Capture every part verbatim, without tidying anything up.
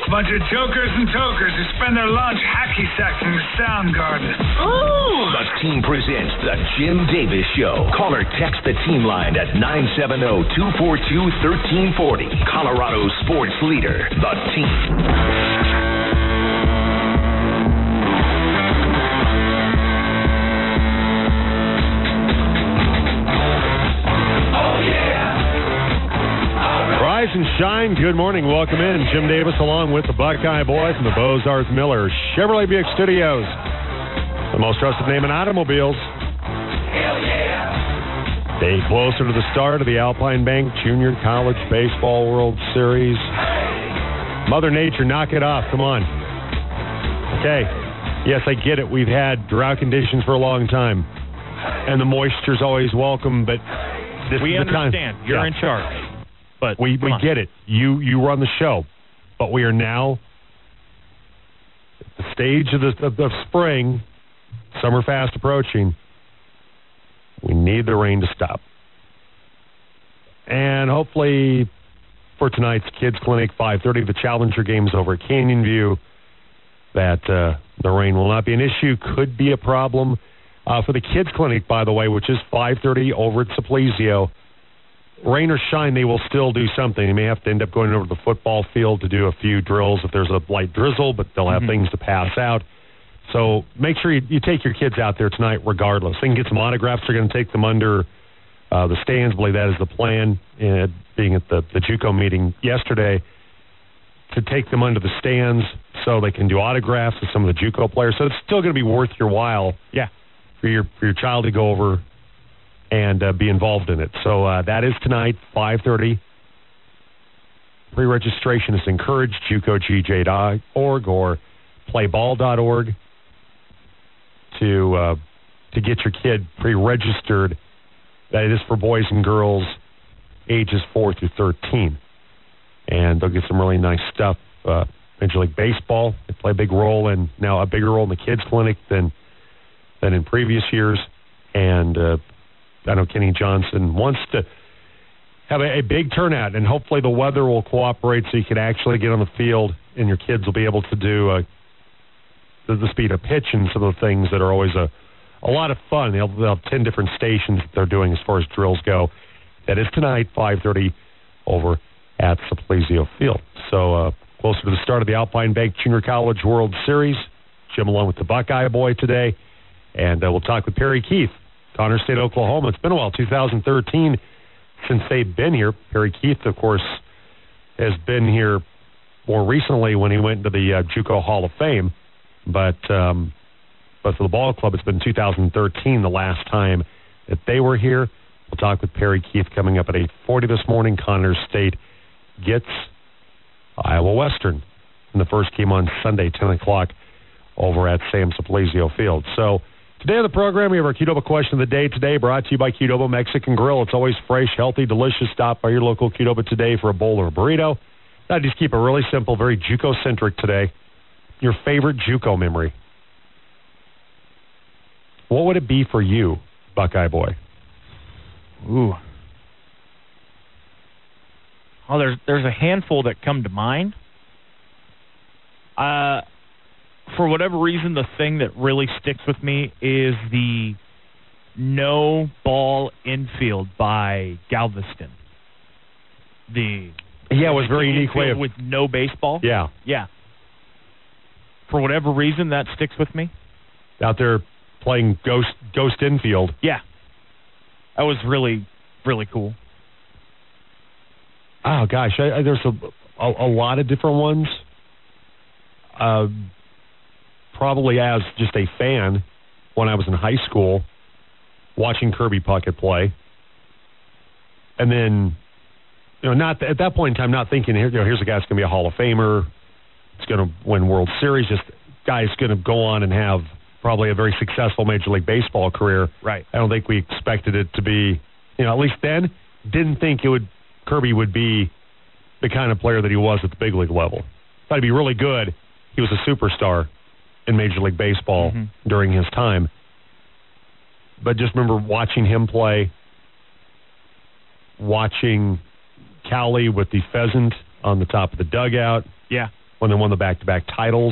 Bunch of jokers and tokers who spend their lunch hacky-sacking the sound garden. Ooh! The team presents The Jim Davis Show. Call or text the team line at nine seven zero, two four two, one three four zero. Colorado's sports leader, The Team. Rise and shine. Good morning. Welcome in. Jim Davis along with the Buckeye Boy from the Bozarth Miller Chevrolet Buick Studios. The most trusted name in automobiles. Hell yeah. Day closer to the start of the Alpine Bank Junior College Baseball World Series. Mother Nature, knock it off. Come on. Okay. Yes, I get it. We've had drought conditions for a long time. And the moisture's always welcome, but this we is the time. We understand. You're yeah. in charge. But we we get it. You you run the show, but we are now at the stage of the of, of spring, summer fast approaching. We need the rain to stop, and hopefully for tonight's kids clinic, five thirty, the Challenger games over at Canyon View, that uh, the rain will not be an issue. Could be a problem uh, for the kids clinic, by the way, which is five thirty over at Simplesio. Rain or shine, they will still do something. They may have to end up going over to the football field to do a few drills if there's a light drizzle, but they'll have mm-hmm. things to pass out. So make sure you, you take your kids out there tonight regardless. They can get some autographs. They're going to take them under uh, the stands. I believe that is the plan, uh, being at the, the JUCO meeting yesterday, to take them under the stands so they can do autographs with some of the JUCO players. So it's still going to be worth your while yeah. for your for your child to go over and uh, be involved in it. So uh, that is tonight, five thirty. Pre-registration is encouraged, juco g j dot org or play ball dot org to uh, to get your kid pre-registered. That is for boys and girls ages four through thirteen. And they'll get some really nice stuff. Uh, Major League Baseball, they play a big role in, now a bigger role in the kids clinic than, than in previous years. And uh, I know Kenny Johnson wants to have a, a big turnout, and hopefully the weather will cooperate so you can actually get on the field and your kids will be able to do uh, the, the speed of pitch and some of the things that are always a, a lot of fun. They'll, they'll have ten different stations that they're doing as far as drills go. That is tonight, five thirty, over at Simplesio Field. So uh, closer to the start of the Alpine Bank Junior College World Series. Jim along with the Buckeye Boy today. And uh, we'll talk with Perry Keith, Connor State, Oklahoma. It's been a while, two thousand thirteen, since they've been here. Perry Keith, of course, has been here more recently when he went to the uh, JUCO Hall of Fame. But um, but for the ball club, it's been two thousand thirteen, the last time that they were here. We'll talk with Perry Keith coming up at eight forty this morning. Connor State gets Iowa Western in the first game on Sunday, ten o'clock, over at Sam Simplesio Field. So today on the program, we have our Qdoba question of the day today, brought to you by Qdoba Mexican Grill. It's always fresh, healthy, delicious. Stop by your local Qdoba today for a bowl or a burrito. I just keep it really simple, very JUCO-centric today. Your favorite JUCO memory. What would it be for you, Buckeye Boy? Ooh. Oh, there's there's a handful that come to mind. Uh, for whatever reason, the thing that really sticks with me is the no ball infield by Galveston. The yeah, it was a very unique way of with no baseball. Yeah, yeah. For whatever reason, that sticks with me. Out there playing ghost ghost infield. Yeah, that was really really cool. Oh gosh, I, I, there's a, a a lot of different ones. Uh, probably as just a fan, when I was in high school, watching Kirby Puckett play, and then, you know, not at that point in time, not thinking, you know, here's a guy that's going to be a Hall of Famer, it's going to win World Series. Just guy's going to go on and have probably a very successful Major League Baseball career. Right. I don't think we expected it to be, you know, at least then, didn't think it would. Kirby would be the kind of player that he was at the big league level. Thought he'd be really good. He was a superstar in Major League Baseball mm-hmm. during his time. But just remember watching him play, watching Cowley with the pheasant on the top of the dugout. Yeah. when they won the back-to-back titles.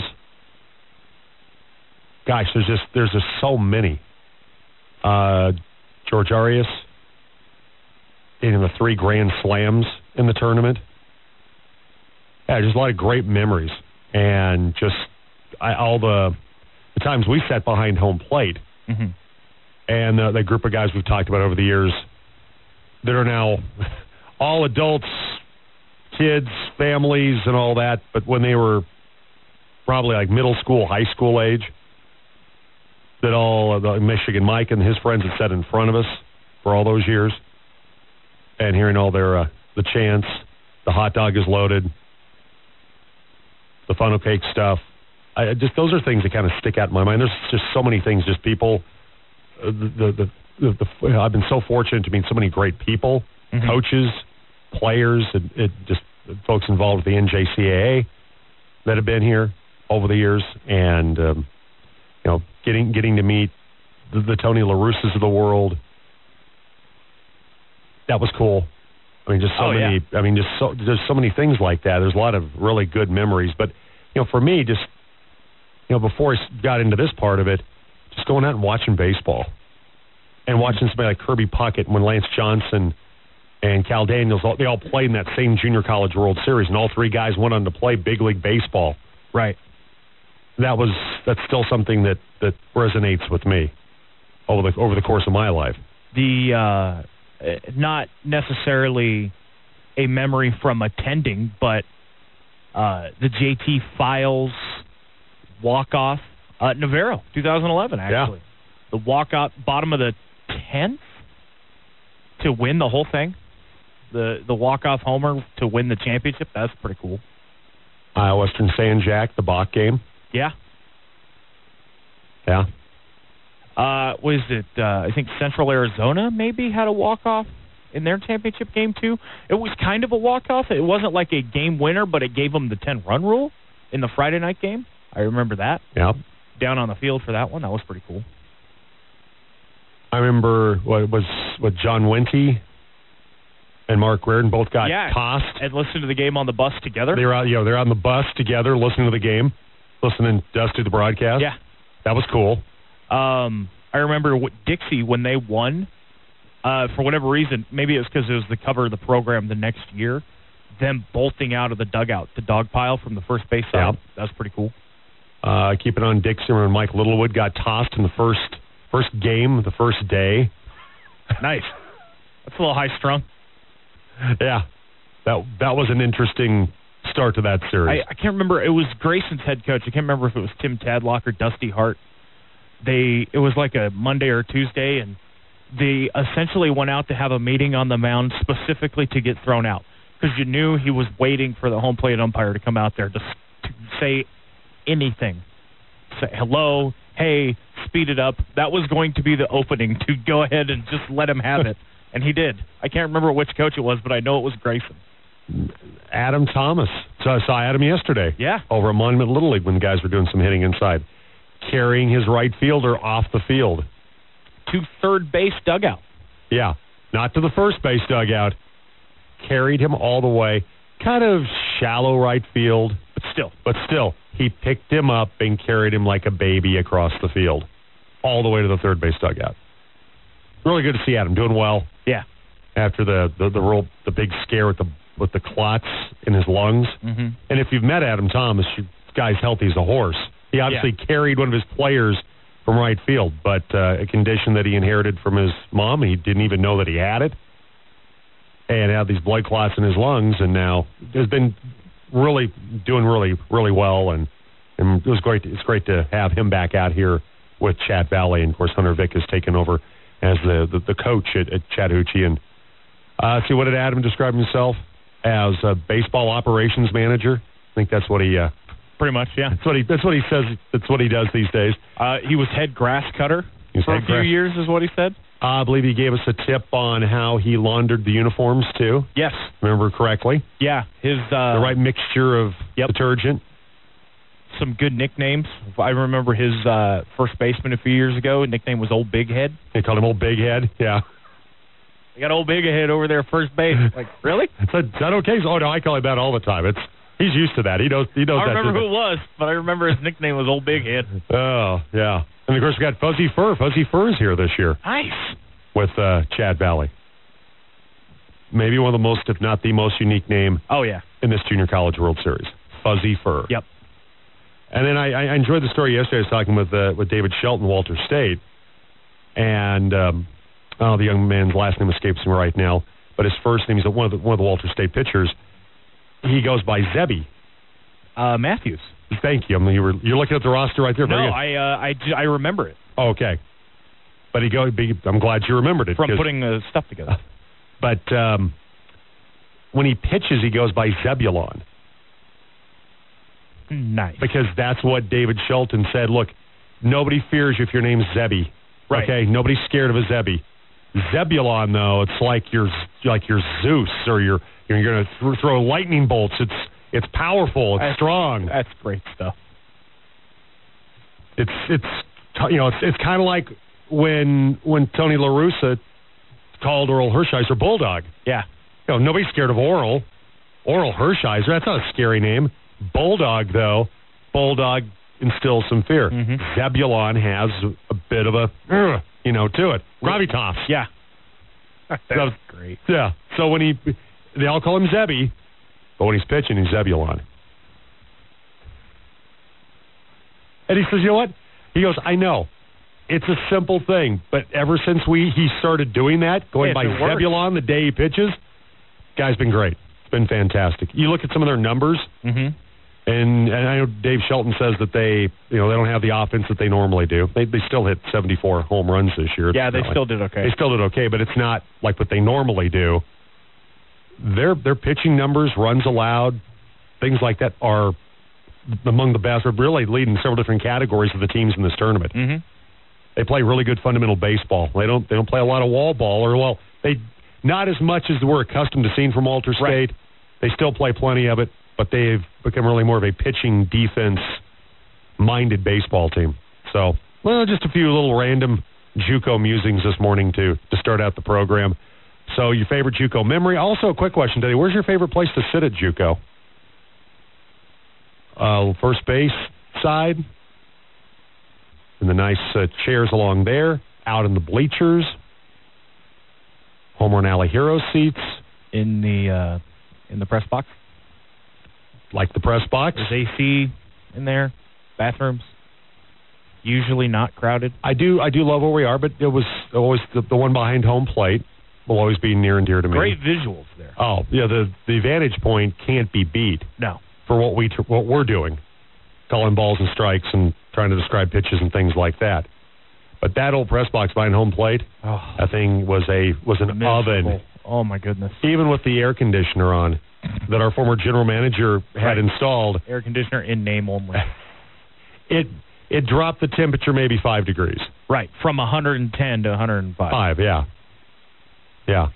Gosh, there's just there's just so many. Uh, George Arias getting the three Grand Slams in the tournament. Yeah, just a lot of great memories, and just I, all the the times we sat behind home plate, mm-hmm. and uh, that group of guys we've talked about over the years that are now all adults, kids, families, and all that. But when they were probably like middle school, high school age, that all uh, the Michigan Mike and his friends had sat in front of us for all those years, and hearing all their uh, the chants, the hot dog is loaded, the funnel cake stuff. I just those are things that kind of stick out in my mind. There's just so many things. Just people. Uh, the, the, the, the I've been so fortunate to meet so many great people, mm-hmm. coaches, players, and it just folks involved with the N J C A A that have been here over the years, and um, you know, getting getting to meet the, the Tony La Russes of the world. That was cool. I mean, just so oh, many. Yeah. I mean, just so there's so many things like that. There's a lot of really good memories. But you know, for me, just you know, before I got into this part of it, just going out and watching baseball, and watching somebody like Kirby Puckett when Lance Johnson and Cal Daniels, all, they all played in that same Junior College World Series, and all three guys went on to play big league baseball. Right. That was that's still something that, that resonates with me over the over the course of my life. The uh, not necessarily a memory from attending, but uh, the J T Files walk-off, uh, Navarro, twenty eleven, actually. Yeah. The walk-off, bottom of the tenth to win the whole thing. The the walk-off homer to win the championship, that's pretty cool. Iowa Western San Jack, the Bach game. Yeah. Yeah. Uh, was it, uh, I think Central Arizona maybe had a walk-off in their championship game, too. It was kind of a walk-off. It wasn't like a game winner, but it gave them the ten-run rule in the Friday night game. I remember that. Yeah. Down on the field for that one. That was pretty cool. I remember what was what John Wente and Mark Reardon both got yeah, tossed. And listened to the game on the bus together. They were out, you know, they're on the bus together listening to the game, listening to us do the broadcast. Yeah. That was cool. Um, I remember what Dixie, when they won, uh, for whatever reason, maybe it was because it was the cover of the program the next year, them bolting out of the dugout to dogpile from the first base side. Yeah. That was pretty cool. Uh, keep it on Dixie when Mike Littlewood got tossed in the first first game, the first day. Nice. That's a little high strung. Yeah. That that was an interesting start to that series. I, I can't remember. It was Grayson's head coach. I can't remember if it was Tim Tadlock or Dusty Hart. They it was like a Monday or Tuesday, and they essentially went out to have a meeting on the mound specifically to get thrown out, because you knew he was waiting for the home plate umpire to come out there to, to say anything. Say hello, hey, speed it up. That was going to be the opening to go ahead and just let him have it. And he did. I can't remember which coach it was, but I know it was Grayson. Adam Thomas. So I saw Adam yesterday. Yeah. Over at Monument Little League when the guys were doing some hitting inside. Carrying his right fielder off the field. To third base dugout. Yeah. Not to the first base dugout. Carried him all the way. Kind of shallow right field. But still. But still. He picked him up and carried him like a baby across the field. All the way to the third base dugout. Really good to see Adam doing well. Yeah. After the the the, real, the big scare with the with the clots in his lungs. Mm-hmm. And if you've met Adam Thomas, you, this guy's healthy as a horse. He obviously yeah. carried one of his players from right field, but uh, a condition that he inherited from his mom. He didn't even know that he had it, and had these blood clots in his lungs, and now has been really doing really really well. And, and it was great. To, it's great to have him back out here with Chat Valley, and of course Hunter Vick has taken over as the, the, the coach at, at Chattahoochee. And uh, see, what did Adam describe himself as? A baseball operations manager. I think that's what he. Uh, Pretty much, yeah. That's what he. That's what he says. That's what he does these days. Uh, he was head grass cutter was for a head few grass. years, is what he said. Uh, I believe he gave us a tip on how he laundered the uniforms too. Yes, remember correctly. Yeah, his uh, the right mixture of yep. detergent. Some good nicknames. I remember his uh, first baseman a few years ago. His nickname was Old Big Head. They called him Old Big Head. Yeah. They got Old Big Head over there, first base. Like, really? Is that, is that okay? Oh no, I call him that all the time. It's He's used to that. He knows. He knows I that. remember who it was, but I remember his nickname was Old Big Head. Oh, yeah. And, of course, we got Fuzzy Fur. Fuzzy Fur's here this year. Nice. With uh, Chad Valley. Maybe one of the most, if not the most unique name Oh, yeah. in this Junior College World Series. Fuzzy Fur. Yep. And then I, I enjoyed the story yesterday. I was talking with uh, with David Shelton, Walter State. And, um, oh, the young man's last name escapes me right now. But his first name, he's one of the, one of the Walter State pitchers. He goes by Zebby. Uh, Matthews. Thank you. I mean, you were, you're looking at the roster right there. No, Very I, uh, I, I remember it. Oh, okay. But he go. I'm glad you remembered it. From putting the stuff together. But um, when he pitches, he goes by Zebulon. Nice. Because that's what David Shelton said. Look, nobody fears you if your name's Zebby. Right. Okay? Nobody's scared of a Zebby. Zebulon, though, it's like you're like your Zeus, or you're you're going to th- throw lightning bolts. It's it's powerful. It's that's, strong. That's great stuff. It's it's you know it's it's kind of like when when Tony La Russa called Oral Hershiser Bulldog. Yeah. You know, nobody's scared of Oral. Oral Hershiser, that's not a scary name. Bulldog, though, Bulldog instills some fear. Mm-hmm. Zebulon has a bit of a, uh, you know, to it. Gravitas. Yeah. That's so, great. Yeah. So when he, they all call him Zebby, but when he's pitching, he's Zebulon. And he says, you know what? He goes, I know. It's a simple thing, but ever since we he started doing that, going Yeah, by it works. Zebulon the day he pitches, guy's been great. It's been fantastic. You look at some of their numbers, Mm-hmm. and, and I know Dave Shelton says that they, you know, they don't have the offense that they normally do. They they still hit seventy-four home runs this year. Yeah, It's they not still like, did okay. They still did okay, but it's not like what they normally do. Their their pitching numbers, runs allowed, things like that are among the best. We're really leading several different categories of the teams in this tournament. Mm-hmm. They play really good fundamental baseball. They don't they don't play a lot of wall ball, or well, they not as much as we're accustomed to seeing from Walter State. Right. They still play plenty of it, but they've become really more of a pitching defense minded baseball team. So, well, just a few little random JUCO musings this morning to to start out the program. So, your favorite JUCO memory. Also, a quick question today: where's your favorite place to sit at JUCO? Uh, first base side. And the nice uh, chairs along there, out in the bleachers, home run alley hero seats, In the uh, in the press box. like the press box. There's A C in there. Bathrooms. Usually not crowded. I do, I do love where we are, but it was always the, the one behind home plate will always be near and dear to me. Great visuals there. Oh yeah, the the vantage point can't be beat No. for what we what we're doing, calling balls and strikes and trying to describe pitches and things like that. But that old press box behind home plate, Oh, that thing was a was an miserable. oven. Oh my goodness. Even with the air conditioner on that our former general manager had Right. installed, Air conditioner in name only. it it dropped the temperature maybe five degrees. Right. From one hundred ten to one hundred five. Five, yeah. Yeah.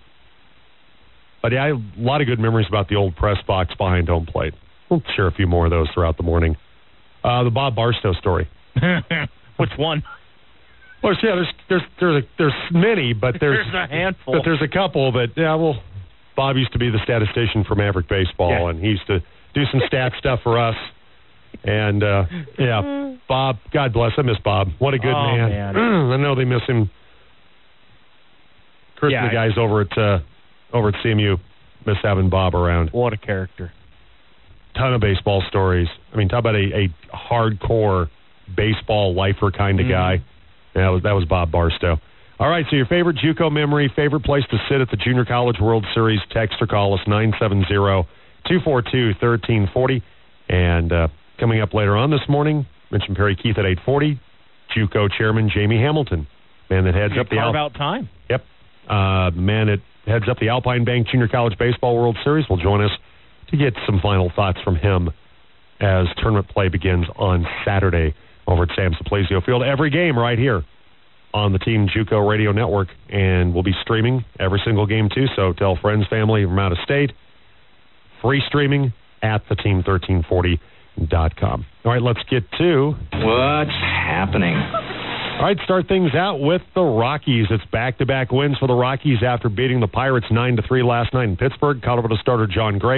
But yeah, I have a lot of good memories about the old press box behind home plate. We'll share a few more of those throughout the morning. Uh, the Bob Barstow story. Which one? Well, yeah, there's there's there's a, there's many, but there's, There's a handful. But there's a couple that yeah. Well, Bob used to be the statistician for Maverick Baseball, Yeah. and he used to do some stat stuff for us. And uh, yeah, Bob, God bless, I miss Bob. What a good Oh, man. man. I know they miss him. Chris Yeah, and the I- guys over at uh, over at C M U miss having Bob around. What a character. Ton of baseball stories. I mean, talk about a, a hardcore baseball lifer kind of Mhm. guy. Yeah, that was, that was Bob Barstow. All right, so your favorite JUCO memory, favorite place to sit at the Junior College World Series, text or call us nine seven zero, two four two, one three four zero. And uh, coming up later on this morning, mentioned Perry Keith at eight forty, JUCO Chairman Jamie Hamilton, man that heads up the Carve Al- out time. Yep, uh, the man that heads up the Alpine Bank Junior College Baseball World Series will join us to get some final thoughts from him as tournament play begins on Saturday over at Sam Saplesio Field. Every game right here on the Team JUCO Radio Network, and we'll be streaming every single game too, so tell friends, family from out of state. Free streaming at the team thirteen forty dot com. All right, let's get to What's happening? All right, start things out with the Rockies. It's back-to-back wins for the Rockies after beating the Pirates nine to three last night in Pittsburgh. Colorado starter John Gray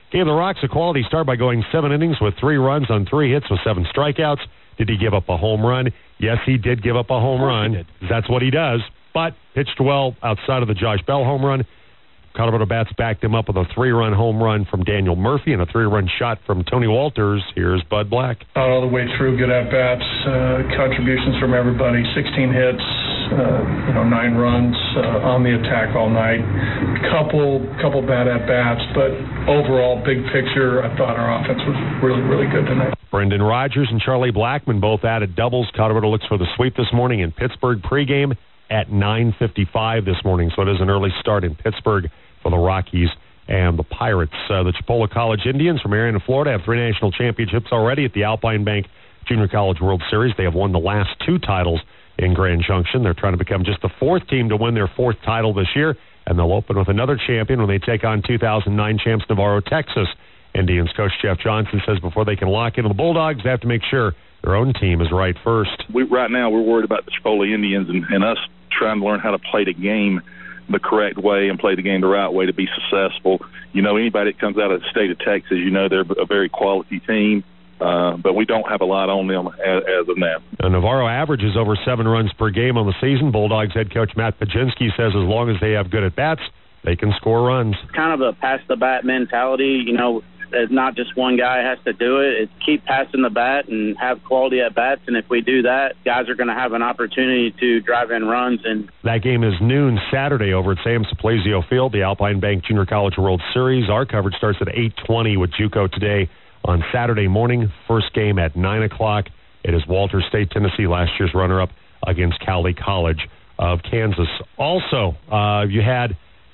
gave the Rocks a quality start by going seven innings with three runs on three hits with seven strikeouts. Did he give up a home run? Yes, he did give up a home run. That's what he does. But pitched well outside of the Josh Bell home run. Colorado Bats backed him up with a three-run home run from Daniel Murphy and a three-run shot from Tony Walters. Here's Bud Black. All the way through, good at-bats, uh, contributions from everybody, sixteen hits, uh, you know, nine runs uh, on the attack all night. Couple, couple bad at-bats, but overall, big picture, I thought our offense was really, really good tonight. Brendan Rodgers and Charlie Blackmon both added doubles. Colorado looks for the sweep this morning in Pittsburgh. Pregame at nine fifty-five this morning, so it is an early start in Pittsburgh for the Rockies and the Pirates. Uh, the Chipola College Indians from Marion, Florida have three national championships already at the Alpine Bank Junior College World Series. They have won the last two titles in Grand Junction. They're trying to become just the fourth team to win their fourth title this year, and they'll open with another champion when they take on two thousand nine champs Navarro, Texas. Indians coach Jeff Johnson says before they can lock into the Bulldogs, they have to make sure their own team is right first. We, right now, we're worried about the Chipola Indians and, and us trying to learn how to play the game the correct way and play the game the right way to be successful. You know, anybody that comes out of the state of Texas, you know they're a very quality team, uh, but we don't have a lot on them as, as of now. Now, Navarro averages over seven runs per game on the season. Bulldogs head coach Matt Pajinski says as long as they have good at-bats, they can score runs. Kind of a pass-the-bat mentality, you know, not just one guy has to do it. It's keep passing the bat and have quality at bats, and if we do that, guys are going to have an opportunity to drive in runs. And that game is noon Saturday over at Sam Saplazio Field, the Alpine Bank Junior College World Series. Our coverage starts at eight twenty with JUCO today on Saturday morning. First game at nine o'clock. It is Walter State, Tennessee, last year's runner-up against Cowley College of Kansas. Also, uh, you had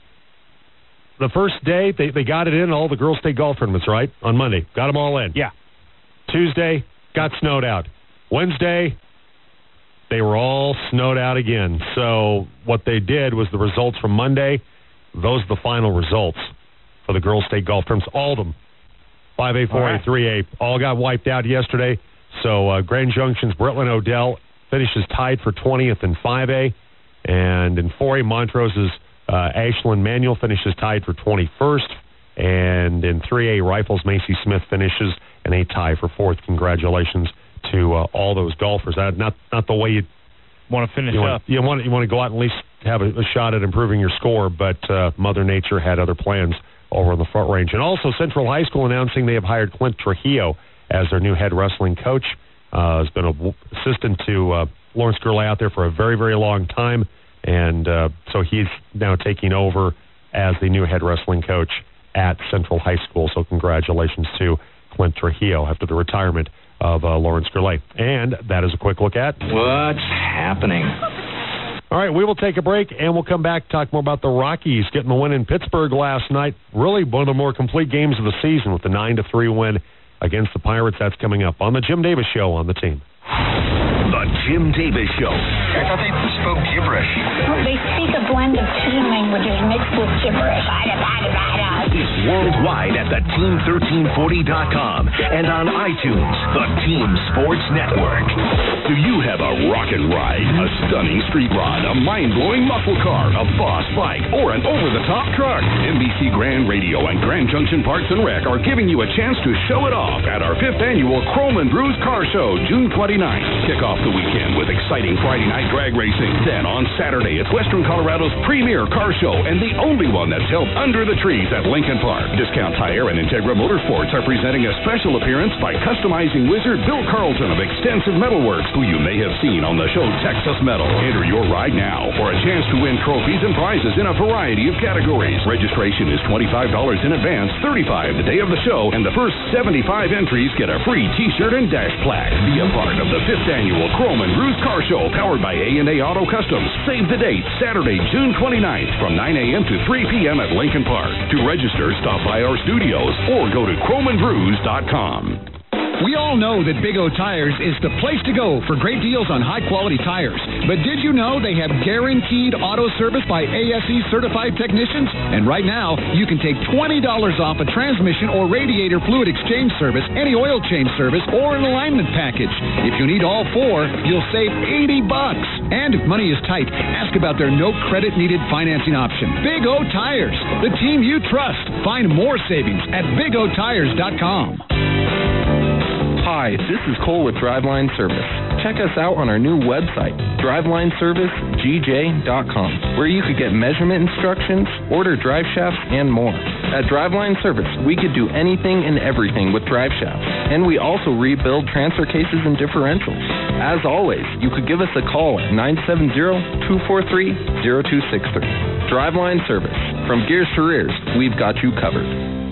the first day, they, they got it in, all the girls' state golf tournaments, right? On Monday. Got them all in. Yeah. Tuesday, got snowed out. Wednesday, they were all snowed out again. So what they did was the results from Monday, those are the final results for the girls' state golf tournaments. All of them. five A, four A, three A, all got wiped out yesterday. So uh, Grand Junction's Brittlin Odell finishes tied for twentieth in five A. And in four A, Montrose's Uh, Ashland Manuel finishes tied for twenty-first, and in three A, Rifles Macy Smith finishes in a tie for fourth. Congratulations to uh, all those golfers. Uh, not not the way you want to finish you up. Want, you want you want to go out and at least have a, a shot at improving your score, but uh, Mother Nature had other plans over in the Front Range. And also, Central High School announcing they have hired Clint Trujillo as their new head wrestling coach. Uh, has been an assistant to uh, Lawrence Gurley out there for a very very long time. And uh, so he's now taking over as the new head wrestling coach at Central High School. So congratulations to Clint Trujillo after the retirement of uh, Lawrence Gurley. And that is a quick look at what's happening. All right, we will take a break, and we'll come back, talk more about the Rockies getting the win in Pittsburgh last night. Really one of the more complete games of the season with the nine to three win against the Pirates. That's coming up on the Jim Davis Show on the team. The Jim Davis Show. I thought they spoke gibberish. Well, they speak a blend of two languages mixed with gibberish. It's worldwide at the team thirteen forty dot com and on iTunes. The Team Sports Network. Do you have a rocket ride, a stunning street rod, a mind-blowing muscle car, a boss bike, or an over-the-top truck? N B C Grand Radio and Grand Junction Parts and Rec are giving you a chance to show it off at our fifth annual Chrome and Bruise Car Show, June twenty-ninth. Kick off the weekend with exciting Friday night drag racing. Then on Saturday, it's Western Colorado's premier car show and the only one that's held under the trees at Lincoln Park. Discount Tire and Integra Motorsports are presenting a special appearance by customizing wizard Bill Carlton of Extensive Metalworks, who you may have seen on the show Texas Metal. Enter your ride now for a chance to win trophies and prizes in a variety of categories. Registration is twenty-five dollars in advance, thirty-five dollars the day of the show, and the first seventy-five entries get a free t-shirt and dash plaque. Be a part of the fifth annual Chrome and Bruise Car Show powered by A and A Auto Customs. Save the date, Saturday, June twenty-ninth from nine a.m. to three p.m. at Lincoln Park. To register, stop by our studios or go to chrome and bruise dot com. We all know that Big O Tires is the place to go for great deals on high-quality tires. But did you know they have guaranteed auto service by A S E certified technicians? And right now, you can take twenty dollars off a transmission or radiator fluid exchange service, any oil change service, or an alignment package. If you need all four, you'll save eighty bucks. And if money is tight, ask about their no credit needed financing option. Big O Tires, the team you trust. Find more savings at big o tires dot com. Hi, this is Cole with Driveline Service. Check us out on our new website, driveline service g j dot com, where you could get measurement instructions, order drive shafts, and more. At Driveline Service, we could do anything and everything with drive shafts, and we also rebuild transfer cases and differentials. As always, you could give us a call at nine seven zero, two four three, zero two six three. Driveline Service. From gears to rears, we've got you covered.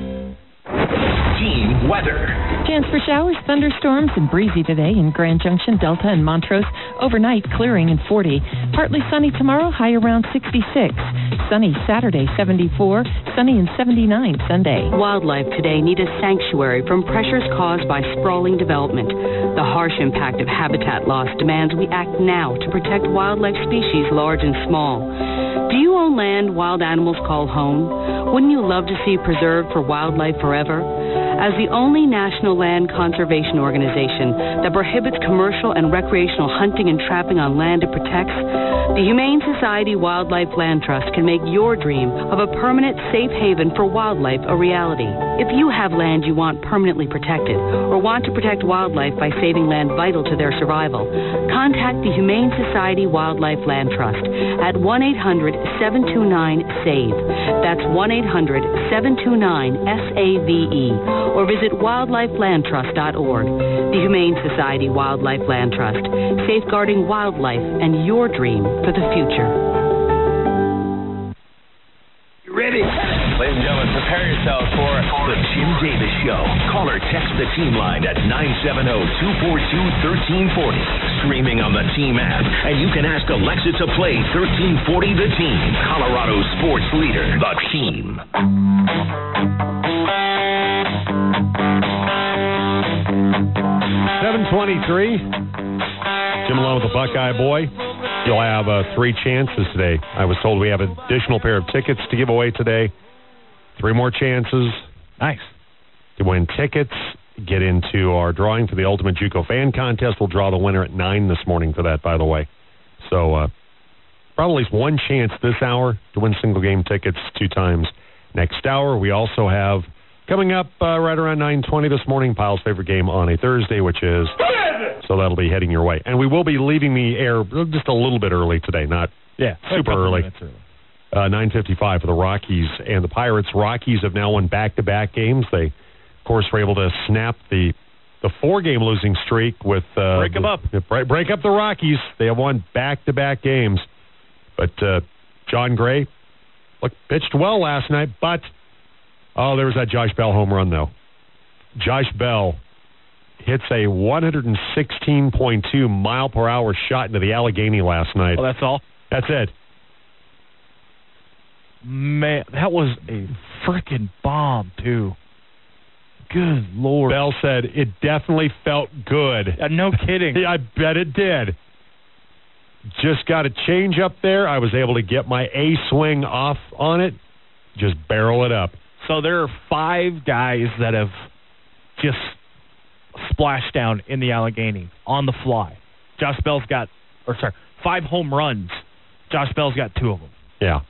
Team weather. Chance for showers, thunderstorms, and breezy today in Grand Junction, Delta, and Montrose. Overnight, clearing and forty. Partly sunny tomorrow, high around sixty-six. Sunny Saturday, seventy-four. Sunny and seventy-nine Sunday. Wildlife today need a sanctuary from pressures caused by sprawling development. The harsh impact of habitat loss demands we act now to protect wildlife species large and small. Do you own land wild animals call home? Wouldn't you love to see preserved for wildlife forever? As the only national land conservation organization that prohibits commercial and recreational hunting and trapping on land it protects, the Humane Society Wildlife Land Trust can make your dream of a permanent safe haven for wildlife a reality. If you have land you want permanently protected or want to protect wildlife by saving land vital to their survival, contact the Humane Society Wildlife Land Trust at one eight hundred, seven two nine, SAVE. That's one eight hundred, seven two nine, S A V E. Or visit wildlife land trust dot org. The Humane Society Wildlife Land Trust, safeguarding wildlife and your dream for the future. You ready? Ladies and gentlemen, prepare yourselves for the Jim Davis Show. Call or text the team line at nine seven zero, two four two, one three four zero. Streaming on the Team app. And you can ask Alexa to play thirteen forty The Team. Colorado sports leader, The Team. seven twenty-three. Jim along with the Buckeye Boy. You'll have uh, three chances today. I was told we have an additional pair of tickets to give away today. Three more chances. Nice. To win tickets, get into our drawing for the Ultimate JUCO Fan Contest. We'll draw the winner at nine this morning for that, by the way. So uh, probably at least one chance this hour to win single game tickets two times next hour. We also have coming up uh, right around nine twenty this morning, Pyle's favorite game on a Thursday, which is, so that'll be heading your way. And we will be leaving the air just a little bit early today, not yeah, super early. early. Uh, nine fifty-five for the Rockies and the Pirates. Rockies have now won back-to-back games. They, of course, were able to snap the the four-game losing streak with... Uh, break them up. The, break, break up the Rockies. They have won back-to-back games. But uh, John Gray look, pitched well last night, but... Oh, there was that Josh Bell home run, though. Josh Bell hits a one sixteen point two mile per hour shot into the Allegheny last night. Oh, that's all? That's it. Man, that was a freaking bomb, too. Good Lord. Bell said it definitely felt good. Uh, no kidding. I bet it did. Just got a change up there. I was able to get my A swing off on it. Just barrel it up. So there are five guys that have just splashed down in the Allegheny on the fly. Josh Bell's got, or sorry, five home runs. Josh Bell's got two of them. Yeah.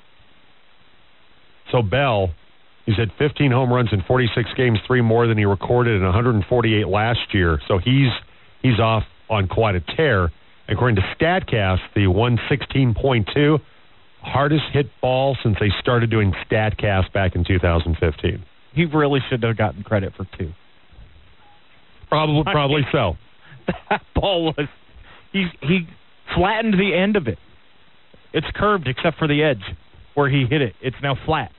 So Bell, he's had fifteen home runs in forty-six games, three more than he recorded in one hundred forty-eight last year. So he's he's off on quite a tear. According to StatCast, the one sixteen point two, hardest hit ball since they started doing StatCast back in two thousand fifteen. He really should have gotten credit for two. Probably, probably so. That ball was, he he flattened the end of it. It's curved except for the edge where he hit it. It's now flat.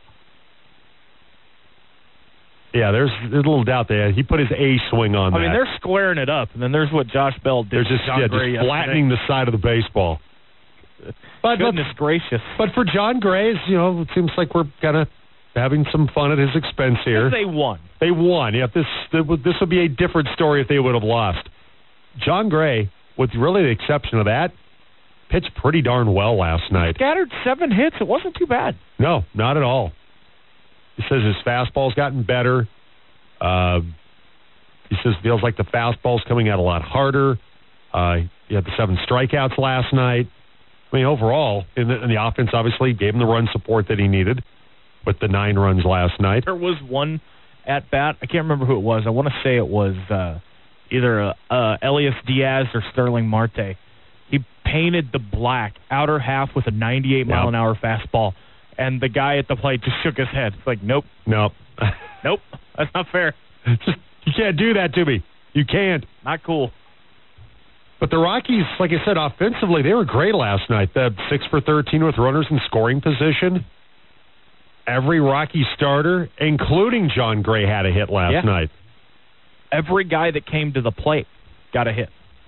Yeah, there's, there's a little doubt there. He put his A swing on I that. mean, they're squaring it up, and then there's what Josh Bell did. They're just, John yeah, Gray just flattening the side of the baseball. But Goodness gracious. But for John Gray, you know, it seems like we're kind of having some fun at his expense here. They won. They won. Yeah, this this would be a different story if they would have lost. John Gray, with really the exception of that, pitched pretty darn well last night. Scattered seven hits. It wasn't too bad. No, not at all. He says his fastball's gotten better. Uh, he says feels like the fastball's coming out a lot harder. Uh, he had the seven strikeouts last night. I mean, overall, in the, in the offense, obviously, gave him the run support that he needed with the nine runs last night. There was one at bat. I can't remember who it was. I want to say it was uh, either uh, uh, Elias Diaz or Sterling Marte. He painted the black outer half with a ninety-eight mile an hour fastball, and the guy at the plate just shook his head. It's like, nope, nope, nope, that's not fair. Just, you can't do that to me. You can't. Not cool. But the Rockies, like I said, offensively, they were great last night. The six for thirteen with runners in scoring position. Every Rocky starter, including John Gray, had a hit last yeah. night. Every guy that came to the plate got a hit.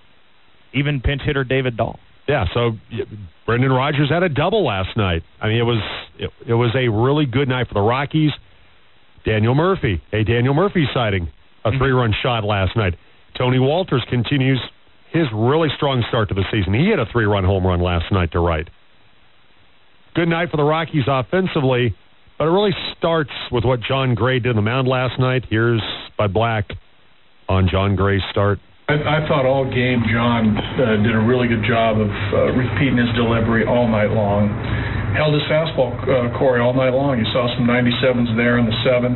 Even pinch hitter David Dahl. Yeah, so Brendan Rodgers had a double last night. I mean, it was it, it was a really good night for the Rockies. Daniel Murphy, a Daniel Murphy sighting, a mm-hmm. three-run shot last night. Tony Walters continues his really strong start to the season. He hit a three-run home run last night to right. Good night for the Rockies offensively, but it really starts with what John Gray did on the mound last night. Here's Bud Black on John Gray's start. I, I thought all game John uh, did a really good job of uh, repeating his delivery all night long. Held his fastball, uh, Corey, all night long. You saw some ninety-sevens there in the seventh.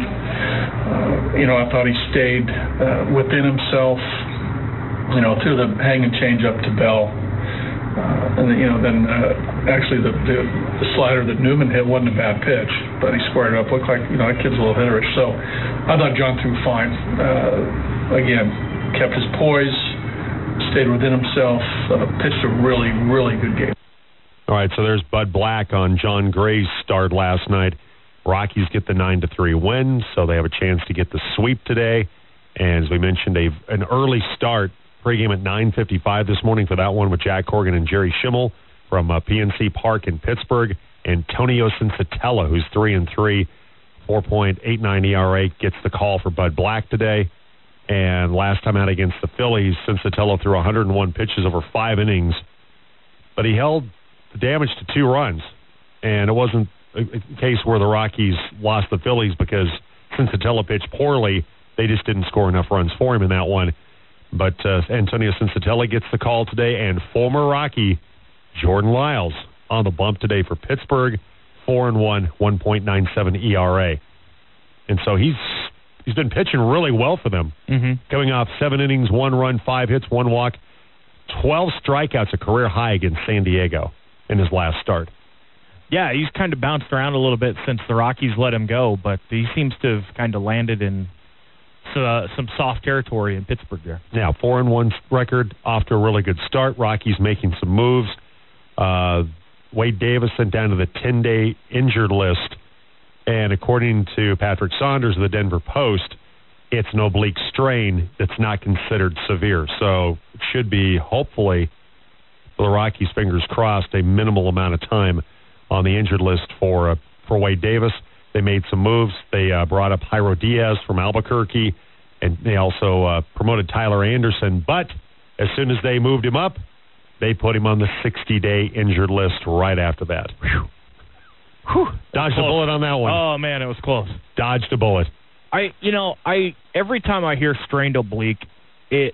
Uh, you know, I thought he stayed uh, within himself, you know, through the hanging change up to Bell. Uh, and, then, you know, then uh, actually the, the the slider that Newman hit wasn't a bad pitch, but he squared it up. Looked like, you know, that kid's a little hitterish. So I thought John threw fine. Uh, again, kept his poise, stayed within himself, uh, pitched a really, really good game. All right, so there's Bud Black on John Gray's start last night. Rockies get the nine to three win, so they have a chance to get the sweep today. And as we mentioned, a an early start, pregame at nine fifty-five this morning for that one with Jack Corgan and Jerry Schimmel from uh, P N C Park in Pittsburgh. Antonio Sensatella, who's three and three, four point eight nine E R A, gets the call for Bud Black today. And last time out against the Phillies, Sensatella threw one hundred one pitches over five innings, but he held the damage to two runs. And it wasn't a, a case where the Rockies lost the Phillies because Sensatella pitched poorly. They just didn't score enough runs for him in that one. But uh, Antonio Sensatella gets the call today, and former Rocky Jordan Lyles on the bump today for Pittsburgh, four and one, one point nine seven E R A. And so he's he's been pitching really well for them. Mm-hmm. Coming off seven innings, one run, five hits, one walk, twelve strikeouts, a career high against San Diego in his last start. Yeah, he's kind of bounced around a little bit since the Rockies let him go, but he seems to have kind of landed in uh, some soft territory in Pittsburgh there. Yeah, four and one record, off to a really good start. Rockies making some moves. Uh, Wade Davis sent down to the ten-day injured list, and according to Patrick Saunders of the Denver Post, it's an oblique strain that's not considered severe. So it should be, hopefully, for the Rockies, fingers crossed, a minimal amount of time on the injured list for uh, for Wade Davis. They made some moves. They uh, brought up Jairo Diaz from Albuquerque, and they also uh, promoted Tyler Anderson. But as soon as they moved him up, they put him on the sixty-day injured list right after that. Whew. Whew. Dodged a bullet on that one. Oh, man, it was close. Dodged a bullet. I, you know, I every time I hear strained oblique, it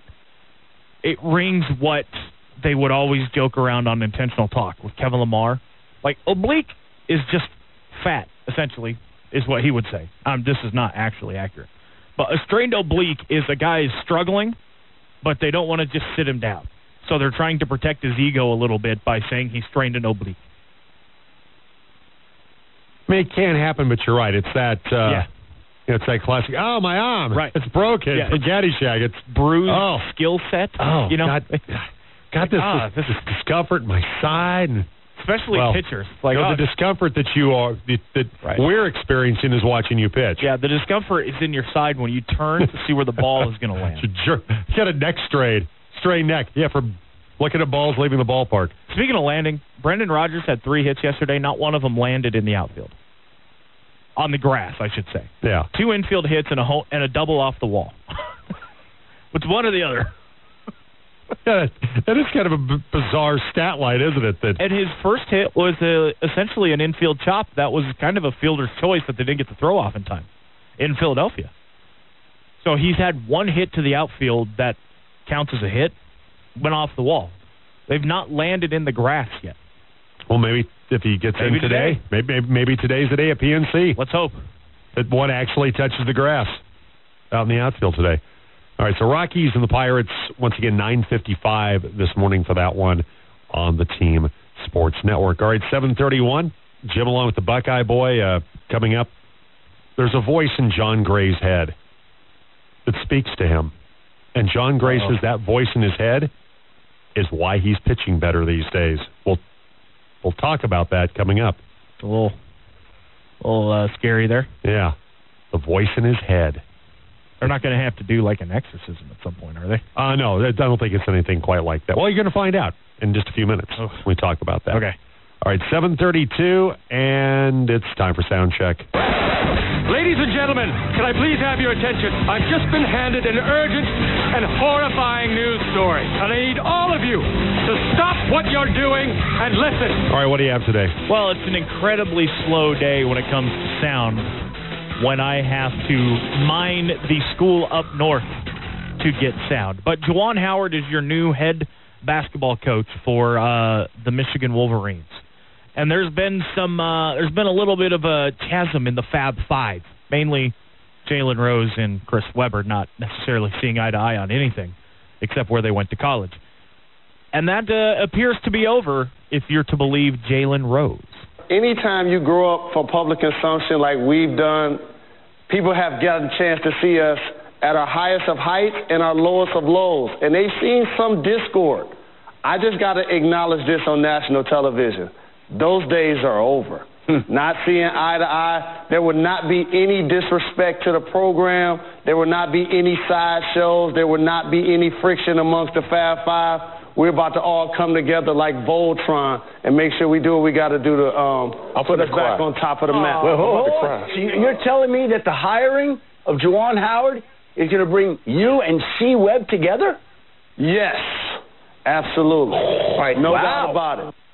it rings what they would always joke around on Intentional Talk with Kevin Lamar. Like, oblique is just fat, essentially, is what he would say. Um, this is not actually accurate. But a strained oblique is a guy is struggling, but they don't want to just sit him down. So they're trying to protect his ego a little bit by saying he strained an oblique. I mean, it can happen, but you're right. It's that, uh, yeah. It's that classic, oh, my arm. Right. It's broken. Yeah, it's Caddyshack. It's bruised oh. skill set. Oh, you know? God. Got this, ah, this, this discomfort in my side. And, Especially well, pitchers. Like, you know, oh, the discomfort that you are, that, that right. we're experiencing is watching you pitch. Yeah, the discomfort is in your side when you turn to see where the ball is going to land. You got a neck strain, strained neck. Yeah, from looking at balls leaving the ballpark. Speaking of landing, Brendan Rodgers had three hits yesterday. Not one of them landed in the outfield. on the grass, I should say. Yeah. Two infield hits and a home, and a double off the wall. It's one or the other. Yeah, that is kind of a b- bizarre stat line, isn't it? That and his first hit was a, essentially an infield chop. That was kind of a fielder's choice that they didn't get the throw off in time in Philadelphia. So he's had one hit to the outfield that counts as a hit, went off the wall. They've not landed in the grass yet. Well, maybe if he gets maybe in today, today. Maybe, maybe today's the day at P N C. Let's hope. That one actually touches the grass out in the outfield today. All right, so Rockies and the Pirates, once again, nine fifty-five this morning for that one on the Team Sports Network. All right, seven thirty-one, Jim along with the Buckeye Boy uh, coming up. There's a voice in John Gray's head that speaks to him. And John Gray Uh-oh. says that voice in his head is why he's pitching better these days. We'll, we'll talk about that coming up. It's a little, a little uh, scary there. Yeah, the voice in his head. They're not going to have to do like an exorcism at some point, are they? Uh, no, I don't think it's anything quite like that. Well, you're going to find out in just a few minutes oh. when we talk about that. Okay. All right, seven thirty-two, and it's time for sound check. Ladies and gentlemen, can I please have your attention? I've just been handed an urgent and horrifying news story, and I need all of you to stop what you're doing and listen. All right, what do you have today? Well, it's an incredibly slow day when it comes to sound when I have to mine the school up north to get sound. But Juwan Howard is your new head basketball coach for uh, the Michigan Wolverines. And there's been some, uh, there's been a little bit of a chasm in the Fab Five, mainly Jalen Rose and Chris Webber not necessarily seeing eye to eye on anything except where they went to college. And that uh, appears to be over if you're to believe Jalen Rose. Anytime you grow up for public consumption like we've done, people have gotten a chance to see us at our highest of heights and our lowest of lows. And they've seen some discord. I just got to acknowledge this on national television. Those days are over. Not seeing eye to eye. There would not be any disrespect to the program. There would not be any sideshows. There would not be any friction amongst the Fab Five. We're about to all come together like Voltron and make sure we do what we got to do to um, put us back on top of the map. Well, hold on. So you're telling me that the hiring of Juwan Howard is going to bring you and C. Webb together? Yes, absolutely. All right, no wow. doubt about it.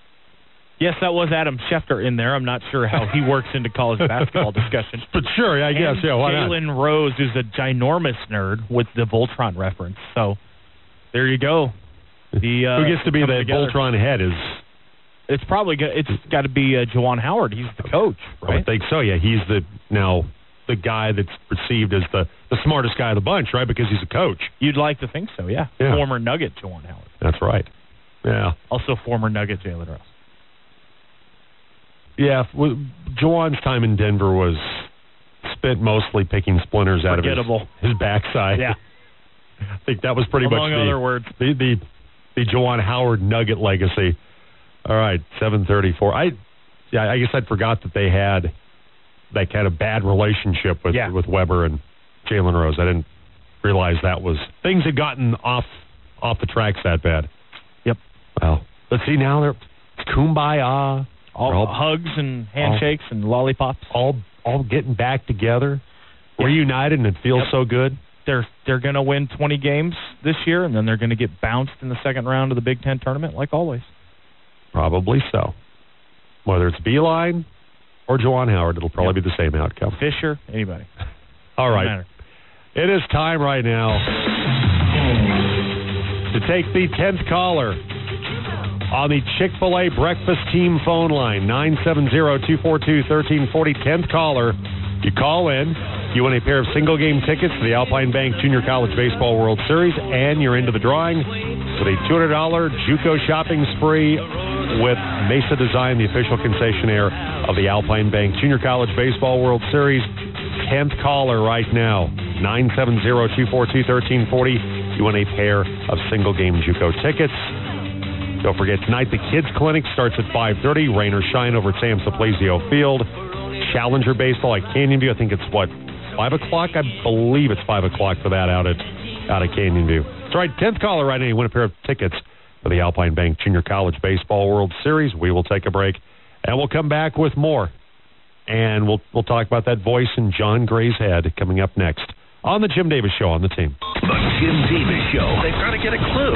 Yes, that was Adam Schefter in there. I'm not sure how he works into college basketball discussion. But sure, I guess, and yeah, why Jalen not? Rose is a ginormous nerd with the Voltron reference. So there you go. The, uh, Who gets to be the together. Voltron head is... It's probably go- it's got to be uh, Juwan Howard. He's the coach, right? I would think so, yeah. He's the now the guy that's perceived as the, the smartest guy of the bunch, right, because he's a coach. You'd like to think so, yeah. yeah. Former Nugget Juwan Howard. That's right. Yeah. Also former Nugget Jalen Rose. Yeah, well, Juwan's time in Denver was spent mostly picking splinters out of his, his backside. Yeah. I think that was pretty Among much the, other words. the the the Juwan Howard Nugget legacy. All right, seven thirty-four. I yeah, I guess I'd forgot that they had that kind of bad relationship with yeah. with Webber and Jalen Rose. I didn't realize that was things had gotten off off the tracks that bad. Yep. Well, let's see now. They're it's kumbaya. All, all hugs and handshakes all, and lollipops. All all getting back together, yep. reunited, and it feels yep. so good. They're they're going to win twenty games this year, and then they're going to get bounced in the second round of the Big Ten tournament, like always. Probably so. Whether it's Beeline or Juwan Howard, it'll probably yep. be the same outcome. Fisher, anybody. All right. Matter. It is time right now to take the tenth caller on the Chick-fil-A Breakfast Team phone line, nine seven zero, two four two, one three four zero. tenth caller. You call in. You win a pair of single-game tickets to the Alpine Bank Junior College Baseball World Series, and you're into the drawing with a two hundred dollars JUCO shopping spree with Mesa Design, the official concessionaire of the Alpine Bank Junior College Baseball World Series. tenth caller right now, nine seven zero, two four two, one three four zero. You win a pair of single-game JUCO tickets. Don't forget, tonight the Kids Clinic starts at five thirty, rain or shine over at Sam Simplesio Field. Challenger Baseball at Canyon View. I think it's, what, five o'clock? I believe it's five o'clock for that out at out at Canyon View. That's right, tenth caller right now. You win a pair of tickets for the Alpine Bank Junior College Baseball World Series. We will take a break, and we'll come back with more And we'll we'll talk about that voice in John Gray's head coming up next on the Jim Davis Show on the team. The Jim Davis Show. They've got to get a clue.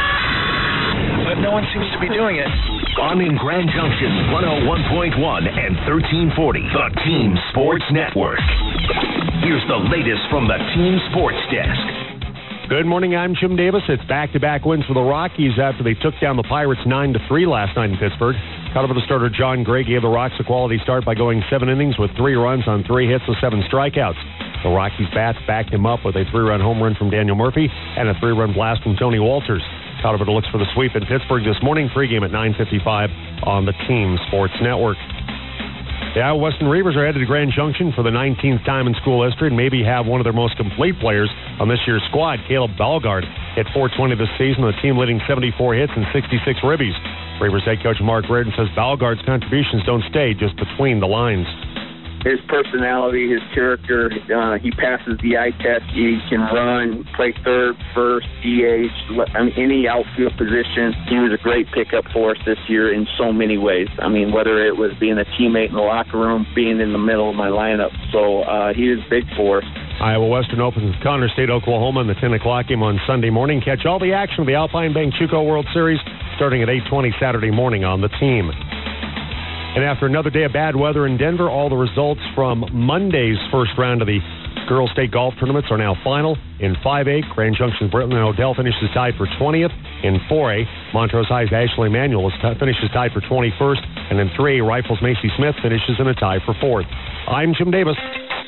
But no one seems to be doing it. On in Grand Junction, one oh one point one and thirteen forty. The Team Sports Network. Here's the latest from the Team Sports Desk. Good morning, I'm Jim Davis. It's back-to-back wins for the Rockies after they took down the Pirates nine to three last night in Pittsburgh. Colorado starter John Gray gave the Rocks a quality start by going seven innings with three runs on three hits with seven strikeouts. The Rockies bats backed him up with a three-run home run from Daniel Murphy and a three-run blast from Tony Walters. Colorado looks for the sweep in Pittsburgh this morning, pregame at nine fifty-five on the Team Sports Network. The Iowa Western Reavers are headed to Grand Junction for the nineteenth time in school history and maybe have one of their most complete players on this year's squad. Caleb Balgard hit four twenty this season, with the team leading seventy-four hits and sixty-six ribbies. Reavers head coach Mark Reardon says Balgard's contributions don't stay just between the lines. His personality, his character, uh, he passes the eye test. He can run, play third, first, D H, I mean, any outfield position. He was a great pickup for us this year in so many ways. I mean, whether it was being a teammate in the locker room, being in the middle of my lineup. So uh, he was big for us. Iowa Western opens with Connor State, Oklahoma in the ten o'clock game on Sunday morning. Catch all the action of the Alpine Bank Chuco World Series starting at eight twenty Saturday morning on the team. And after another day of bad weather in Denver, all the results from Monday's first round of the Girls State Golf Tournaments are now final. In five A, Grand Junction's Britton and Odell finishes tied for twentieth. In four A, Montrose High's Ashley Emanuel t- finishes tied for twenty-first. And in three A, Rifles Macy Smith finishes in a tie for fourth. I'm Jim Davis.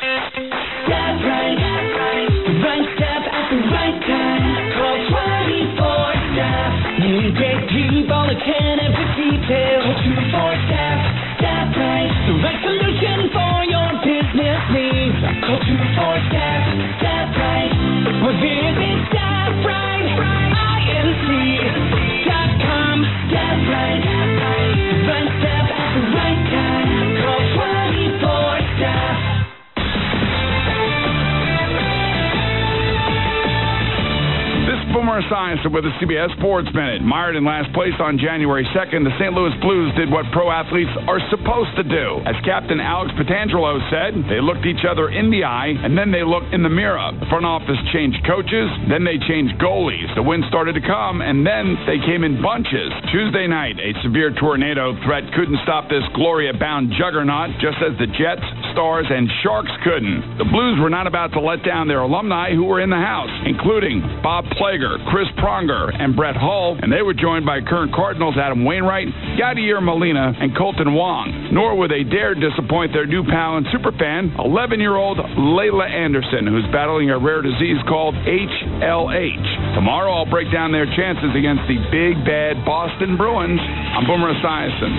That's right, that's right. Right step at the right time. Call twenty-four staff. Need great people that can every detail. Call twenty-four staff. That's right. The right solution for your business needs. Call twenty-four staff. That's right. Or visit staff right. I N C dot com. That's right. Right step at the right time. Call twenty-four staff. Boomer Esiason with the C B S Sports Minute. Mired in last place on January second, the Saint Louis Blues did what pro athletes are supposed to do. As Captain Alex Petrangelo said, they looked each other in the eye, and then they looked in the mirror. The front office changed coaches, then they changed goalies. The win started to come, and then they came in bunches. Tuesday night, a severe tornado threat couldn't stop this Gloria-bound juggernaut, just as the Jets, Stars, and Sharks couldn't. The Blues were not about to let down their alumni who were in the house, including Bob Plager, Chris Pronger, and Brett Hull, and they were joined by current Cardinals Adam Wainwright, Yadier Molina, and Colton Wong. Nor would they dare disappoint their new pal and superfan, eleven-year-old Layla Anderson, who's battling a rare disease called H L H. Tomorrow I'll break down their chances against the big, bad Boston Bruins. I'm Boomer Esiason.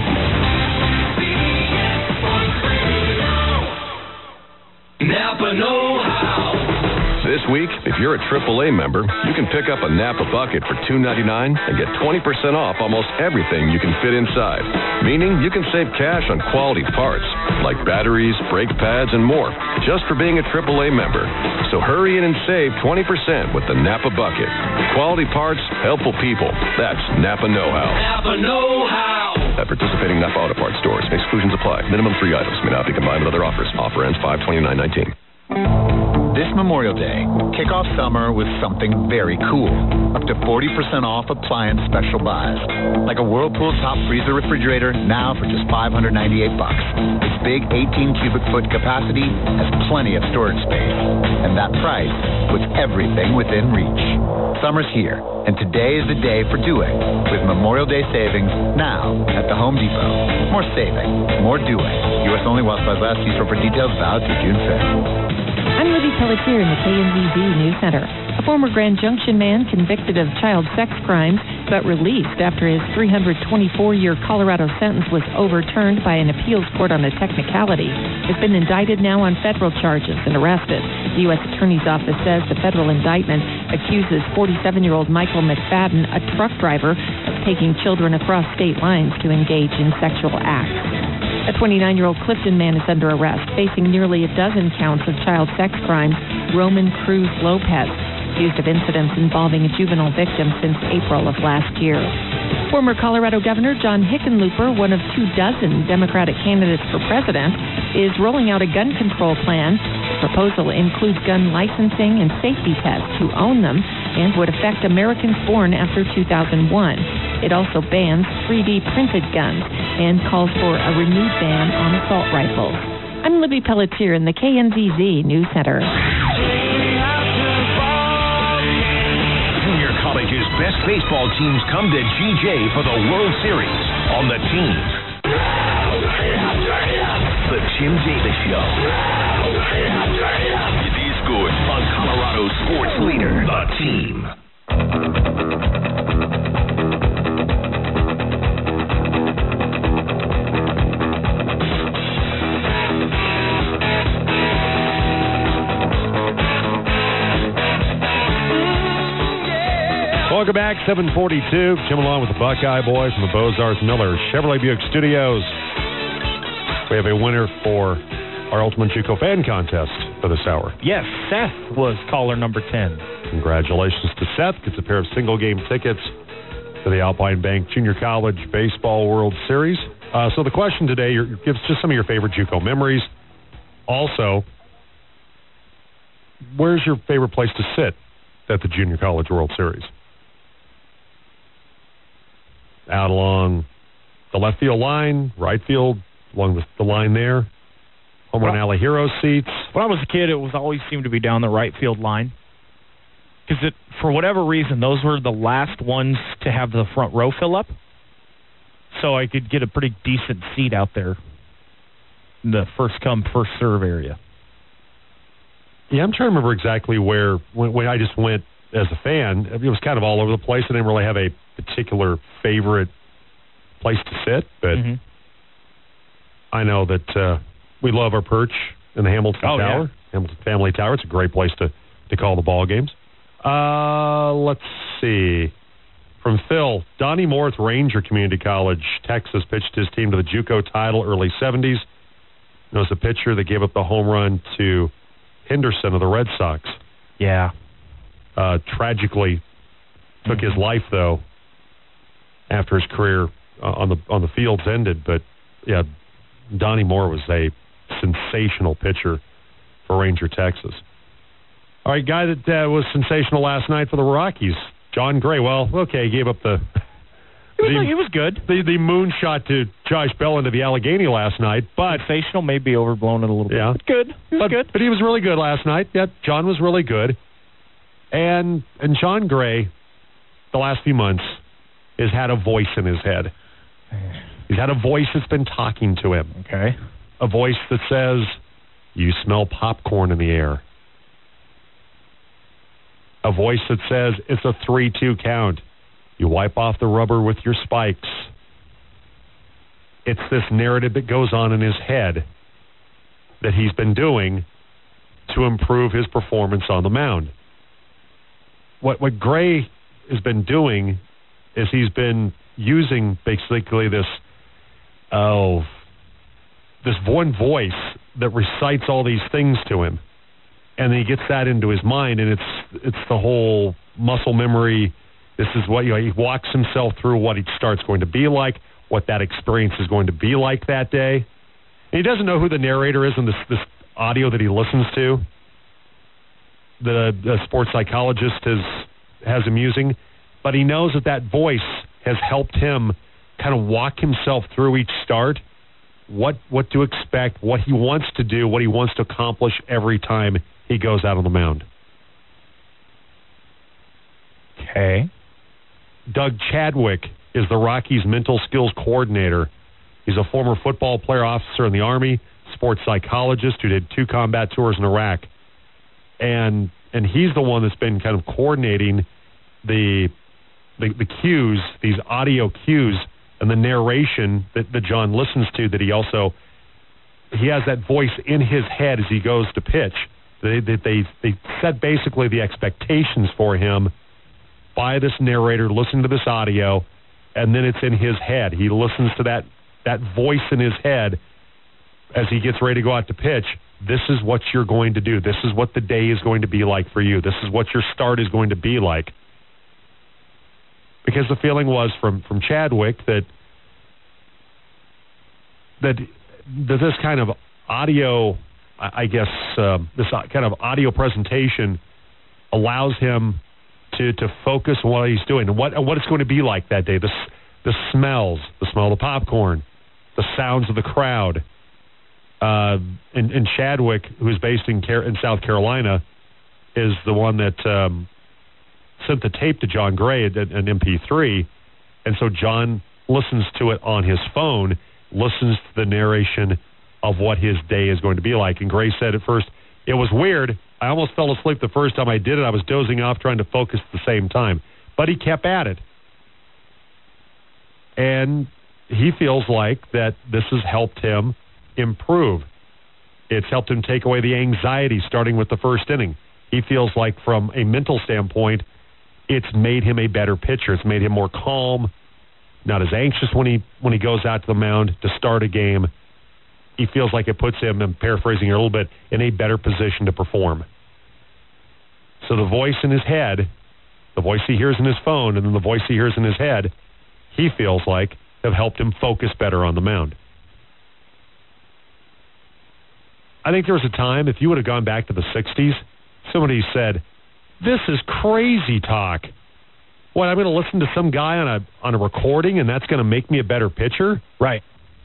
Napa know-how. This week, if you're a triple A member, you can pick up a Napa bucket for two ninety-nine and get twenty percent off almost everything you can fit inside. Meaning you can save cash on quality parts like batteries, brake pads, and more just for being a triple A member. So hurry in and save twenty percent with the Napa bucket. Quality parts, helpful people. That's Napa know-how. Napa know-how. At participating Napa Auto Parts stores, exclusions apply. Minimum three items may not be combined with other offers. Offer ends five twenty-nine nineteen. This Memorial Day, kick off summer with something very cool. Up to forty percent off appliance special buys. Like a Whirlpool top freezer refrigerator, now for just five hundred ninety-eight bucks. Its big eighteen cubic foot capacity has plenty of storage space. And that price puts everything within reach. Summer's here, and today is the day for doing. With Memorial Day savings now at the Home Depot. More saving, more doing. U S only while supplies last. See store for details. Valid through June fifth. I'm Libby Pelletier in the K N Z Z News Center. A former Grand Junction man convicted of child sex crimes but released after his three hundred twenty-four year Colorado sentence was overturned by an appeals court on a technicality, has been indicted now on federal charges and arrested. The U S Attorney's Office says the federal indictment accuses forty-seven-year-old Michael McFadden, a truck driver, of taking children across state lines to engage in sexual acts. A twenty-nine-year-old Clifton man is under arrest, facing nearly a dozen counts of child sex crimes. Roman Cruz Lopez accused of incidents involving a juvenile victim since April of last year. Former Colorado Governor John Hickenlooper, one of two dozen Democratic candidates for president, is rolling out a gun control plan. The proposal includes gun licensing and safety tests who own them and would affect Americans born after two thousand one. It also bans three D printed guns and calls for a renewed ban on assault rifles. I'm Libby Pelletier in the K N Z Z News Center. Junior college's best baseball teams come to G J for the World Series on the team. The Jim Davis Show. It is good on Colorado sports leader, the team. Welcome back, seven forty-two. Jim along with the Buckeye Boys from the Bozarth Miller Chevrolet Buick Studios. We have a winner for our Ultimate JUCO Fan Contest for this hour. Yes, Seth was caller number ten. Congratulations to Seth. Gets a pair of single-game tickets to the Alpine Bank Junior College Baseball World Series. Uh, so the question today, your, gives just some of your favorite JUCO memories. Also, where's your favorite place to sit at the Junior College World Series? Out along the left field line, right field, along the, the line there, home run alley hero seats. When I was a kid, it was always seemed to be down the right field line. Because it, for whatever reason, those were the last ones to have the front row fill up. So I could get a pretty decent seat out there in the first come, first serve area. Yeah, I'm trying to remember exactly where, when, when I just went as a fan, it was kind of all over the place. I didn't really have a particular favorite place to sit, but mm-hmm. I know that uh, we love our perch in the Hamilton oh, Tower, yeah. Hamilton Family Tower. It's a great place to, to call the ball games. Uh, let's see. From Phil, Donnie Moore with Ranger Community College, Texas, pitched his team to the JUCO title early seventies. There was a pitcher that gave up the home run to Henderson of the Red Sox. Yeah. Uh, tragically took his life, though, after his career uh, on the on the fields ended. But, yeah, Donnie Moore was a sensational pitcher for Ranger, Texas. All right, guy that uh, was sensational last night for the Rockies, John Gray. Well, okay, he gave up the... He was, the, he was good. The, the moonshot to Josh Bell into the Allegheny last night, but... Sensational, maybe overblown it a little bit. Yeah. But good. He was but, good. But he was really good last night. Yeah, John was really good. And and John Gray, the last few months, has had a voice in his head. He's had a voice that's been talking to him. Okay. A voice that says, you smell popcorn in the air. A voice that says, it's a three two count. You wipe off the rubber with your spikes. It's this narrative that goes on in his head that he's been doing to improve his performance on the mound. What what Gray has been doing is he's been using basically this oh this one voice that recites all these things to him, and then he gets that into his mind, and it's it's the whole muscle memory. This is what, you know, he walks himself through what each start's going to be like, what that experience is going to be like that day. And he doesn't know who the narrator is in this this audio that he listens to. The, the sports psychologist has has him using, but he knows that that voice has helped him kind of walk himself through each start, what what to expect, what he wants to do, what he wants to accomplish every time he goes out on the mound. Okay. Doug Chadwick is the Rockies' mental skills coordinator. He's a former football player officer in the Army, sports psychologist who did two combat tours in Iraq. And and he's the one that's been kind of coordinating the the, the cues, these audio cues, and the narration that, that John listens to, that he also, he has that voice in his head as he goes to pitch. They, they, they, they set basically the expectations for him by this narrator, listening to this audio, and then it's in his head. He listens to that, that voice in his head as he gets ready to go out to pitch, this is what you're going to do. This is what the day is going to be like for you. This is what your start is going to be like. Because the feeling was from, from Chadwick that that that this kind of audio, I guess, uh, this kind of audio presentation allows him to, to focus on what he's doing and what and what it's going to be like that day. The the smells, the smell of the popcorn, the sounds of the crowd. Uh, and, and Chadwick, who's based in Car- in South Carolina, is the one that um, sent the tape to John Gray at an M P three, and so John listens to it on his phone, listens to the narration of what his day is going to be like. And Gray said at first, it was weird. I almost fell asleep the first time I did it. I was dozing off trying to focus at the same time. But he kept at it. And he feels like that this has helped him improve. It's helped him take away the anxiety starting with the first inning. He feels like from a mental standpoint, it's made him a better pitcher. It's made him more calm, not as anxious when he when he goes out to the mound to start a game. He feels like it puts him, I'm paraphrasing here a little bit, in a better position to perform. So the voice in his head, the voice he hears in his phone, and then the voice he hears in his head, he feels like have helped him focus better on the mound. I think there was a time, if you would have gone back to the sixties, somebody said, this is crazy talk. What, I'm going to listen to some guy on a on a recording and that's going to make me a better pitcher? Right.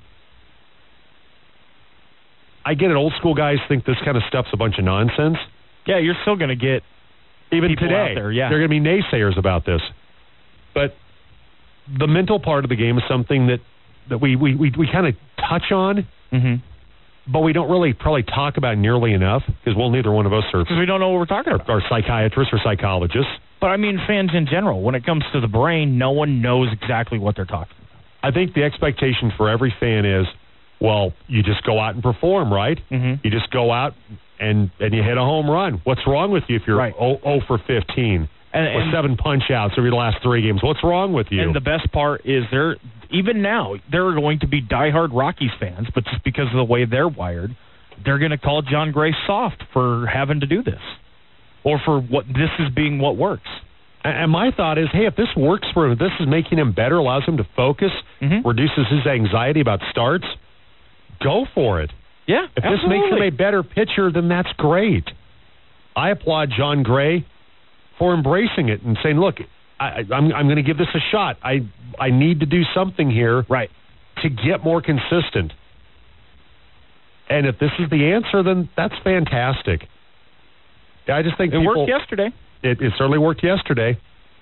I get it. Old school guys think this kind of stuff's a bunch of nonsense. Yeah, you're still going to get even people today. out there, yeah. There are going to be naysayers about this. But the mental part of the game is something that, that we, we, we, we kind of touch on, mm-hmm. but we don't really probably talk about nearly enough because, well, neither one of us are. Because we don't know what we're talking about. Are psychiatrists or psychologists. But, I mean, fans in general, when it comes to the brain, no one knows exactly what they're talking about. I think the expectation for every fan is, well, you just go out and perform, right? Mm-hmm. You just go out and, and you hit a home run. What's wrong with you if you're right. zero for fifteen and, or and, seven punch-outs over your last three games? What's wrong with you? And the best part is there, even now, there are going to be diehard Rockies fans, but just because of the way they're wired, they're going to call John Gray soft for having to do this or for what this is being what works. And my thought is, hey, if this works for him, if this is making him better, allows him to focus, mm-hmm. reduces his anxiety about starts, go for it. Yeah, If absolutely. this makes him a better pitcher, then that's great. I applaud John Gray for embracing it and saying, look, I, I'm, I'm going to give this a shot. I I need to do something here right. to get more consistent. And if this is the answer, then that's fantastic. I just think it people, worked yesterday. It, it certainly worked yesterday.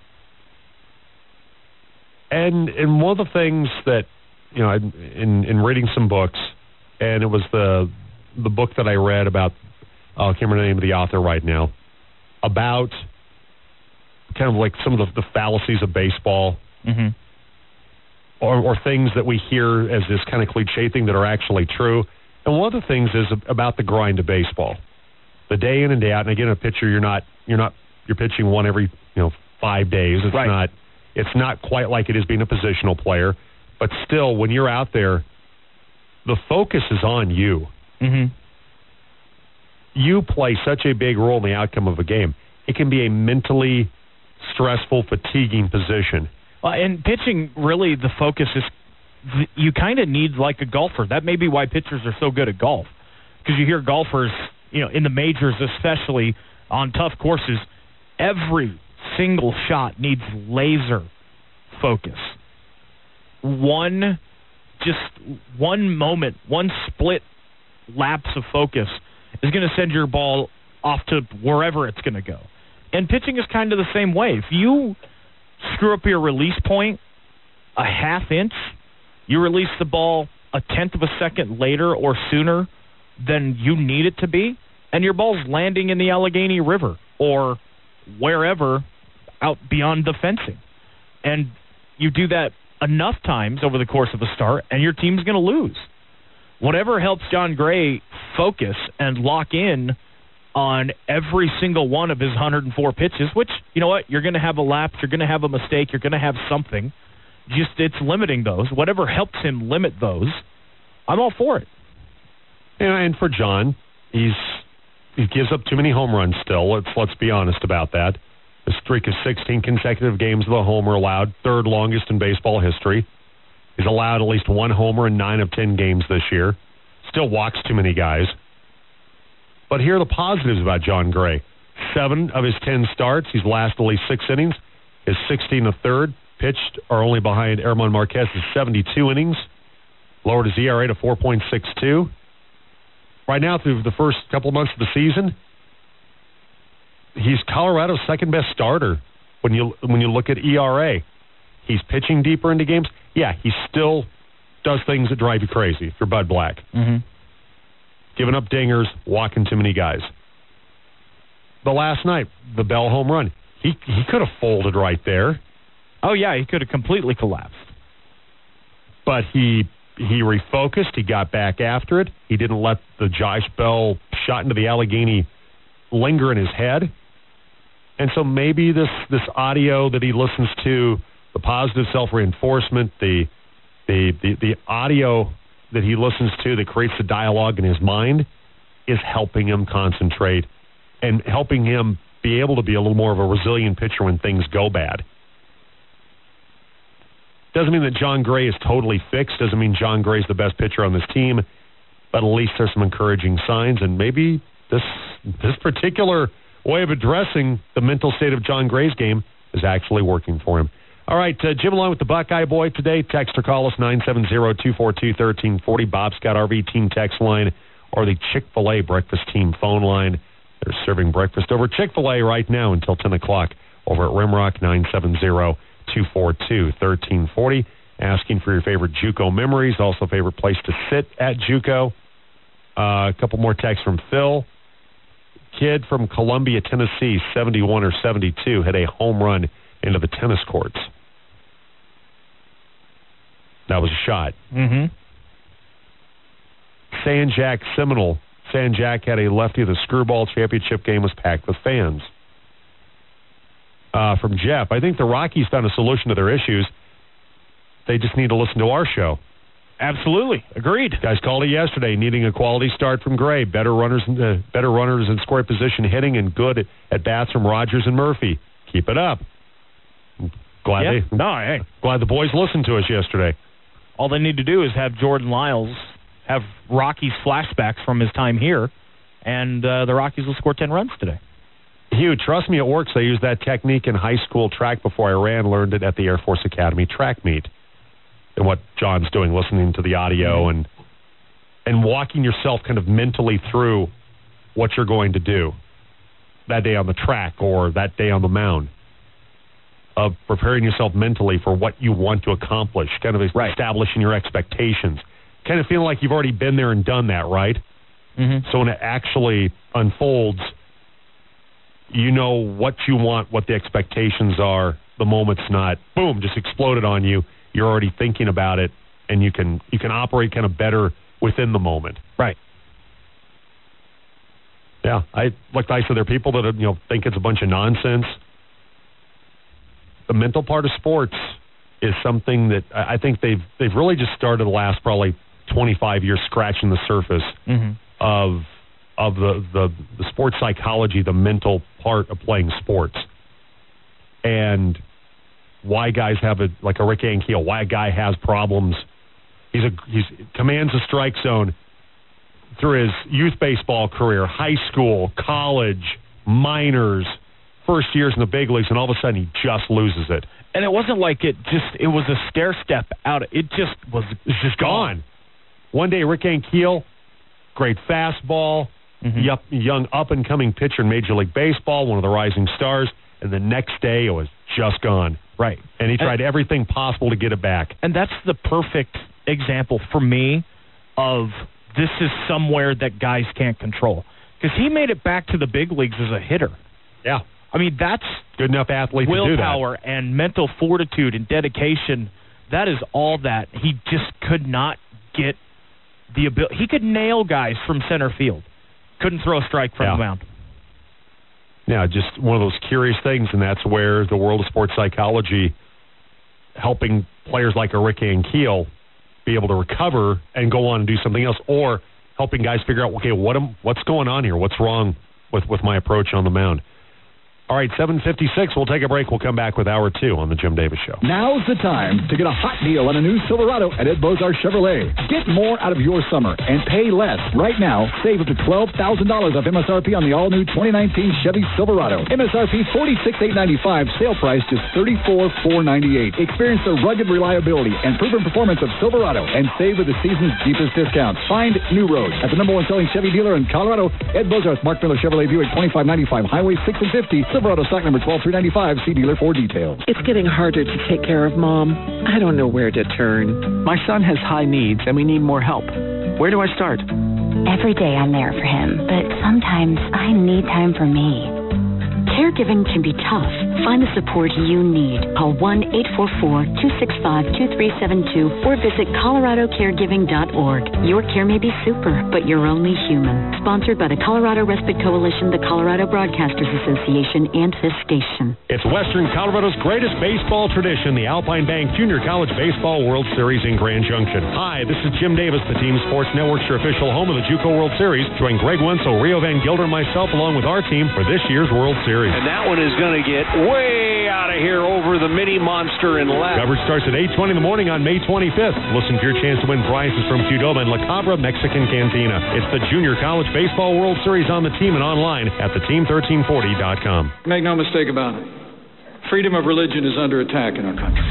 And and one of the things that, you know, in in reading some books, and it was the the book that I read about, oh, I can't remember the name of the author right now, about kind of like some of the, the fallacies of baseball, mm-hmm. or, or things that we hear as this kind of cliche thing that are actually true. And one of the things is about the grind of baseball, the day in and day out. And again, a pitcher, you're not you're not you're pitching one every you know five days. It's right. not it's not quite like it is being a positional player, but still, when you're out there, the focus is on you. Mm-hmm. You play such a big role in the outcome of a game. It can be a mentally stressful, fatiguing position. Well, and pitching, really, the focus is you kind of need like a golfer. That may be why pitchers are so good at golf, because you hear golfers, you know, in the majors, especially on tough courses, every single shot needs laser focus. One, just one moment, one split lapse of focus is going to send your ball off to wherever it's going to go. And pitching is kind of the same way. If you screw up your release point a half inch, you release the ball a tenth of a second later or sooner than you need it to be, and your ball's landing in the Allegheny River or wherever out beyond the fencing. And you do that enough times over the course of a start, and your team's going to lose. Whatever helps John Gray focus and lock in on every single one of his one hundred four pitches, which, you know what, you're going to have a lapse, you're going to have a mistake, you're going to have something. Just it's limiting those. Whatever helps him limit those, I'm all for it. And for John, He's he gives up too many home runs still. Let's let's be honest about that. The streak of sixteen consecutive games with a homer allowed, third longest in baseball history. He's allowed at least one homer in nine of ten games this year. Still walks too many guys. But here are the positives about Jon Gray. Seven of his ten starts, he's lasted at least six innings. His sixteen and a third pitched are only behind Herman Marquez's seventy-two innings. Lowered his E R A to four point six two. Right now, through the first couple of months of the season, he's Colorado's second best starter when you when you look at E R A. He's pitching deeper into games. Yeah, he still does things that drive you crazy if you're Bud Black. Mm-hmm. Giving up dingers, walking too many guys. The last night, the Bell home run, he he could have folded right there. Oh, yeah, he could have completely collapsed. But he he refocused. He got back after it. He didn't let the Josh Bell shot into the Allegheny linger in his head. And so maybe this, this audio that he listens to, the positive self-reinforcement, the, the the the audio that he listens to that creates the dialogue in his mind is helping him concentrate and helping him be able to be a little more of a resilient pitcher when things go bad. Doesn't mean that Jon Gray is totally fixed. Doesn't mean Jon Gray is the best pitcher on this team. But at least there's some encouraging signs, and maybe this this particular way of addressing the mental state of Jon Gray's game is actually working for him. All right, uh, Jim along with the Buckeye Boy today. Text or call us nine seven zero, two four two, one three four zero. Bob Scott R V team text line or the Chick-fil-A breakfast team phone line. They're serving breakfast over Chick-fil-A right now until ten o'clock over at Rimrock, nine seven zero, two four two, one three four zero. Asking for your favorite JUCO memories, also favorite place to sit at JUCO. Uh, a couple more texts from Phil. Kid from Columbia, Tennessee, seventy-one or seventy-two, hit a home run into the tennis courts. That was a shot. Mm-hmm. San Jack Seminole. San Jack had a lefty. The Screwball Championship game was packed with fans. Uh, from Jeff, I think the Rockies found a solution to their issues. They just need to listen to our show. Absolutely. Agreed. Guys called it yesterday, needing a quality start from Gray. Better runners, uh, better runners in square position hitting and good at, at bats from Rogers and Murphy. Keep it up. Glad yeah. they, no, hey. Glad the boys listened to us yesterday. All they need to do is have Jordan Lyles have Rockies flashbacks from his time here, and uh, the Rockies will score ten runs today. Hugh, trust me, it works. I used that technique in high school track before I ran, learned it at the Air Force Academy track meet. And what John's doing, listening to the audio and and walking yourself kind of mentally through what you're going to do that day on the track or that day on the mound. Of preparing yourself mentally for what you want to accomplish, kind of right. establishing your expectations. Kind of feeling like you've already been there and done that, right? Mm-hmm. So when it actually unfolds, you know what you want, what the expectations are. The moment's not, boom, just exploded on you. You're already thinking about it, and you can you can operate kind of better within the moment. Right. Yeah, I like I said, there are people that you know think it's a bunch of nonsense. The mental part of sports is something that I think they've they've really just started the last probably twenty-five years scratching the surface mm-hmm. of of the, the the sports psychology, the mental part of playing sports, and why guys have a like a Rick Ankiel, why a guy has problems. He's a he's commands a strike zone through his youth baseball career, high school, college, minors, first years in the big leagues, and all of a sudden he just loses it. And it wasn't like it just, it was a stair step out. It just was it's just gone. One day, Rick Ankiel, great fastball, mm-hmm. yup, young up-and-coming pitcher in Major League Baseball, one of the rising stars, and the next day it was just gone. Right. And he tried and, everything possible to get it back. And that's the perfect example for me of this is somewhere that guys can't control. Because he made it back to the big leagues as a hitter. Yeah. I mean, that's good enough athlete to do that. Willpower and mental fortitude and dedication. That is all that. He just could not get the ability. He could nail guys from center field. Couldn't throw a strike from yeah. the mound. Yeah, just one of those curious things, and that's where the world of sports psychology, helping players like a Rick Ankiel be able to recover and go on and do something else, or helping guys figure out, okay, what am, what's going on here? What's wrong with, with my approach on the mound? All right, seven fifty-six. We'll take a break. We'll come back with hour two on the Jim Davis Show. Now's the time to get a hot deal on a new Silverado at Ed Bozar Chevrolet. Get more out of your summer and pay less. Right now, save up to twelve thousand dollars off M S R P on the all-new twenty nineteen Chevy Silverado. M S R P forty-six thousand eight hundred ninety-five dollars, sale price just thirty-four thousand four hundred ninety-eight dollars. Experience the rugged reliability and proven performance of Silverado and save with the season's deepest discounts. Find New Road at the number one selling Chevy dealer in Colorado, Ed Bozar's Mark Miller Chevrolet Buick, twenty-five ninety-five Highway six and fifty, Silverado stock number twelve three ninety-five. See dealer for details. It's getting harder to take care of Mom. I don't know where to turn. My son has high needs and we need more help. Where do I start? Every day I'm there for him, but sometimes I need time for me. Caregiving can be tough. Find the support you need. Call one eight four four, two six five, two three seven two or visit colorado caregiving dot org. Your care may be super, but you're only human. Sponsored by the Colorado Respite Coalition, the Colorado Broadcasters Association, and this station. It's Western Colorado's greatest baseball tradition, the Alpine Bank Junior College Baseball World Series in Grand Junction. Hi, this is Jim Davis, the Team Sports Network's your official home of the JUCO World Series. Join Greg Wenzel, Rio Van Gilder, and myself along with our team for this year's World Series. And that one is going to get way out of here over the mini monster in left. Coverage starts at eight twenty in the morning on May twenty-fifth. Listen for your chance to win prizes from Qdoba and La Cabra Mexican Cantina. It's the Junior College Baseball World Series on the team and online at the team thirteen forty dot com. Make no mistake about it. Freedom of religion is under attack in our country.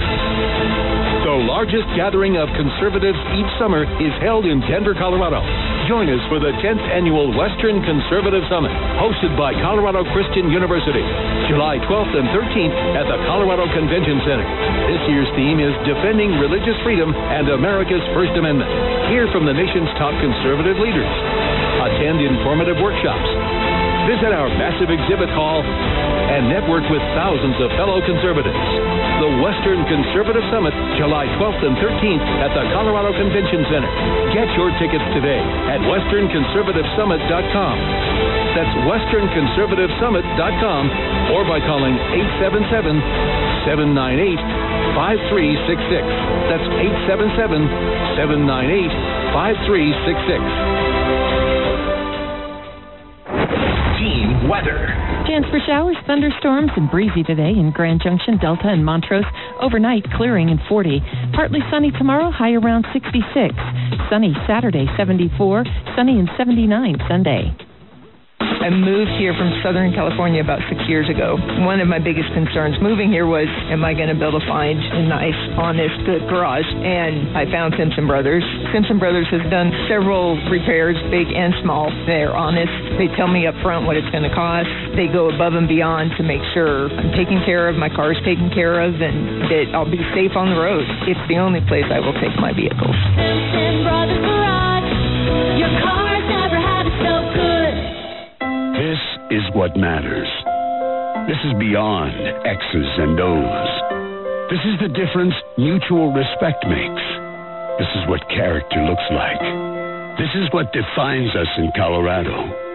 The largest gathering of conservatives each summer is held in Denver, Colorado. Join us for the tenth Annual Western Conservative Summit, hosted by Colorado Christian University, July twelfth and thirteenth at the Colorado Convention Center. This year's theme is Defending Religious Freedom and America's First Amendment. Hear from the nation's top conservative leaders. Attend informative workshops. Visit our massive exhibit hall and network with thousands of fellow conservatives. The Western Conservative Summit, July twelfth and thirteenth at the Colorado Convention Center. Get your tickets today at western conservative summit dot com. That's western conservative summit dot com or by calling eight seven seven, seven nine eight, five three six six. That's eight seven seven, seven nine eight, five three six six. Team weather. Chance for showers, thunderstorms, and breezy today in Grand Junction, Delta, and Montrose. Overnight, clearing and forty. Partly sunny tomorrow, high around sixty-six. Sunny Saturday, seventy-four. Sunny and seventy-nine Sunday. I moved here from Southern California about six years ago. One of my biggest concerns moving here was, am I going to be able to find a nice, honest, good garage? And I found Simpson Brothers. Simpson Brothers has done several repairs, big and small. They're honest. They tell me up front what it's going to cost. They go above and beyond to make sure I'm taken care of, my car's taken care of, and that I'll be safe on the road. It's the only place I will take my vehicles. Simpson Brothers Garage. Your car's never had it so good. This is what matters. This is beyond X's and O's. This is the difference mutual respect makes. This is what character looks like. This is what defines us in Colorado.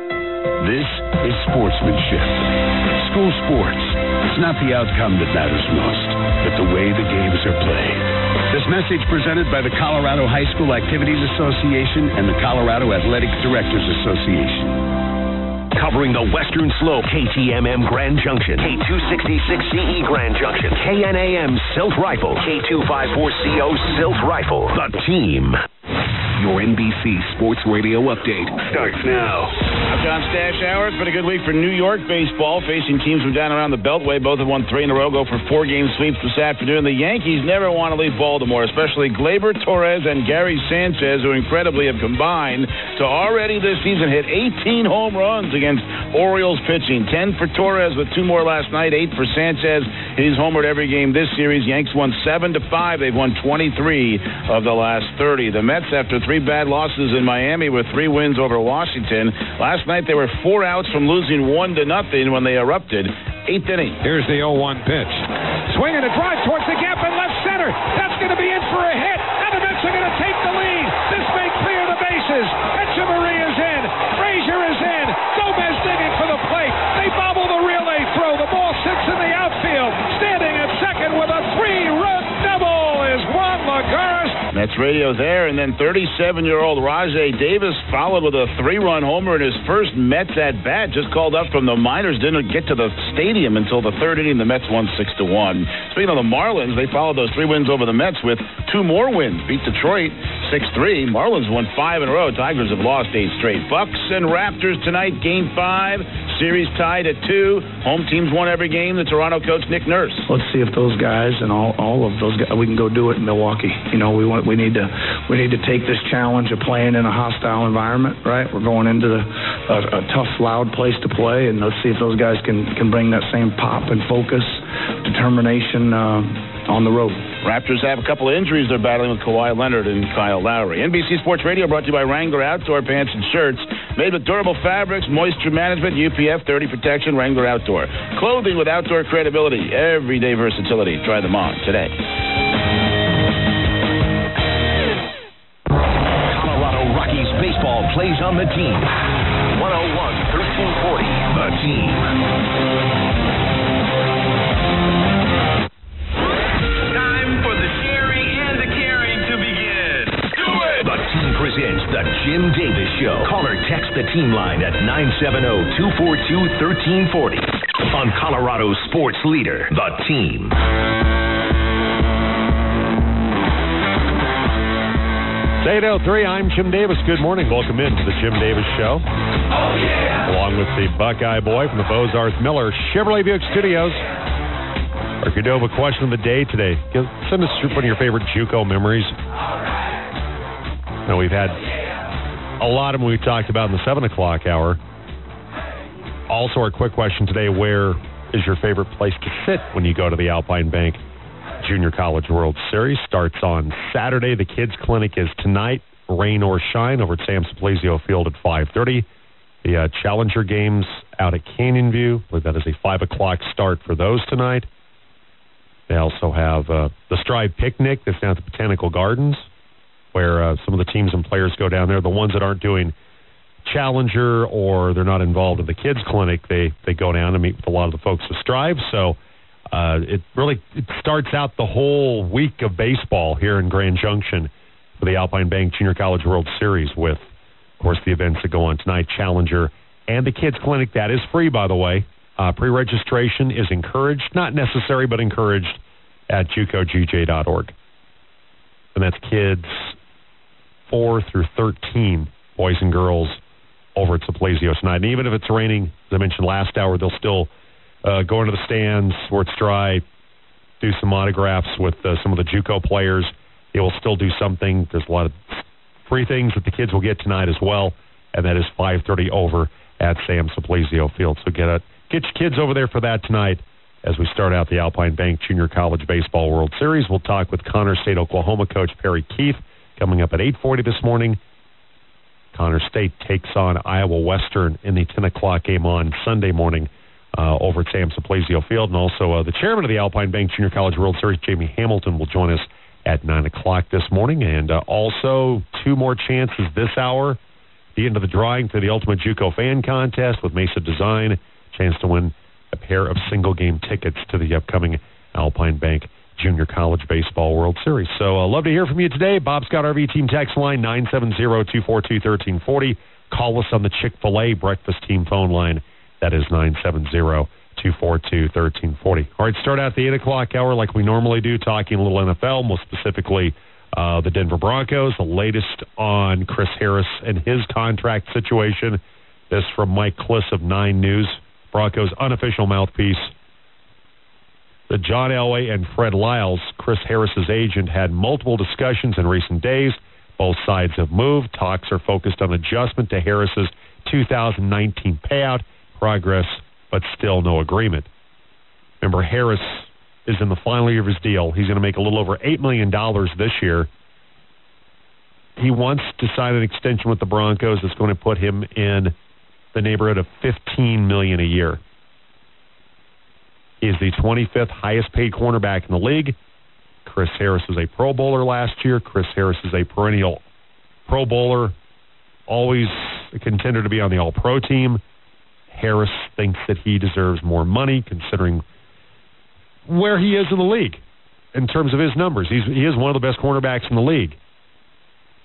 This is sportsmanship. School sports. It's not the outcome that matters most, but the way the games are played. This message presented by the Colorado High School Activities Association and the Colorado Athletic Directors Association. Covering the Western Slope, K T M M Grand Junction, K two sixty-six C E Grand Junction, K N A M Silt Rifle, K two fifty-four C O Silt Rifle. The Team. Your N B C Sports Radio update starts now. I'm Tom Stash Hour. It's been a good week for New York baseball, facing teams from down around the Beltway. Both have won three in a row, go for four-game sweeps this afternoon. The Yankees never want to leave Baltimore, especially Gleyber Torres and Gary Sanchez, who incredibly have combined to already this season hit eighteen home runs against Orioles pitching. ten for Torres with two more last night, eight for Sanchez. He's homered every game this series. Yanks won seven to five. They've won twenty-three of the last thirty. The Mets, after three bad losses in Miami with three wins over Washington, last night they were four outs from losing one to nothing when they erupted. Eighth inning. Here's the oh one pitch. Swinging a drive towards the gap in left center. That's going to be in for a hit. And the Mets are going to take the lead. This may clear the bases. Echeverry is in. Frazier is in. Gomez digging for the plate. They bobble the relay throw. The ball sits in the outfield. Standing at second with a three-run double is Juan Lagares. Mets radio there, and then thirty-seven-year-old Rajai Davis followed with a three-run homer in his first Mets at-bat, just called up from the minors, didn't get to the stadium until the third inning. The Mets won six to one. Speaking of the Marlins, they followed those three wins over the Mets with two more wins. Beat Detroit six three. Marlins won five in a row. Tigers have lost eight straight. Bucks and Raptors tonight, game five. Series tied at two. Home teams won every game. The Toronto coach, Nick Nurse. Let's see if those guys and all, all of those guys, we can go do it in Milwaukee. You know, we want we need to we need to take this challenge of playing in a hostile environment, right? We're going into the, a, a tough, loud place to play, and let's see if those guys can, can bring that same pop and focus, determination uh, on the road. Raptors have a couple of injuries they're battling with Kawhi Leonard and Kyle Lowry. N B C Sports Radio brought to you by Wrangler Outdoor Pants and Shirts. Made with durable fabrics, moisture management, U P F thirty protection, Wrangler Outdoor. Clothing with outdoor credibility, everyday versatility. Try them on today. Colorado Rockies baseball plays on the team. one oh one, thirteen forty, The Team. Presents The Jim Davis Show. Call or text the team line at nine seven zero, two four two, one three four zero on Colorado's sports leader, The Team. eight oh three, I'm Jim Davis. Good morning. Welcome in to The Jim Davis Show. Oh, yeah. Along with the Buckeye Boy from the Bozarth Miller Chevrolet Buick Studios. Our Cordova question of the day today. Send us one of your favorite JUCO memories. Now, we've had a lot of them we talked about in the seven o'clock hour. Also, our quick question today, where is your favorite place to sit when you go to the Alpine Bank Junior College World Series? Starts on Saturday. The Kids Clinic is tonight, rain or shine, over at Sam Simplesio Field at five thirty. The uh, Challenger games out at Canyon View. I believe that is a five o'clock start for those tonight. They also have uh, the Stride Picnic that's down at the Botanical Gardens, where uh, some of the teams and players go down there. The ones that aren't doing Challenger or they're not involved in the Kids Clinic, they, they go down and meet with a lot of the folks with Strive. So uh, it really it starts out the whole week of baseball here in Grand Junction for the Alpine Bank Junior College World Series with, of course, the events that go on tonight, Challenger and the Kids Clinic. That is free, by the way. Uh, pre-registration is encouraged, not necessary, but encouraged at juco g j dot org. And that's kids four through thirteen, boys and girls, over at Simplesio tonight. And even if it's raining, as I mentioned last hour, they'll still uh, go into the stands where it's dry, do some autographs with uh, some of the JUCO players. They will still do something. There's a lot of free things that the kids will get tonight as well, and that is five thirty over at Sam Simplesio Field. So get, a, get your kids over there for that tonight as we start out the Alpine Bank Junior College Baseball World Series. We'll talk with Connor State, Oklahoma coach Perry Keith coming up at eight forty this morning. Connor State takes on Iowa Western in the ten o'clock game on Sunday morning uh, over at Sam Simplesio Field. And also uh, the chairman of the Alpine Bank Junior College World Series, Jamie Hamilton, will join us at nine o'clock this morning. And uh, also two more chances this hour. The end of the drawing for the Ultimate JUCO Fan Contest with Mesa Design. Chance to win a pair of single-game tickets to the upcoming Alpine Bank Junior College Baseball World Series. So I'd uh, love to hear from you today. Bob Scott R V Team text line nine seven zero, two four two, one three four zero. Call us on the Chick-fil-A Breakfast Team phone line. That is nine seven zero, two four two, one three four zero. All right, start out the eight o'clock hour like we normally do, talking a little N F L, most specifically uh, the Denver Broncos. The latest on Chris Harris and his contract situation. This from Mike Kliss of Nine News, Broncos' unofficial mouthpiece. The John Elway and Fred Lyles, Chris Harris's agent, had multiple discussions in recent days. Both sides have moved. Talks are focused on adjustment to Harris's two thousand nineteen payout, progress, but still no agreement. Remember, Harris is in the final year of his deal. He's going to make a little over eight million dollars this year. He wants to sign an extension with the Broncos that's going to put him in the neighborhood of fifteen million dollars a year. He is the twenty-fifth highest paid cornerback in the league. Chris Harris was a Pro Bowler last year. Chris Harris is a perennial Pro Bowler, always a contender to be on the All-Pro team. Harris thinks that he deserves more money considering where he is in the league in terms of his numbers. He's, he is one of the best cornerbacks in the league.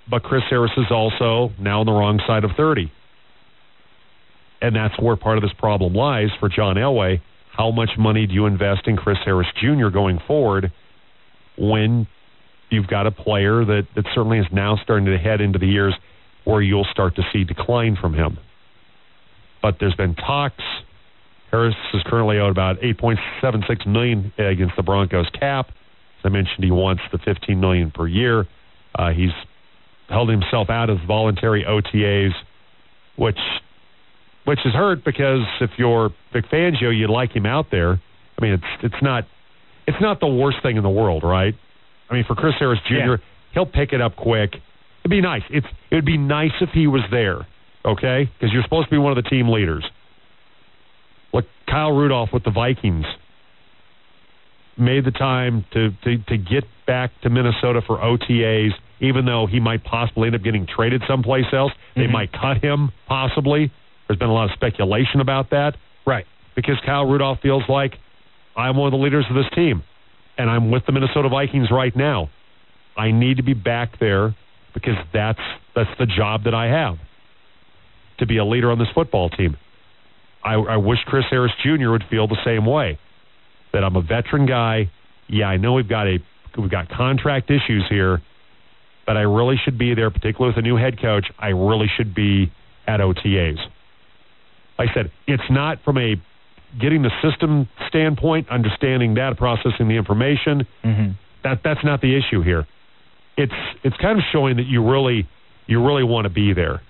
but Chris Harris is also now on the wrong side of thirty. And that's where part of this problem lies for John Elway. How much money do you invest in Chris Harris Junior going forward when you've got a player that, that certainly is now starting to head into the years where you'll start to see decline from him? But there's been talks. Harris is currently owed about eight point seven six million dollars against the Broncos cap. As I mentioned, he wants the fifteen million dollars per year. Uh, he's held himself out of voluntary O T As, which which is hurt because if you're Vic Fangio, you'd like him out there. I mean, it's it's not it's not the worst thing in the world, right? I mean, for Chris Harris Junior, yeah. He'll pick it up quick. It'd be nice. It's it would be nice if he was there, okay? Because you're supposed to be one of the team leaders. Look, Kyle Rudolph with the Vikings made the time to, to, to get back to Minnesota for O T As, even though he might possibly end up getting traded someplace else. They mm-hmm. might cut him, possibly. There's been a lot of speculation about that. Right. Because Kyle Rudolph feels like, I'm one of the leaders of this team, and I'm with the Minnesota Vikings right now. I need to be back there because that's that's the job that I have, to be a leader on this football team. I, I wish Chris Harris Junior would feel the same way, that I'm a veteran guy. Yeah, I know we've got a we've got contract issues here, but I really should be there, particularly with a new head coach. I really should be at O T As. Like I said, it's not from a getting the system standpoint, understanding data, processing the information. Mm-hmm. That that's not the issue here. It's it's kind of showing that you really you really want to be there.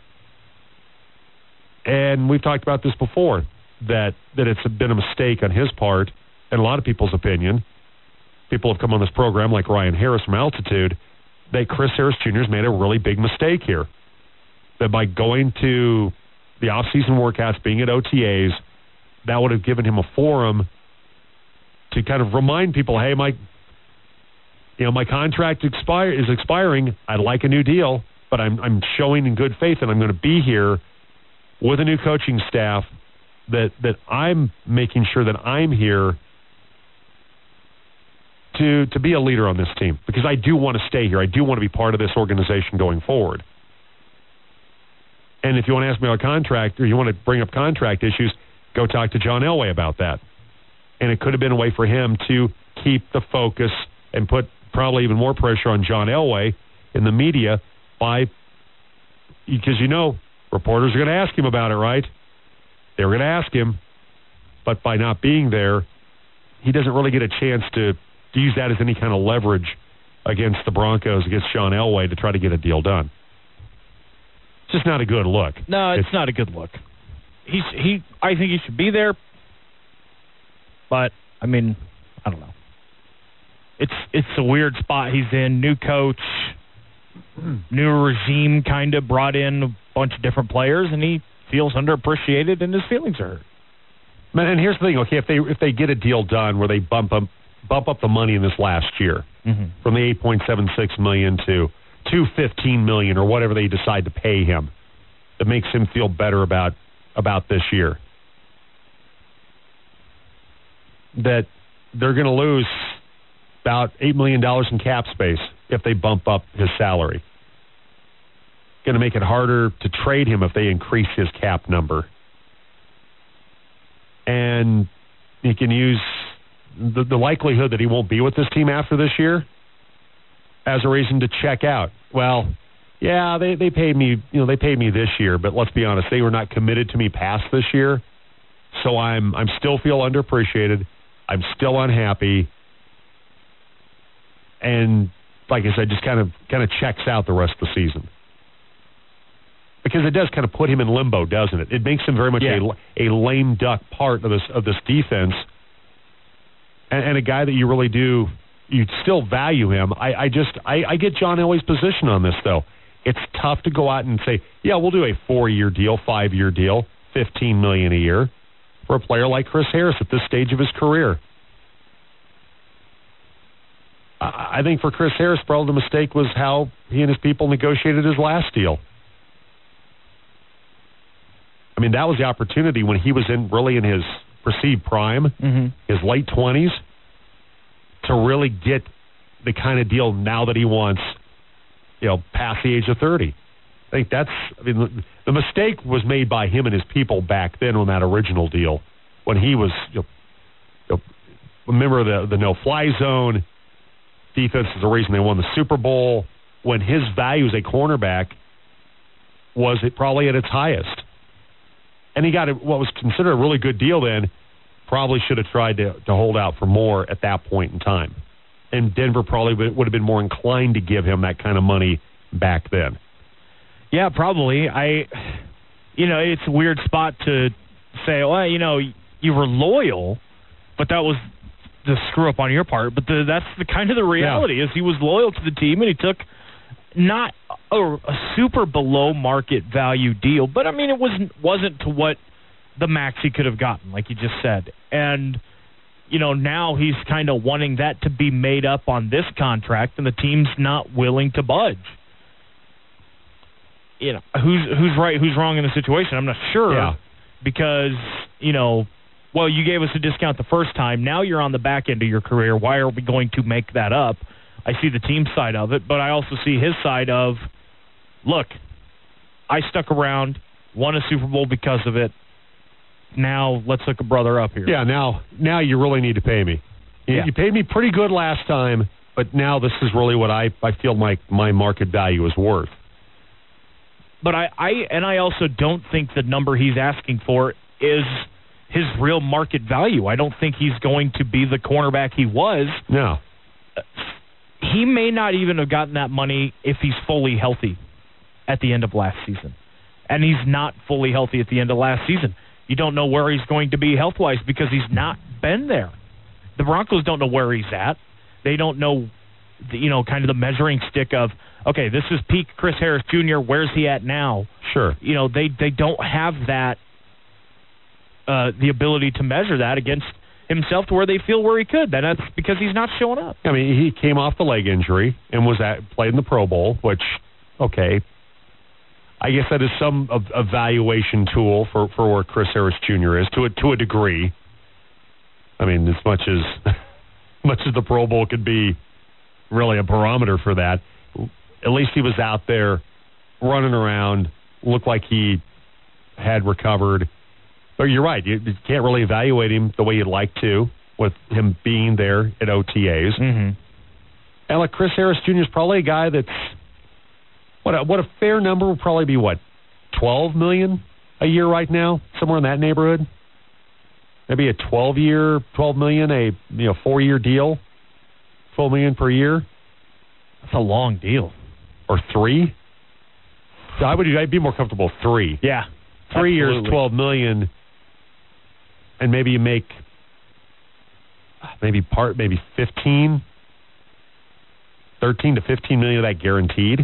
And we've talked about this before, that that it's been a mistake on his part, in a lot of people's opinion. People have come on this program, like Ryan Harris from Altitude, that Chris Harris Junior has made a really big mistake here. That by going to the off-season workouts, being at O T As, that would have given him a forum to kind of remind people, hey, my, you know, my contract expire is expiring. I'd like a new deal, but I'm I'm showing in good faith that I'm going to be here with a new coaching staff, that that I'm making sure that I'm here to to be a leader on this team, because I do want to stay here. I do want to be part of this organization going forward. And if you want to ask me about contract, or you want to bring up contract issues, go talk to John Elway about that. And it could have been a way for him to keep the focus and put probably even more pressure on John Elway in the media by, because you know, reporters are going to ask him about it, right? They were going to ask him, but by not being there, he doesn't really get a chance to, to use that as any kind of leverage against the Broncos, against John Elway, to try to get a deal done. It's just not a good look. No, it's, it's not a good look. He's he. I think he should be there, but I mean, I don't know. It's it's a weird spot he's in. New coach, new regime, kind of brought in a bunch of different players, and he feels underappreciated, and his feelings are hurt. And here's the thing: okay, if they if they get a deal done where they bump up bump up the money in this last year mm-hmm. from the eight point seven six million to two fifteen million or whatever they decide to pay him, that makes him feel better about about this year, that they're going to lose about eight million dollars in cap space if they bump up his salary. Going to make it harder to trade him if they increase his cap number. And he can use the, the likelihood that he won't be with this team after this year as a reason to check out. Well, yeah, they, they paid me, you know, they paid me this year, but let's be honest, they were not committed to me past this year. So I'm I'm still feel underappreciated. I'm still unhappy. And like I said, just kind of kind of checks out the rest of the season. Because it does kind of put him in limbo, doesn't it? It makes him very much yeah. a, a lame duck part of this of this defense. And, and a guy that you really do, you still value him. I, I just, I, I get John Elway's position on this, though. It's tough to go out and say, yeah, we'll do a four-year deal, five-year deal, fifteen million dollars a year for a player like Chris Harris at this stage of his career. I, I think for Chris Harris, probably the mistake was how he and his people negotiated his last deal. I mean, that was the opportunity when he was in really in his perceived prime, mm-hmm. his late twenties, to really get the kind of deal now that he wants you know, past the age of thirty. I think that's, I mean, the, the mistake was made by him and his people back then on that original deal when he was, you know, you know, remember the, the no-fly zone defense is the reason they won the Super Bowl, when his value as a cornerback was it probably at its highest. And he got a, what was considered a really good deal then, probably should have tried to, to hold out for more at that point in time. And Denver probably would have been more inclined to give him that kind of money back then. Yeah, probably. I, you know, it's a weird spot to say, well, you know, you were loyal, but that was the screw up on your part. But the, that's the kind of the reality yeah. is he was loyal to the team and he took not a, a super below market value deal, but I mean it wasn't wasn't to what the max he could have gotten, like you just said. And you know now he's kind of wanting that to be made up on this contract, and the team's not willing to budge. You know, who's who's right, who's wrong in the situation? I'm not sure. Yeah. Because, you know, well, you gave us a discount the first time. Now you're on the back end of your career. Why are we going to make that up? I see the team side of it, but I also see his side of, look, I stuck around, won a Super Bowl because of it. Now let's hook a brother up here. Yeah, now now you really need to pay me. You, yeah. you paid me pretty good last time, but now this is really what I, I feel like my market value is worth. But I, I and I also don't think the number he's asking for is his real market value. I don't think he's going to be the cornerback he was. No. He may not even have gotten that money if he's fully healthy at the end of last season. And he's not fully healthy at the end of last season. You don't know where he's going to be health-wise because he's not been there. The Broncos don't know where he's at. They don't know, the, you know, kind of the measuring stick of, okay, this is peak Chris Harris Junior Where's he at now? Sure. You know, they, they don't have that, uh, the ability to measure that against himself to where they feel where he could. Then that's because he's not showing up. I mean, he came off the leg injury and was at played in the Pro Bowl, which, okay, I guess that is some of, evaluation tool for, for where Chris Harris Junior is to a, to a degree. I mean, as much as much as the Pro Bowl could be really a barometer for that, at least he was out there running around, looked like he had recovered. But you're right, you, you can't really evaluate him the way you'd like to with him being there at O T As. Mm-hmm. And like Chris Harris Junior is probably a guy that's, what a, what a fair number would probably be, what, twelve million dollars a year right now, somewhere in that neighborhood? Maybe a twelve-year, twelve million dollars, a you know four-year deal, twelve million dollars per year. That's a long deal. Or three? So I would I'd be more comfortable with three. Yeah. Three absolutely. years, twelve million dollars, and maybe you make maybe part maybe fifteen, thirteen to fifteen million of that guaranteed.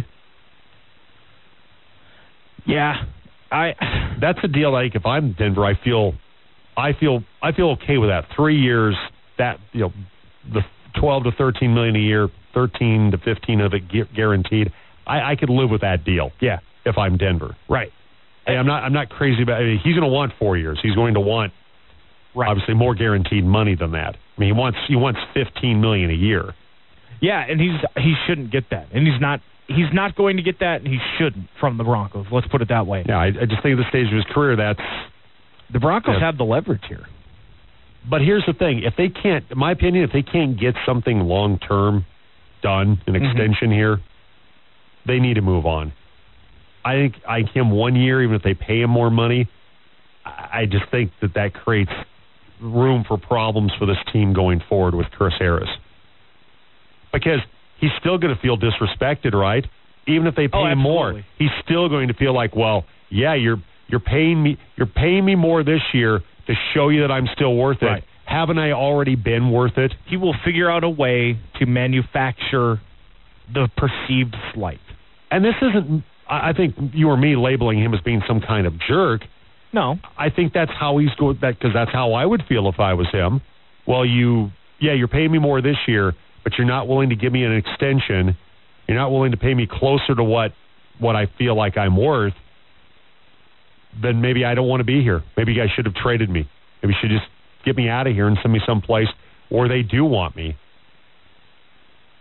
Yeah. I that's a deal like if I'm Denver, I feel I feel I feel okay with that. Three years, that you know, the twelve to thirteen million a year, thirteen to fifteen of it guaranteed. I, I could live with that deal. Yeah, if I'm Denver, right. Hey, I'm not I'm not crazy about. I mean, he's going to want four years. He's going to want right. obviously more guaranteed money than that. I mean, he wants he wants fifteen million a year. Yeah, and he's he shouldn't get that, and he's not. He's not going to get that, and he shouldn't from the Broncos. Let's put it that way. Yeah, I, I just think at the stage of his career, that's... The Broncos yeah. have the leverage here. But here's the thing. If they can't, in my opinion, if they can't get something long-term done, an extension mm-hmm. here, they need to move on. I think I give him one year, even if they pay him more money, I just think that that creates room for problems for this team going forward with Chris Harris. Because... he's still going to feel disrespected, right? Even if they pay oh, him more, he's still going to feel like, well, yeah, you're you're paying me you're paying me more this year to show you that I'm still worth it. Right. Haven't I already been worth it? He will figure out a way to manufacture the perceived slight. And this isn't, I think you or me labeling him as being some kind of jerk. No. I think that's how he's going, that because that's how I would feel if I was him. Well, you, yeah, you're paying me more this year, but you're not willing to give me an extension. You're not willing to pay me closer to what, what I feel like I'm worth. Then maybe I don't want to be here. Maybe you guys should have traded me. Maybe you should just get me out of here and send me someplace where they do want me.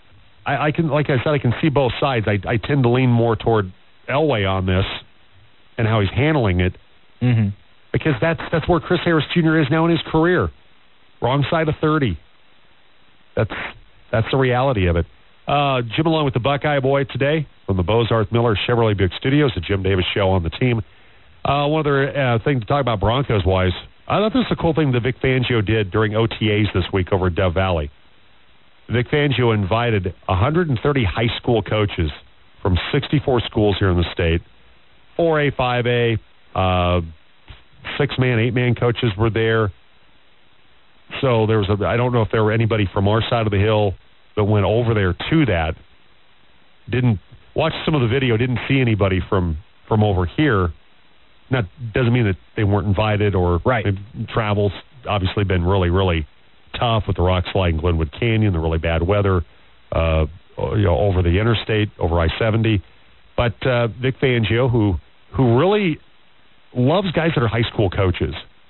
I, I can, like I said, I can see both sides. I, I tend to lean more toward Elway on this and how he's handling it, mm-hmm. because that's that's where Chris Harris Junior is now in his career. Wrong side of thirty. That's that's the reality of it. Uh, Jim along with the Buckeye Boy today from the Bozarth Miller Chevrolet Buick Studios, the Jim Davis Show on the team. Uh, one other uh, thing to talk about Broncos-wise, I thought this was a cool thing that Vic Fangio did during O T As this week over at Dove Valley. Vic Fangio invited one hundred thirty high school coaches from sixty-four schools here in the state. four A, five A, uh, six-man, eight-man coaches were there. So there was a, I don't know if there were anybody from our side of the hill that went over there to that. Didn't watch some of the video, didn't see anybody from, from over here. That doesn't mean that they weren't invited or right. Travel's obviously been really, really tough with the rock slide in Glenwood Canyon, the really bad weather, uh, you know, over the interstate, over I seventy. But uh, Vic Fangio, who who really loves guys that are high school coaches,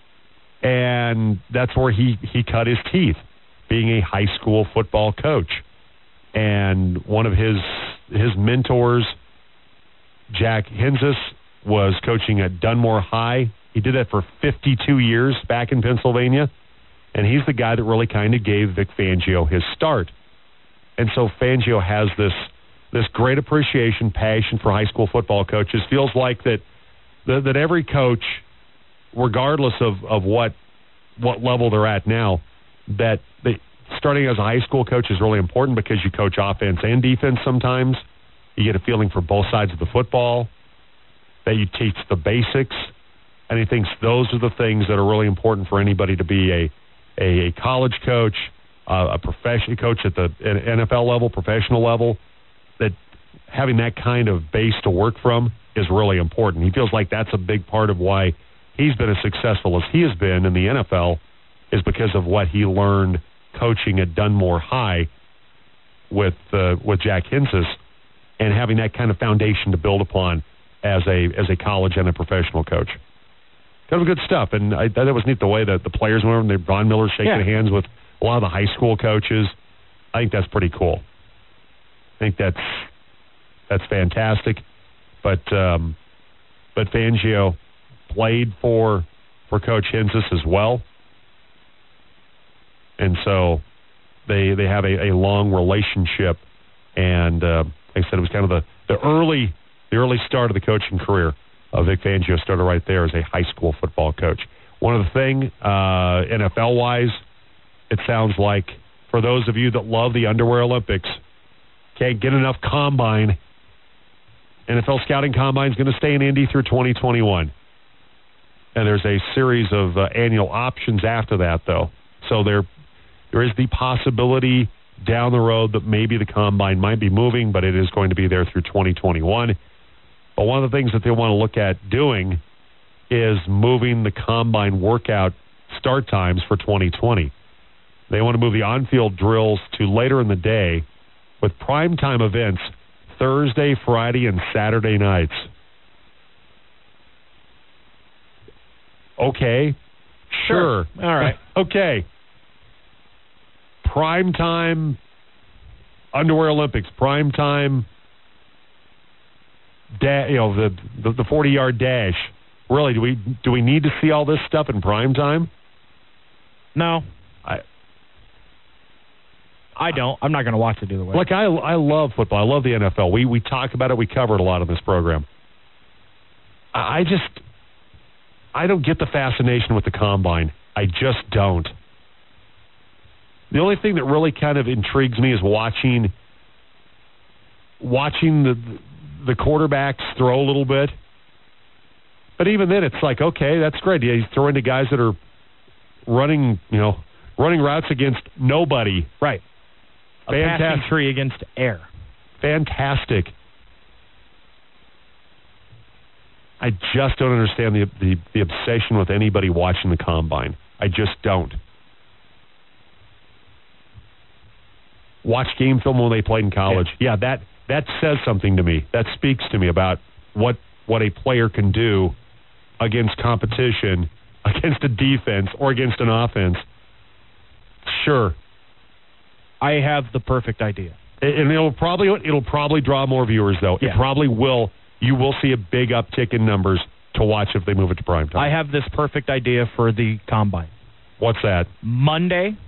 and that's where he, he cut his teeth, being a high school football coach. And one of his his mentors, Jack Henzis, was coaching at Dunmore High. He did that for fifty-two years back in Pennsylvania, and he's the guy that really kind of gave Vic Fangio his start. And so Fangio has this this great appreciation, passion for high school football coaches. Feels like that that, that every coach, regardless of, of what what level they're at now, that they, starting as a high school coach is really important because you coach offense and defense sometimes. You get a feeling for both sides of the football, that you teach the basics, and he thinks those are the things that are really important for anybody to be a, a, a college coach, uh, a professional coach at the N F L level, professional level, that having that kind of base to work from is really important. He feels like that's a big part of why he's been as successful as he has been in the N F L is because of what he learned coaching at Dunmore High with uh, with Jack Henzis, and having that kind of foundation to build upon as a as a college and a professional coach. Kind of good stuff, and I thought it was neat the way that the players went over, and Von Miller shaking yeah. hands with a lot of the high school coaches. I think that's pretty cool. I think that's that's fantastic. But um, but Fangio played for for Coach Henzis as well, and so they they have a, a long relationship. And uh, like I said, it was kind of the, the early the early start of the coaching career of Vic Fangio started right there as a high school football coach. One of the thing uh, N F L wise, it sounds like for those of you that love the Underwear Olympics, can't get enough combine. N F L Scouting Combine is going to stay in Indy through twenty twenty-one. And there's a series of uh, annual options after that, though. So there, there is the possibility down the road that maybe the Combine might be moving, but it is going to be there through twenty twenty-one. But one of the things that they want to look at doing is moving the Combine workout start times for twenty twenty. They want to move the on-field drills to later in the day with primetime events Thursday, Friday, and Saturday nights. Okay. Sure. All right. Okay. Primetime Underwear Olympics, primetime, da- you know, the the, the forty-yard dash. Really, do we do we need to see all this stuff in primetime? No. I I don't. I'm not going to watch it either way. Look, I I love football. I love the N F L. We we talk about it. We cover it a lot on this program. I just I don't get the fascination with the Combine. I just don't. The only thing that really kind of intrigues me is watching watching the the quarterbacks throw a little bit. But even then, it's like, okay, that's great. Yeah, he's throwing to guys that are running, you know, running routes against nobody. Right. A Fantastic. passing tree against air. Fantastic. I just don't understand the, the the obsession with anybody watching the Combine. I just don't. Watch game film when they played in college. Yeah, yeah that, that says something to me. That speaks to me about what what a player can do against competition, against a defense, or against an offense. Sure. I have the perfect idea. And it'll probably it'll probably draw more viewers, though. Yeah. It probably will. You will see a big uptick in numbers to watch if they move it to prime time. I have this perfect idea for the combine. What's that? Monday,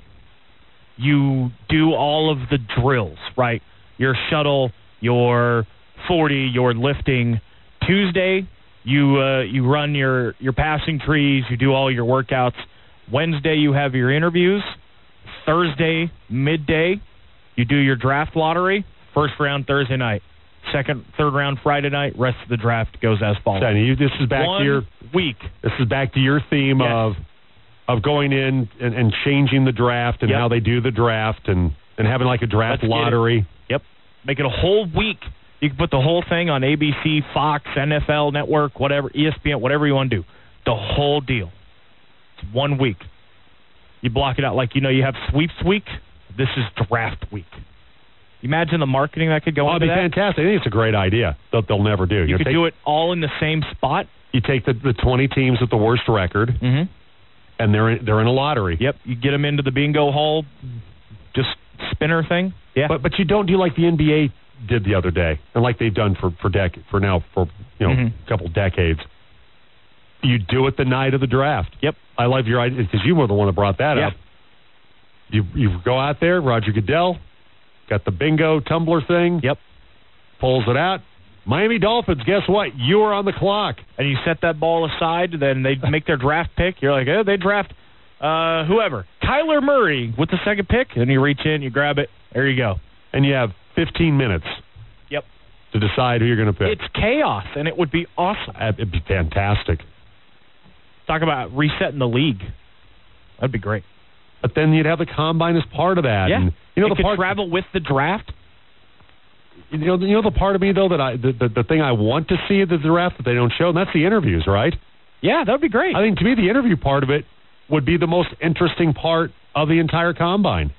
you do all of the drills, right? Your shuttle, your forty, your lifting. Tuesday, you uh, you run your, your passing trees, you do all your workouts. Wednesday, you have your interviews. Thursday, midday, you do your draft lottery. First round Thursday night. Second, third round Friday night. Rest of the draft goes as follows. Sonny, you, this is back One to your week. This is back to your theme Yes. of of going in and, and changing the draft and Yep. how they do the draft and, and having like a draft Let's get it. lottery. Yep. Make it a whole week. You can put the whole thing on A B C, Fox, N F L Network, whatever, E S P N, whatever you want to do. The whole deal. It's one week. You block it out like, you know, you have sweeps week. This is draft week. Imagine the marketing that could go Oh, it'd into be that. fantastic. I think it's a great idea that they'll never do. You know, could take, do it all in the same spot. You take the, the twenty teams with the worst record, mm-hmm. and they're in, they're in a lottery. Yep. You get them into the bingo hall, just spinner thing. Yeah. But but you don't do like the N B A did the other day, and like they've done for for dec- for now for you know Mm-hmm. a couple decades. You do it the night of the draft. Yep. I love your idea because you were the one that brought that Yeah. up. You you go out there, Roger Goodell, got the bingo tumbler thing. Yep. Pulls it out. Miami Dolphins, guess what? You are on the clock. And you set that ball aside, then they make their draft pick. You're like, oh, they draft uh, whoever. Kyler Murray with the second pick. And you reach in, you grab it. There you go. And you have fifteen minutes. Yep. To decide who you're going to pick. It's chaos, and it would be awesome. It'd be fantastic. Talk about resetting the league. That'd be great. But then you'd have the combine as part of that. Yeah. And, you know, it the could part, travel with the draft. You know, you know the part of me though that I the, the the thing I want to see at the draft that they don't show, and that's the interviews, right? Yeah, that'd be great. I think to me the interview part of it would be the most interesting part of the entire combine.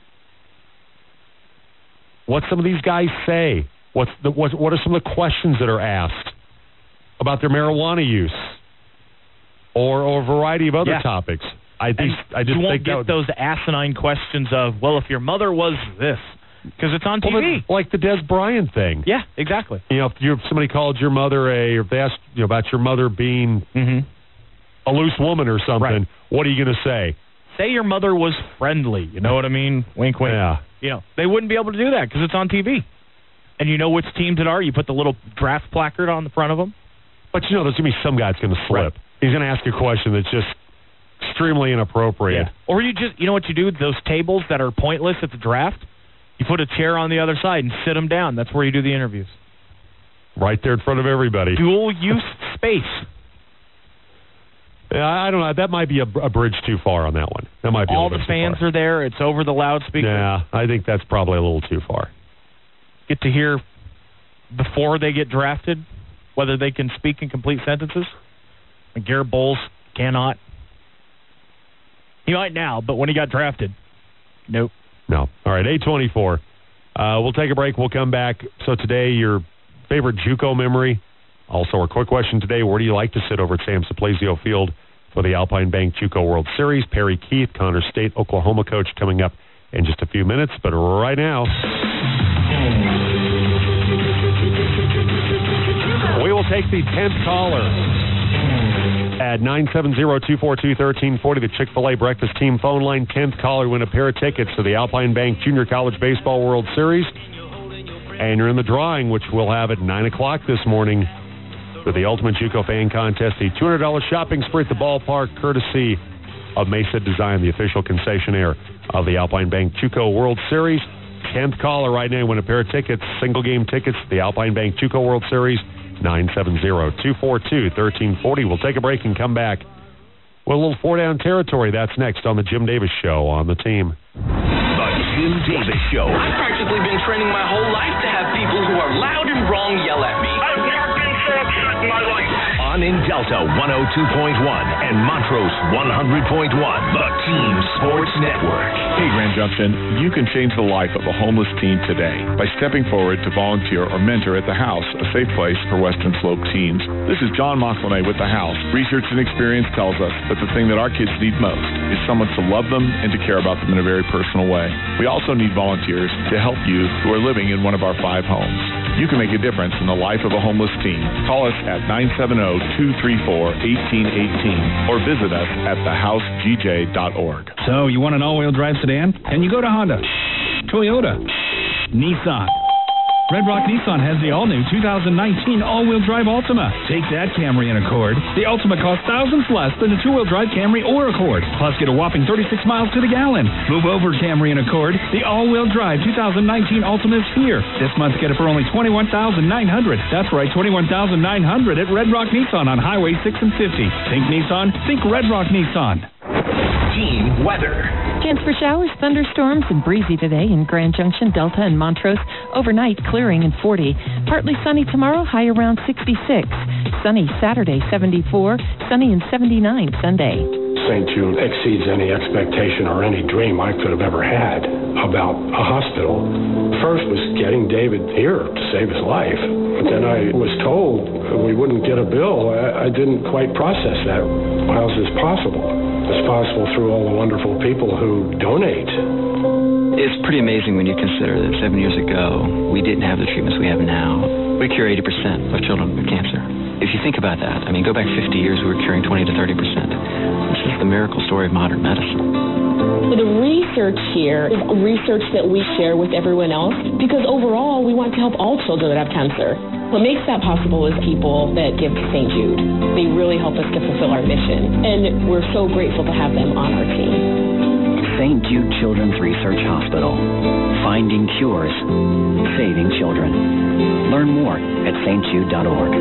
What some of these guys say? What's the what? What are some of the questions that are asked about their marijuana use, or or a variety of other Yeah. topics? I think And I just you won't think that get would, those asinine questions of, well, if your mother was this, because it's on T V. Well, but like the Des Bryant thing. Yeah, exactly. You know, if, you if somebody called your mother a, or if they asked you know, about your mother being mm-hmm. a loose woman or something, Right. what are you going to say? Say your mother was friendly. You know what I mean? Wink, wink. Yeah. You know, they wouldn't be able to do that because it's on T V. And you know which teams it are. You put the little draft placard on the front of them. But you know, there's going to be some guy that's going to slip. Right. He's going to ask a question that's just extremely inappropriate. Yeah. Or you just, you know what you do? Those tables that are pointless at the draft, you put a chair on the other side and sit them down. That's where you do the interviews. Right there in front of everybody. Dual use space. Yeah, I don't know. That might be a, a bridge too far on that one. That might be All a little the bit too fans far. are there. It's over the loudspeaker. Yeah, I think that's probably a little too far. Get to hear before they get drafted whether they can speak in complete sentences. And Garrett Bowles cannot. He might now, but when he got drafted, nope. No. All right, eight twenty-four. Uh, we'll take a break. We'll come back. So today, your favorite JUCO memory. Also, our quick question today, where do you like to sit over at Sam Saplazio Field for the Alpine Bank JUCO World Series? Perry Keith, Connor State, Oklahoma coach, coming up in just a few minutes. But right now, we will take the tenth caller at nine seven zero, two four two, one three four zero, the Chick-fil-A Breakfast Team phone line. tenth caller, win a pair of tickets to the Alpine Bank Junior College Baseball World Series. And you're in the drawing, which we'll have at nine o'clock this morning for the Ultimate JUCO Fan Contest, the two hundred dollars shopping spree at the ballpark, courtesy of Mesa Design, the official concessionaire of the Alpine Bank JUCO World Series. tenth caller right now, win a pair of tickets, single game tickets to the Alpine Bank JUCO World Series, nine seven zero, two four two, one three four zero. We'll take a break and come back with a little four-down territory. That's next on the Jim Davis Show on the team. The Jim Davis Show. I've practically been training my whole life to have people who are loud and wrong yell at me. I've never been so upset in my life. On in Delta one oh two point one and Montrose one hundred point one, the Team Sports Network. Hey, Grand Junction, you can change the life of a homeless teen today by stepping forward to volunteer or mentor at The House, a safe place for Western Slope teens. This is John Mocklene with The House. Research and experience tells us that the thing that our kids need most is someone to love them and to care about them in a very personal way. We also need volunteers to help youth who are living in one of our five homes. You can make a difference in the life of a homeless teen. Call us at nine seven zero, two three four, one eight one eight or visit us at the house g j dot org. So, you want an all-wheel drive sedan? And you go to Honda, Toyota, Nissan. Red Rock Nissan has the all-new two thousand nineteen all-wheel drive Altima. Take that Camry and Accord. The Altima costs thousands less than the two-wheel drive Camry or Accord. Plus, get a whopping thirty-six miles to the gallon. Move over, Camry and Accord. The all-wheel drive two thousand nineteen Altima is here. This month, get it for only twenty-one thousand nine hundred dollars. That's right, twenty-one thousand nine hundred dollars at Red Rock Nissan on Highway six and fifty. Think Nissan? Think Red Rock Nissan. Team weather. Chance for showers, thunderstorms, and breezy today in Grand Junction, Delta, and Montrose. Overnight, clearing and forty. Partly sunny tomorrow, high around sixty-six. Sunny Saturday, seventy-four. Sunny and seventy-nine Sunday. Saint Jude exceeds any expectation or any dream I could have ever had about a hospital. First was getting David here to save his life. But then I was told we wouldn't get a bill. I, I didn't quite process that. How is this possible? It's possible through all the wonderful people who donate. It's pretty amazing when you consider that seven years ago, we didn't have the treatments we have now. We cure eighty percent of children with cancer. If you think about that, I mean, go back fifty years, we were curing twenty to thirty percent. This is the miracle story of modern medicine. The research here is research that we share with everyone else because overall, we want to help all children that have cancer. What makes that possible is people that give to Saint Jude. They really help us to fulfill our mission, and we're so grateful to have them on our team. Saint Jude Children's Research Hospital. Finding cures, saving children. Learn more at s t jude dot org.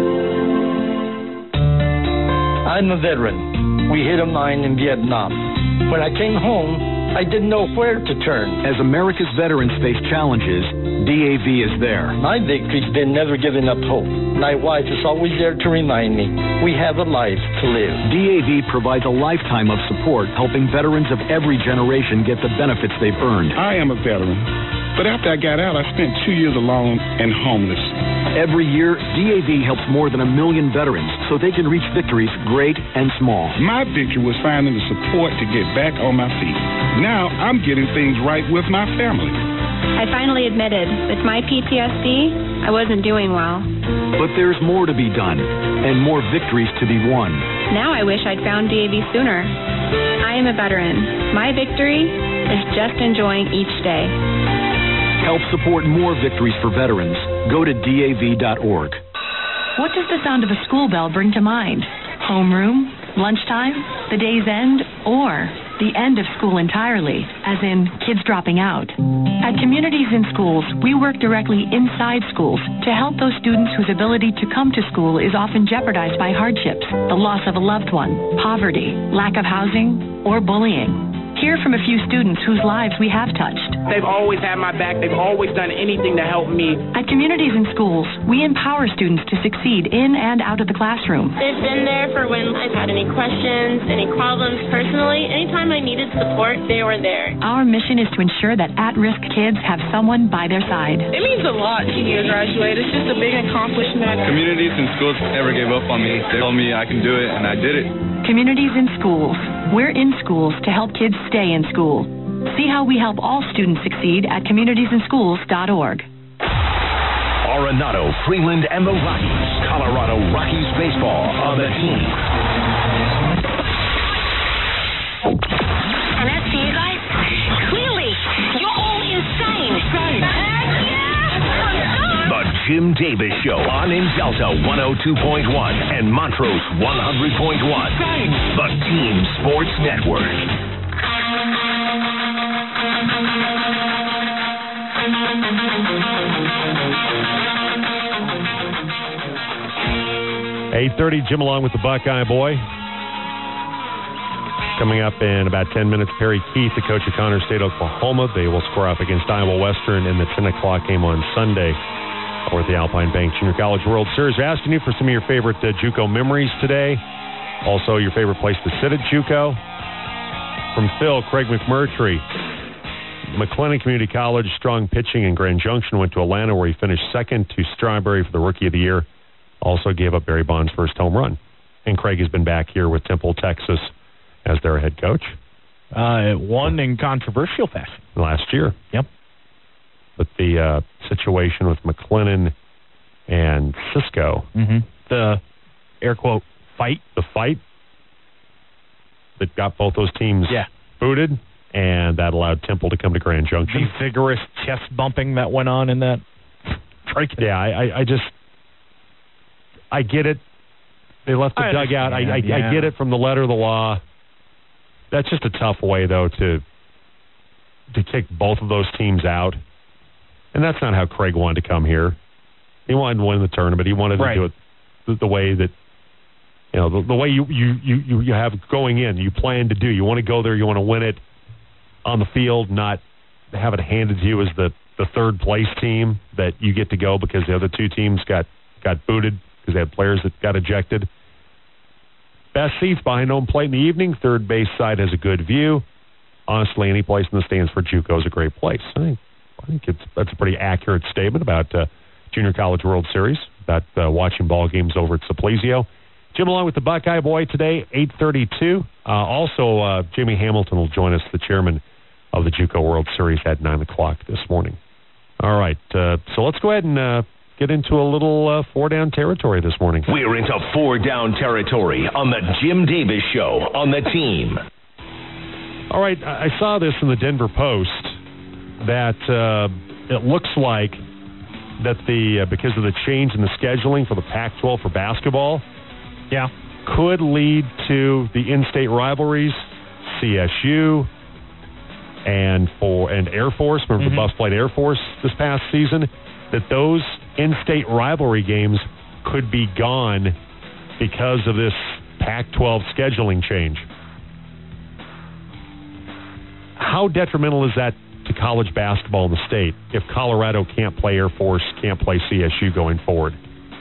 I'm a veteran. We hit a mine in Vietnam. When I came home, I didn't know where to turn. As America's veterans face challenges, D A V is there. My victory's been never giving up hope. My wife is always there to remind me we have a life to live. D A V provides a lifetime of support, helping veterans of every generation get the benefits they've earned. I am a veteran, but after I got out, I spent two years alone and homeless. Every year, D A V helps more than a million veterans so they can reach victories great and small. My victory was finding the support to get back on my feet. Now I'm getting things right with my family. I finally admitted, with my P T S D, I wasn't doing well. But there's more to be done, and more victories to be won. Now I wish I'd found D A V sooner. I am a veteran. My victory is just enjoying each day. Help support more victories for veterans. Go to D A V dot org. What does the sound of a school bell bring to mind? Homeroom? Lunchtime? The day's end? Or the end of school entirely, as in kids dropping out? At Communities in Schools, we work directly inside schools to help those students whose ability to come to school is often jeopardized by hardships, the loss of a loved one, poverty, lack of housing, or bullying. Hear from a few students whose lives we have touched. They've always had my back. They've always done anything to help me. At Communities in Schools, we empower students to succeed in and out of the classroom. They've been there for when I've had any questions, any problems personally. Anytime I needed support, they were there. Our mission is to ensure that at-risk kids have someone by their side. It means a lot to me to graduate. It's just a big accomplishment. Communities in Schools never gave up on me. They told me I can do it, and I did it. Communities in Schools. We're in schools to help kids stay in school. See how we help all students succeed at communities in schools dot org. Arenado, Freeland, and the Rockies. Colorado Rockies baseball on the team. And as to you guys, clearly, you're all insane. Insane. The Jim Davis Show on in Delta one oh two point one and Montrose one hundred point one. The Team Sports Network. eight thirty, Jim along with the Buckeye Boy. Coming up in about ten minutes, Perry Keith, the coach of Connors State, Oklahoma. They will square up against Iowa Western in the ten o'clock game on Sunday or the Alpine Bank Junior College World Series. We're asking you for some of your favorite uh, JUCO memories today. Also, your favorite place to sit at JUCO. From Phil, Craig McMurtry. McLennan Community College, strong pitching in Grand Junction, went to Atlanta where he finished second to Strawberry for the Rookie of the Year. Also gave up Barry Bonds' first home run. And Craig has been back here with Temple, Texas as their head coach. Uh, one in controversial fashion. last year. Yep. But the uh, situation with McLennan and Cisco, mm-hmm. the air quote fight, the fight that got both those teams yeah. booted, and that allowed Temple to come to Grand Junction. The vigorous chest bumping that went on in that. Yeah, I, I, I just, I get it. They left the I dugout. I, I, yeah. I get it from the letter of the law. That's just a tough way, though, to to kick both of those teams out. And that's not how Craig wanted to come here. He wanted to win the tournament. He wanted right. to do it the, the way that, you know, the, the way you, you, you, you have going in, you plan to do. You want to go there, you want to win it on the field, not have it handed to you as the, the third place team that you get to go because the other two teams got, got booted because they had players that got ejected. Best seats behind home plate in the evening. Third base side has a good view. Honestly, any place in the stands for JUCO is a great place. I think, I think it's that's a pretty accurate statement about uh, Junior College World Series, about uh, watching ball games over at Simplesio. Jim along with the Buckeye Boy today, eight thirty-two. Uh, also, uh, Jimmy Hamilton will join us, the chairman of the JUCO World Series, at nine o'clock this morning. All right, uh, so let's go ahead and uh, get into a little uh, four-down territory this morning. We're into four-down territory on the Jim Davis Show on the team. All right, I saw this in the Denver Post that uh, it looks like that the uh, because of the change in the scheduling for the Pac twelve for basketball, yeah, could lead to the in-state rivalries, C S U and for and Air Force. Remember mm-hmm. the bus played Air Force this past season? That those in-state rivalry games could be gone because of this Pac twelve scheduling change. How detrimental is that to college basketball in the state if Colorado can't play Air Force, can't play C S U going forward?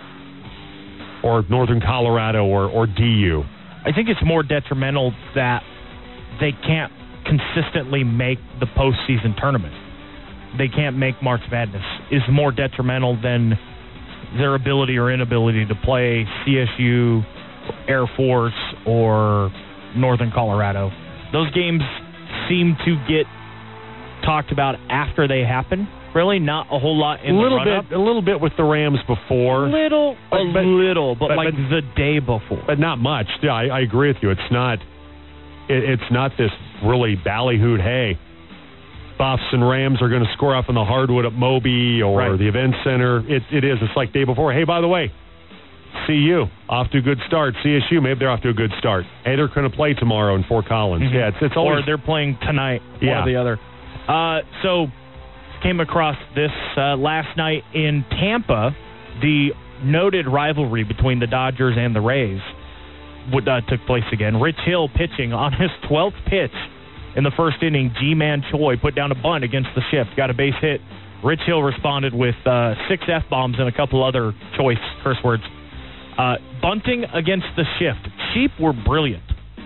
Or Northern Colorado or, or D U? I think it's more detrimental that they can't consistently make the postseason tournament. They can't make March Madness is more detrimental than their ability or inability to play C S U, Air Force, or Northern Colorado. Those games seem to get talked about after they happen. Really, not a whole lot in a little the run-up. bit, a little bit with the Rams before. Little, but, a but, little, but, but like but, the day before. But not much. Yeah, I, I agree with you. It's not. It, it's not this really ballyhooed. Hey, Buffs and Rams are going to score off in the hardwood at Moby or right. the Event Center. It, it is. It's like day before. Hey, by the way, C U off to a good start. C S U, maybe they're off to a good start. Hey, they're going to play tomorrow in Fort Collins. Mm-hmm. Yeah, it's, it's always. Or they're playing tonight. Yeah. One or the other. Uh, so, came across this uh, last night in Tampa. The noted rivalry between the Dodgers and the Rays would, uh, took place again. Rich Hill pitching on his twelfth pitch in the first inning. G-Man Choi put down a bunt against the Shift, got a base hit. Rich Hill responded with uh, six F-bombs and a couple other choice curse words. Uh, bunting against the Shift. Sheep were brilliant.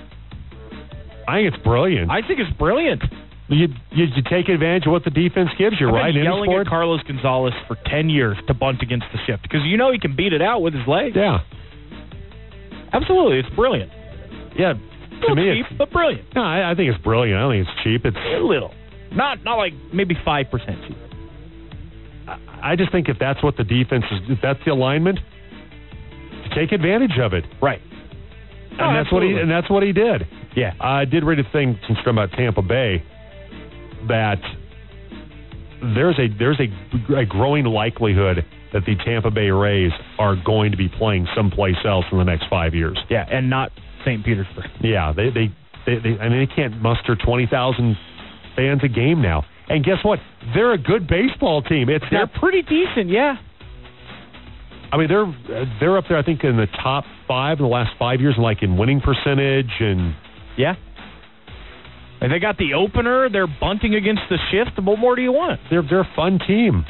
I think it's brilliant. I think it's brilliant. You, you, you take advantage of what the defense gives you, I've right? been yelling sport? at Carlos Gonzalez for ten years to bunt against the Shift because you know he can beat it out with his legs. Yeah. Absolutely. It's brilliant. Yeah. To me, cheap, it's, but brilliant. No, I, I think it's brilliant. I don't think it's cheap. It's a little. Not not like maybe five percent cheap. I, I just think if that's what the defense is, if that's the alignment, take advantage of it. Right. And Oh, that's what he and that's what he did. Yeah. I did read a thing since we're talking about Tampa Bay that there's a there's a, a growing likelihood that the Tampa Bay Rays are going to be playing someplace else in the next five years. Yeah, and not Saint Petersburg. Yeah, they they, they, they I mean they can't muster twenty thousand fans a game now. And guess what? They're a good baseball team. It's They're not, pretty decent, yeah. I mean, they're they're up there, I think, in the top five in the last five years, like in winning percentage and yeah. And they got the opener. They're bunting against the Shift. What more do you want? They're they're a fun team.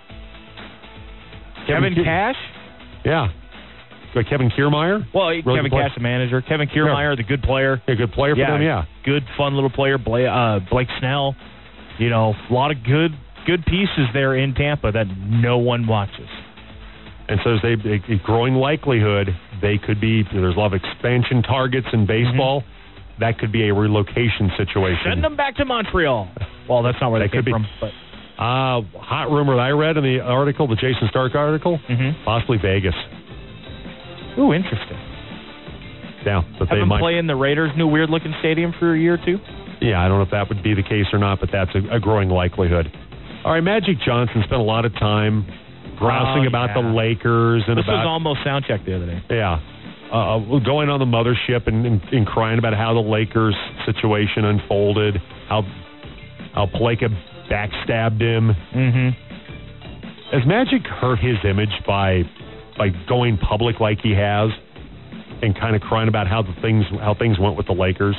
Kevin, Kevin Cash. Yeah. Like Kevin Kiermaier. Well, really Kevin Cash, the manager. Kevin Kiermaier, yeah. the good player. A good player for yeah, them. Yeah. Good, fun little player. Blake, uh, Blake Snell. You know, a lot of good good pieces there in Tampa that no one watches. And so there's a, a growing likelihood they could be, there's a lot of expansion targets in baseball. Mm-hmm. that could be a relocation situation. Send them back to Montreal. Well, that's not where that they came could be. from. But uh, hot rumor that I read in the article, the Jason Stark article, mm-hmm. possibly Vegas. Ooh, interesting. Yeah, but Have they them might play in the Raiders' new weird-looking stadium for a year or two? Yeah, I don't know if that would be the case or not, but that's a, a growing likelihood. All right, Magic Johnson spent a lot of time grousing oh, about yeah. the Lakers and this about was almost sound check the other day. Yeah, uh, going on the mothership and, and, and crying about how the Lakers situation unfolded, how how Paleka backstabbed him. Mm-hmm. Has Magic hurt his image by by going public like he has and kind of crying about how the things how things went with the Lakers?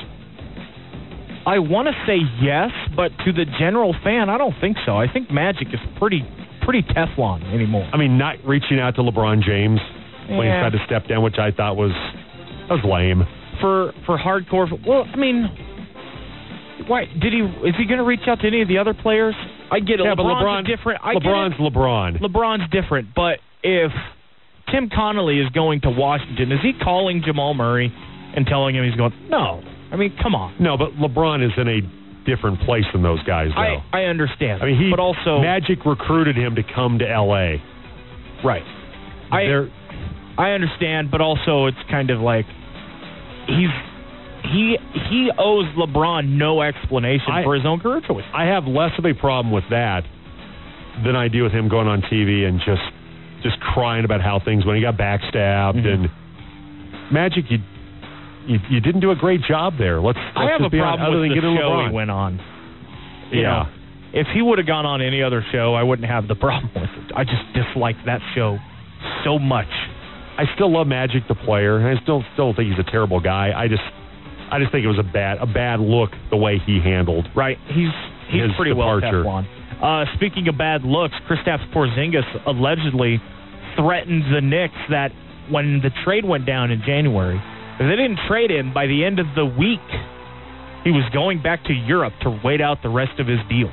I want to say yes, but to the general fan, I don't think so. I think Magic is pretty pretty Teflon anymore. I mean, not reaching out to LeBron James yeah. when he tried to step down, which I thought was that was lame. For for hardcore, well, I mean, why did he? Is he going to reach out to any of the other players? I get it. Yeah, LeBron's but LeBron, different. I LeBron's get it. LeBron. LeBron's different, but if Tim Connolly is going to Washington, is he calling Jamal Murray and telling him he's going? No. I mean, come on. No, but LeBron is in a different place than those guys, though. I, I understand. I mean, he, but also Magic recruited him to come to L A. Right. I They're, I understand, but also it's kind of like he's he he owes LeBron no explanation I, for his own career choice. I have less of a problem with that than I do with him going on T V and just just crying about how things went. He got backstabbed mm-hmm. and Magic. You, you you didn't do a great job there. Let's. let's I have just a be problem other with than the getting show LeBron. he went on. You yeah. know, if he would have gone on any other show, I wouldn't have the problem with it. I just disliked that show so much. I still love Magic the player. I still still think he's a terrible guy. I just I just think it was a bad a bad look the way he handled. Right. He's he's his pretty departure. well Teflon. Uh, speaking of bad looks, Kristaps Porzingis allegedly threatened the Knicks that when the trade went down in January, if they didn't trade him by the end of the week, he was going back to Europe to wait out the rest of his deal.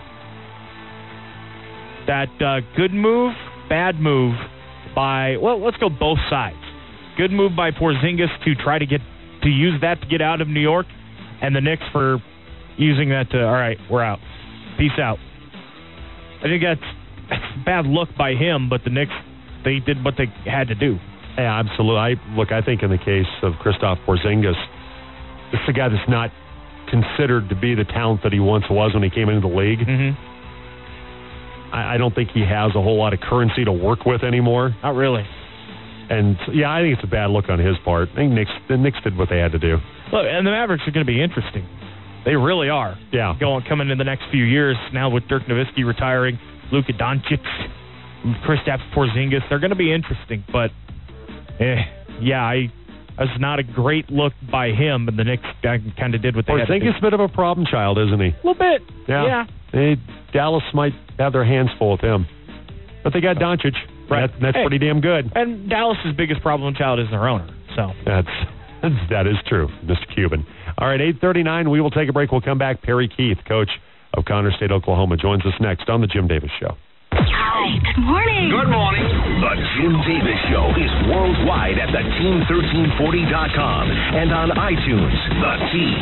That uh, good move, bad move by, well, let's go both sides. Good move by Porzingis to try to get to use that to get out of New York, and the Knicks for using that to, all right, we're out. Peace out. I think that's, that's a bad look by him, but the Knicks, they did what they had to do. Yeah, absolutely. I, look, I think in the case of Kristaps Porzingis, this is a guy that's not considered to be the talent that he once was when he came into the league. Mm-hmm. I, I don't think he has a whole lot of currency to work with anymore. Not really. And, yeah, I think it's a bad look on his part. I think Knicks, the Knicks did what they had to do. Look, and the Mavericks are going to be interesting. They really are. Yeah. Going coming in the next few years now with Dirk Nowitzki retiring, Luka Doncic, Kristaps Porzingis. They're going to be interesting, but eh, yeah, I that's not a great look by him, and the Knicks kind of did what they had to do. Porzingis is a bit of a problem child, isn't he? A little bit. Yeah. yeah. They, Dallas might have their hands full with him, but they got Doncic. Right. That, that's hey, pretty damn good. And Dallas's biggest problem child is their owner. So that's that is true, Mister Cuban. All right, eight thirty-nine. We will take a break. We'll come back. Perry Keith, coach of Connor State, Oklahoma, joins us next on the Jim Davis Show. Hi, good morning. Good morning. The Jim Davis Show is worldwide at the team thirteen forty dot com and on iTunes. The Team.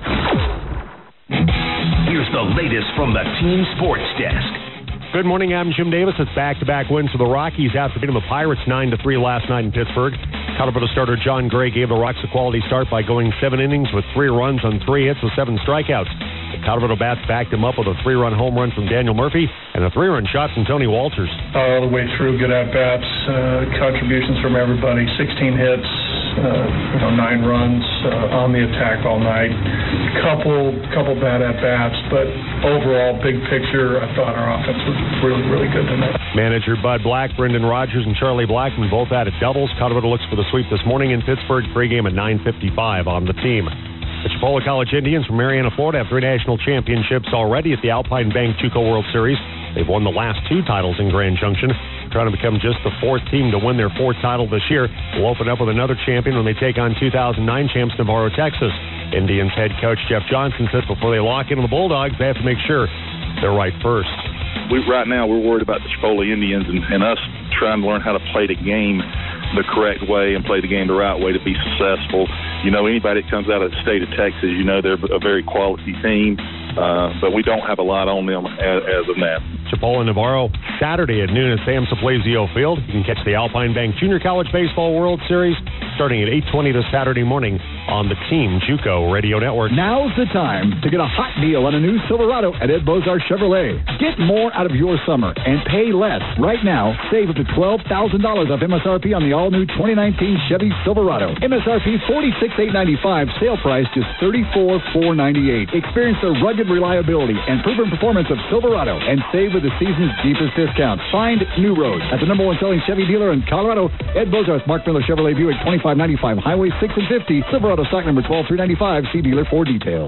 Here's the latest from the Team Sports Desk. Good morning, I'm Jim Davis. It's back-to-back wins for the Rockies after beating the Pirates nine to three last night in Pittsburgh. Colorado starter John Gray gave the Rocks a quality start by going seven innings with three runs on three hits with seven strikeouts. The Colorado bats backed him up with a three-run home run from Daniel Murphy and a three-run shot from Tony Walters. All the way through, good at-bats, uh, contributions from everybody, sixteen hits, uh, you know, nine runs uh, on the attack all night. Couple, couple bad at-bats, but overall, big picture, I thought our offense was really, really good tonight. Manager Bud Black, Brendan Rodgers, and Charlie Blackmon both added doubles. Colorado looks for the sweep this morning in Pittsburgh. Pregame at nine fifty-five on the Team. The Chipola College Indians from Marianna, Florida have three national championships already at the Alpine Bank JUCO World Series. They've won the last two titles in Grand Junction, trying to become just the fourth team to win their fourth title this year. We'll open up with another champion when they take on two thousand nine champs Navarro, Texas. Indians head coach Jeff Johnson says before they lock in on the Bulldogs, they have to make sure they're right first. We, right now, we're worried about the Chipola Indians and, and us trying to learn how to play the game the correct way and play the game the right way to be successful. you know, anybody that comes out of the state of Texas, you know they're a very quality team, uh, but we don't have a lot on them as, as of now. Chipola Navarro, Saturday at noon at Sam Saplazio Field. You can catch the Alpine Bank Junior College Baseball World Series starting at eight twenty this Saturday morning on the Team JUCO Radio Network. Now's the time to get a hot deal on a new Silverado at Ed Bozar Chevrolet. Get more out of your summer and pay less. Right now, save up to twelve thousand dollars off M S R P on the all-new twenty nineteen Chevy Silverado. M S R P forty-six thousand eight hundred ninety-five dollars, sale price just thirty-four thousand four hundred ninety-eight dollars. Experience the rugged reliability and proven performance of Silverado and save with the season's deepest discounts. Find New Road at the number one selling Chevy dealer in Colorado, Ed Bozarth, Mark Miller Chevrolet Buick, twenty-five ninety-five, Highway six and fifty, Silverado stock number twelve three ninety-five. See dealer for details.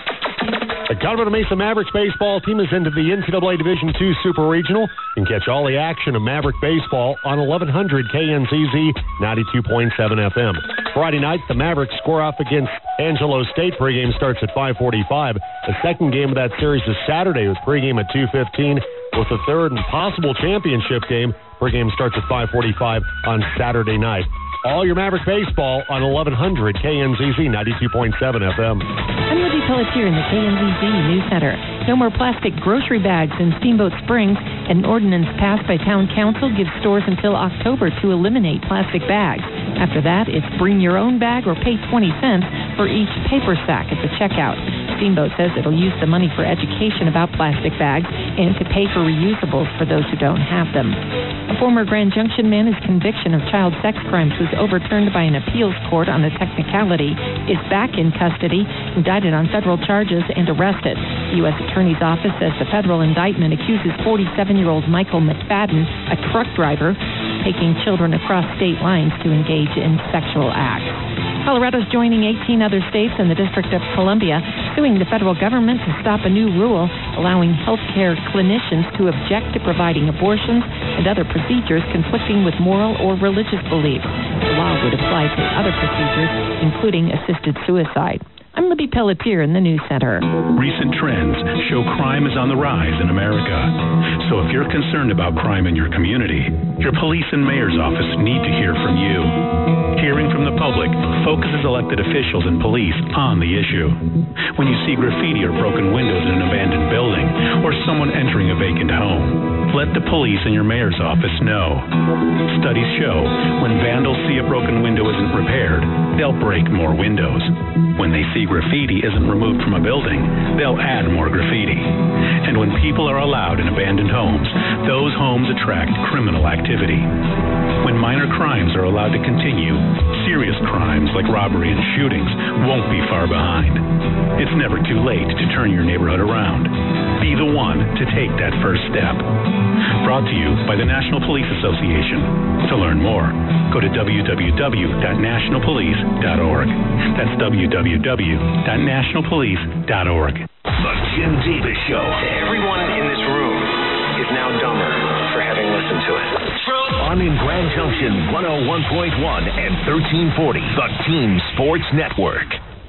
The Colorado Mesa Mavericks baseball team is into the N C double A Division two Super Regional. You can catch all the action of Maverick baseball on eleven hundred K N Z Z ninety-two point seven F M. Friday night, the Mavericks score off against Angelo State. Pregame starts at five forty-five. The second game of that series is Saturday with pregame at two fifteen. With the third and possible championship game, pregame starts at five forty-five on Saturday night. All your Maverick baseball on eleven hundred K N Z Z ninety-two point seven F M. I'm Libby Pelletier in the K N Z Z News Center. No more plastic grocery bags in Steamboat Springs. An ordinance passed by Town Council gives stores until October to eliminate plastic bags. After that, it's bring your own bag or pay twenty cents for each paper sack at the checkout. Steamboat says it'll use the money for education about plastic bags and to pay for reusables for those who don't have them. A former Grand Junction man whose conviction of child sex crimes was overturned by an appeals court on a technicality is back in custody, indicted on federal charges, and arrested. The U S Attorney's Office says the federal indictment accuses forty-seven-year-old Michael McFadden, a truck driver, taking children across state lines to engage in sexual acts. Colorado's joining eighteen other states and the District of Columbia suing the federal government to stop a new rule allowing healthcare clinicians to object to providing abortions and other procedures conflicting with moral or religious beliefs. The law would apply to other procedures, including assisted suicide. I'm Libby Pelletier in the News Center. Recent trends show crime is on the rise in America. So if you're concerned about crime in your community, your police and mayor's office need to hear from you. Hearing from the public focuses elected officials and police on the issue. When you see graffiti or broken windows in an abandoned building or someone entering a vacant home, let the police and your mayor's office know. Studies show when vandals see a broken window isn't repaired, they'll break more windows. When they see graffiti isn't removed from a building, they'll add more graffiti. And when people are allowed in abandoned homes, those homes attract criminal activity. When minor crimes are allowed to continue, serious crimes like robbery and shootings won't be far behind. It's never too late to turn your neighborhood around. Be the one to take that first step. Brought to you by the National Police Association. To learn more, go to w w w dot national police dot org. That's w w w dot national police dot org. The Jim Davis Show. Everyone in this room is now dumber for having listened to it. On in Grand Junction, one oh one point one and thirteen forty, the Team Sports Network.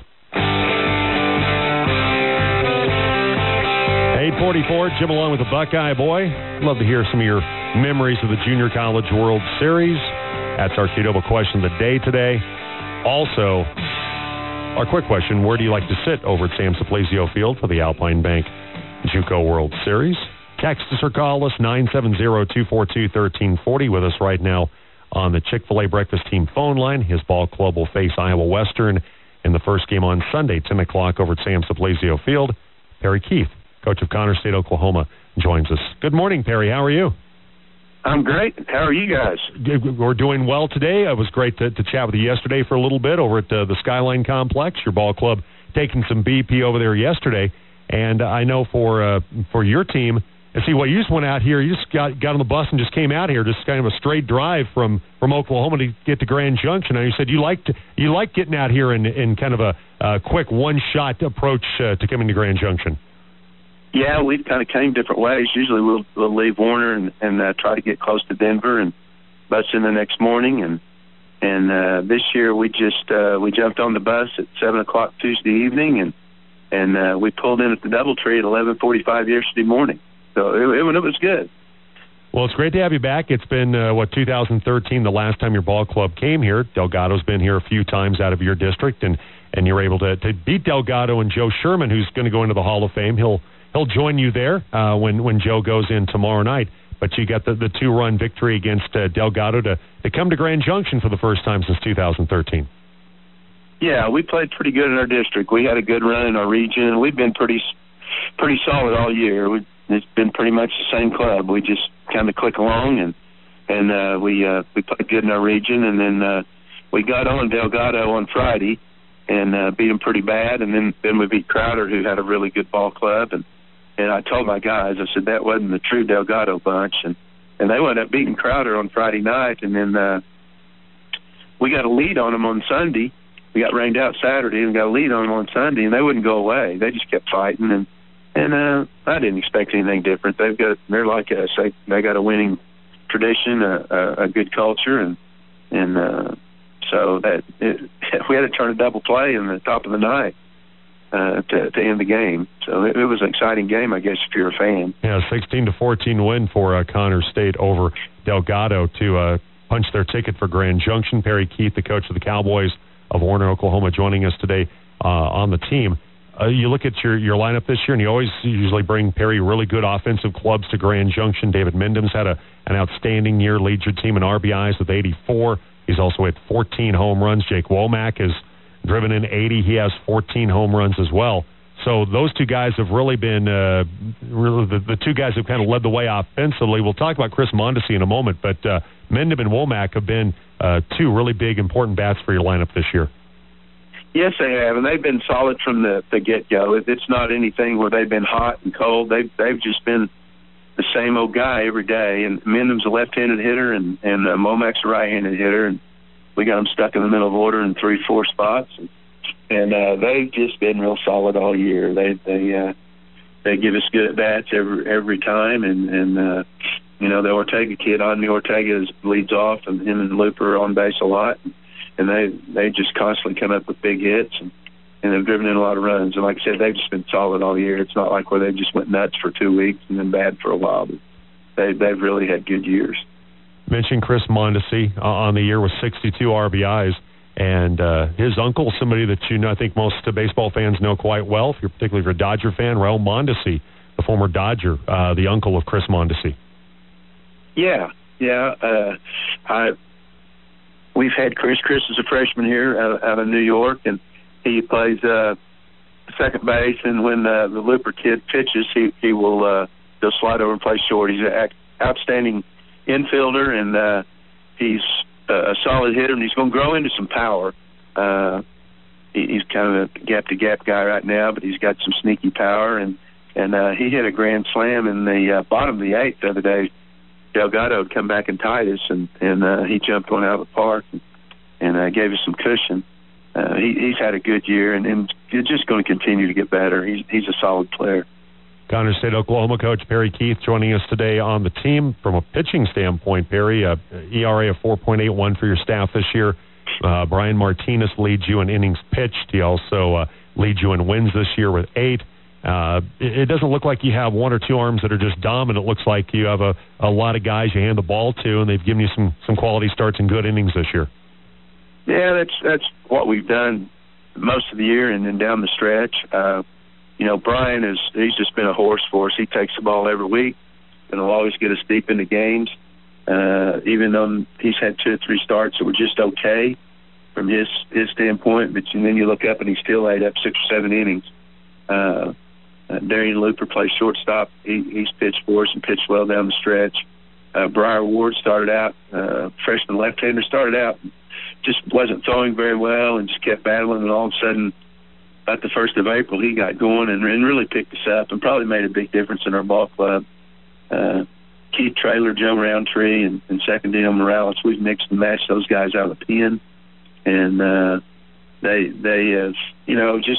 eight forty-four, Jim along with the Buckeye Boy. Love to hear some of your memories of the Junior College World Series. That's our Qdoba question of the day today. Also, our quick question, where do you like to sit over at Sam Saplazio Field for the Alpine Bank JUCO World Series? Text us or call us nine seven zero, two four two, one three four zero with us right now on the Chick-fil-A Breakfast Team phone line. His ball club will face Iowa Western in the first game on Sunday, ten o'clock over at Sam Saplazio Field. Perry Keith, coach of Connor State, Oklahoma, joins us. Good morning, Perry. How are you? I'm great. How are you guys? We're doing well today. It was great to, to chat with you yesterday for a little bit over at uh, the Skyline Complex. Your ball club taking some B P over there yesterday. And I know for uh, for your team, and see, what you just went out here, you just got, got on the bus and just came out here, just kind of a straight drive from, from Oklahoma to get to Grand Junction. And you said you liked you like getting out here in, in kind of a uh, quick one-shot approach uh, to coming to Grand Junction. Yeah, we kind of came different ways. Usually we'll, we'll leave Warner and, and uh, try to get close to Denver and bus in the next morning. And and uh, this year we just uh, we jumped on the bus at seven o'clock Tuesday evening, and and uh, we pulled in at the DoubleTree at eleven forty-five yesterday morning. So it, it, it was good. Well, it's great to have you back. It's been, uh, what, two thousand thirteen, the last time your ball club came here. Delgado's been here a few times out of your district, and, and you're able to, to beat Delgado and Joe Sherman, who's going to go into the Hall of Fame. He'll he'll join you there uh, when, when Joe goes in tomorrow night. But you got the, the two-run victory against uh, Delgado to, to come to Grand Junction for the first time since two thousand thirteen. Yeah, we played pretty good in our district. We had a good run in our region. We've been pretty pretty solid all year. We, it's been pretty much the same club. We just kind of click along, and and uh, we uh, we played good in our region. And then uh, we got on Delgado on Friday and uh, beat them pretty bad. And then, then we beat Crowder, who had a really good ball club. And, and I told my guys, I said, that wasn't the true Delgado bunch. And, and they wound up beating Crowder on Friday night. And then uh, we got a lead on them on Sunday. We got rained out Saturday and got a lead on them on Sunday, and they wouldn't go away. They just kept fighting, and and uh, I didn't expect anything different. They've got they're like us. They they got a winning tradition, a, a, a good culture, and and uh, so that it, we had to turn a double play in the top of the night uh, to to end the game. So it, it was an exciting game, I guess, if you're a fan. Yeah, sixteen to fourteen win for uh, Connors State over Delgado to uh, punch their ticket for Grand Junction. Perry Keith, the coach of the Cowboys of Warner, Oklahoma, joining us today uh, on the team. Uh, you look at your, your lineup this year, and you always usually bring, Perry, really good offensive clubs to Grand Junction. David Mindham's had a, an outstanding year, leads your team in R B Is with eighty-four. He's also had fourteen home runs. Jake Womack has driven in eighty. He has fourteen home runs as well. So those two guys have really been uh, really the, the two guys who've kind of led the way offensively. We'll talk about Chris Mondesi in a moment, but uh, Mindham and Womack have been uh, two really big, important bats for your lineup this year. Yes, they have, and they've been solid from the, the get-go. It, it's not anything where they've been hot and cold. They've, they've just been the same old guy every day. And Mindham's a left-handed hitter, and, and uh, Womack's a right-handed hitter, and we got them stuck in the middle of order in three, four spots. And, and uh, they've just been real solid all year. They they uh, they give us good at bats every every time, and and uh, you know the Ortega kid, Omni Ortega, is, leads off, and him and Looper are on base a lot, and, and they they just constantly come up with big hits, and, and they've driven in a lot of runs. And like I said, they've just been solid all year. It's not like where they just went nuts for two weeks and then bad for a while. But they they've really had good years. Mentioned Chris Mondesi uh, on the year with sixty-two R B Is. And uh, his uncle, somebody that you know, I think most uh, baseball fans know quite well, if you're particularly if you're a Dodger fan, Raul Mondesi, the former Dodger, uh, the uncle of Chris Mondesi. Yeah, yeah. Uh, I we've had Chris. Chris is a freshman here out, out of New York, and he plays uh, second base. And when uh, the Looper kid pitches, he he will uh, he'll slide over and play short. He's an outstanding infielder, and uh, he's a solid hitter, and he's going to grow into some power. Uh, he, he's kind of a gap-to-gap guy right now, but he's got some sneaky power, and and uh, he hit a grand slam in the uh, bottom of the eighth the other day. Delgado had come back and tied us, and, and uh, he jumped one out of the park and, and uh, gave us some cushion. Uh, he, he's had a good year, and, and he's just going to continue to get better. He's, he's a solid player. Connors State, Oklahoma coach Perry Keith joining us today on the team. From a pitching standpoint, Perry, uh, E R A of four point eight one for your staff this year. Uh, Brian Martinez leads you in innings pitched. He also uh, leads you in wins this year with eight. Uh, it, it doesn't look like you have one or two arms that are just dominant. It looks like you have a, a lot of guys you hand the ball to, and they've given you some, some quality starts and good innings this year. Yeah, that's that's what we've done most of the year and then down the stretch. Uh, You know, Brian is, he's just been a horse for us. He takes the ball every week, and he'll always get us deep into games. Uh, even though he's had two or three starts that were just okay from his, his standpoint, but then you look up and he still ate up six or seven innings. Uh, uh, Darian Looper plays shortstop. He, he's pitched for us and pitched well down the stretch. Uh, Briar Ward started out, uh, freshman left-hander, started out, just wasn't throwing very well and just kept battling, and all of a sudden, about the first of April, he got going and, and really picked us up and probably made a big difference in our ball club. Uh, Keith Traylor, Joe Roundtree, and, and Secondino Morales, we've mixed and matched those guys out of the pen. And uh, they, they have, you know, just,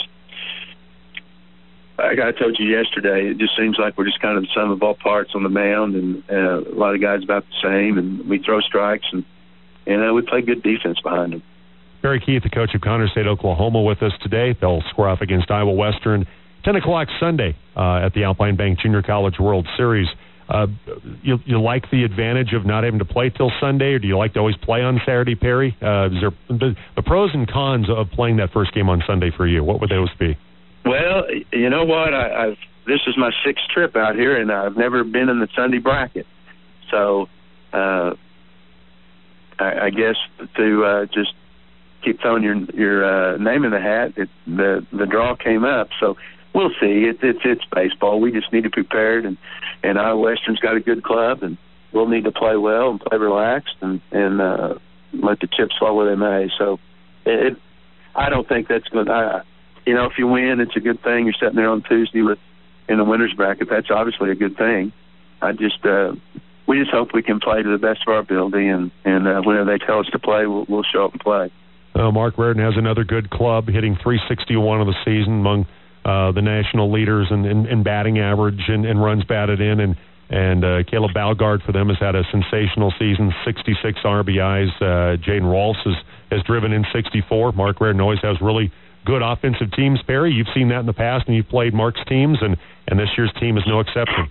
like I told you yesterday, it just seems like we're just kind of the sum of all parts on the mound, and uh, a lot of guys about the same, and we throw strikes, and, and uh, we play good defense behind them. Perry Keith, the coach of Connors State, Oklahoma, with us today. They'll square off against Iowa Western ten o'clock Sunday uh, at the Alpine Bank Junior College World Series. Uh, you, you like the advantage of not having to play till Sunday, or do you like to always play on Saturday, Perry? Uh, is there the, the pros and cons of playing that first game on Sunday for you? What would those be? Well, you know what? I, I've this is my sixth trip out here, and I've never been in the Sunday bracket. So, uh, I, I guess to uh, just keep throwing your your uh, name in the hat, it, the the draw came up. So. We'll see. It, it's it's baseball. We just need to be prepared, and and Iowa Western's got a good club, and we'll need to play well and play relaxed, and and uh, let the chips fall where they may. So, it, I don't think that's going. to You know, if you win, it's a good thing. You're sitting there on Tuesday with in the winners bracket. That's obviously a good thing. I just uh, we just hope we can play to the best of our ability, and and uh, whenever they tell us to play, we'll, we'll show up and play. Uh, Mark Reardon has another good club, hitting three sixty-one of the season among. Uh, the national leaders in, in, in batting average and, and runs batted in, and and uh, Caleb Balgard for them has had a sensational season, sixty-six R B Is. Uh, Jaden Rolfs has, has driven in sixty-four. Mark Reardon always has really good offensive teams. Perry, you've seen that in the past, and you've played Mark's teams, and, and this year's team is no exception.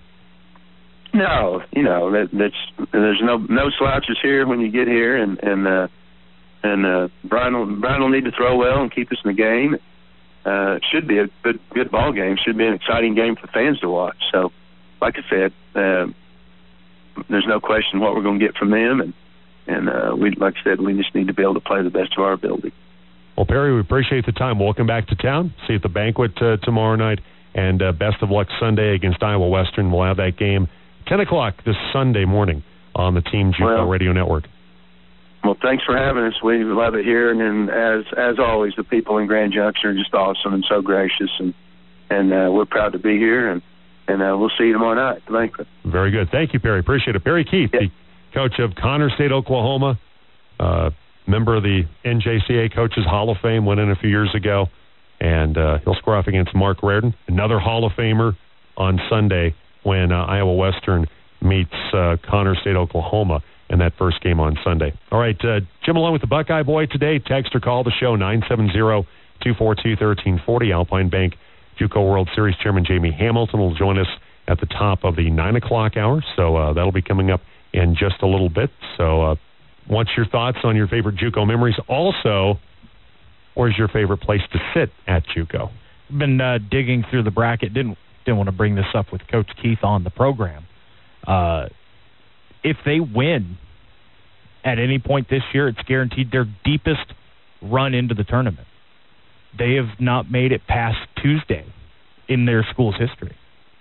No, you know that, that's there's no no slouches here when you get here, and and uh, and uh, Brian will, Brian will need to throw well and keep us in the game. Uh, should be a good good ball game. Should be an exciting game for fans to watch. So, like I said, uh, there's no question what we're going to get from them, and and uh, we, like I said, we just need to be able to play the best of our ability. Well, Perry, we appreciate the time. Welcome back to town. See you at the banquet uh, tomorrow night, and uh, best of luck Sunday against Iowa Western. We'll have that game ten o'clock this Sunday morning on the Team JUCO well, Radio Network. Well, thanks for having us. We love it here, and, and as as always, the people in Grand Junction are just awesome and so gracious, and and uh, we're proud to be here, and and uh, we'll see you tomorrow night at the banquet. Very good. Thank you, Perry. Appreciate it. Perry Keith, yeah. the coach of Connor State, Oklahoma, uh, member of the N J C A Coaches Hall of Fame, went in a few years ago, and uh, he'll square off against Mark Reardon, another Hall of Famer, on Sunday when uh, Iowa Western meets uh, Connor State, Oklahoma, in that first game on Sunday. All right, uh, Jim along with the Buckeye Boy today. Text or call the show, nine seven zero, two four two, one three four zero. Alpine Bank JUCO World Series Chairman Jamie Hamilton will join us at the top of the nine o'clock hour, so uh, that'll be coming up in just a little bit. So uh, what's your thoughts on your favorite JUCO memories? Also, where's your favorite place to sit at JUCO? I've been uh, digging through the bracket. Didn't, didn't want to bring this up with Coach Keith on the program. Uh If they win at any point this year, it's guaranteed their deepest run into the tournament. They have not made it past Tuesday in their school's history.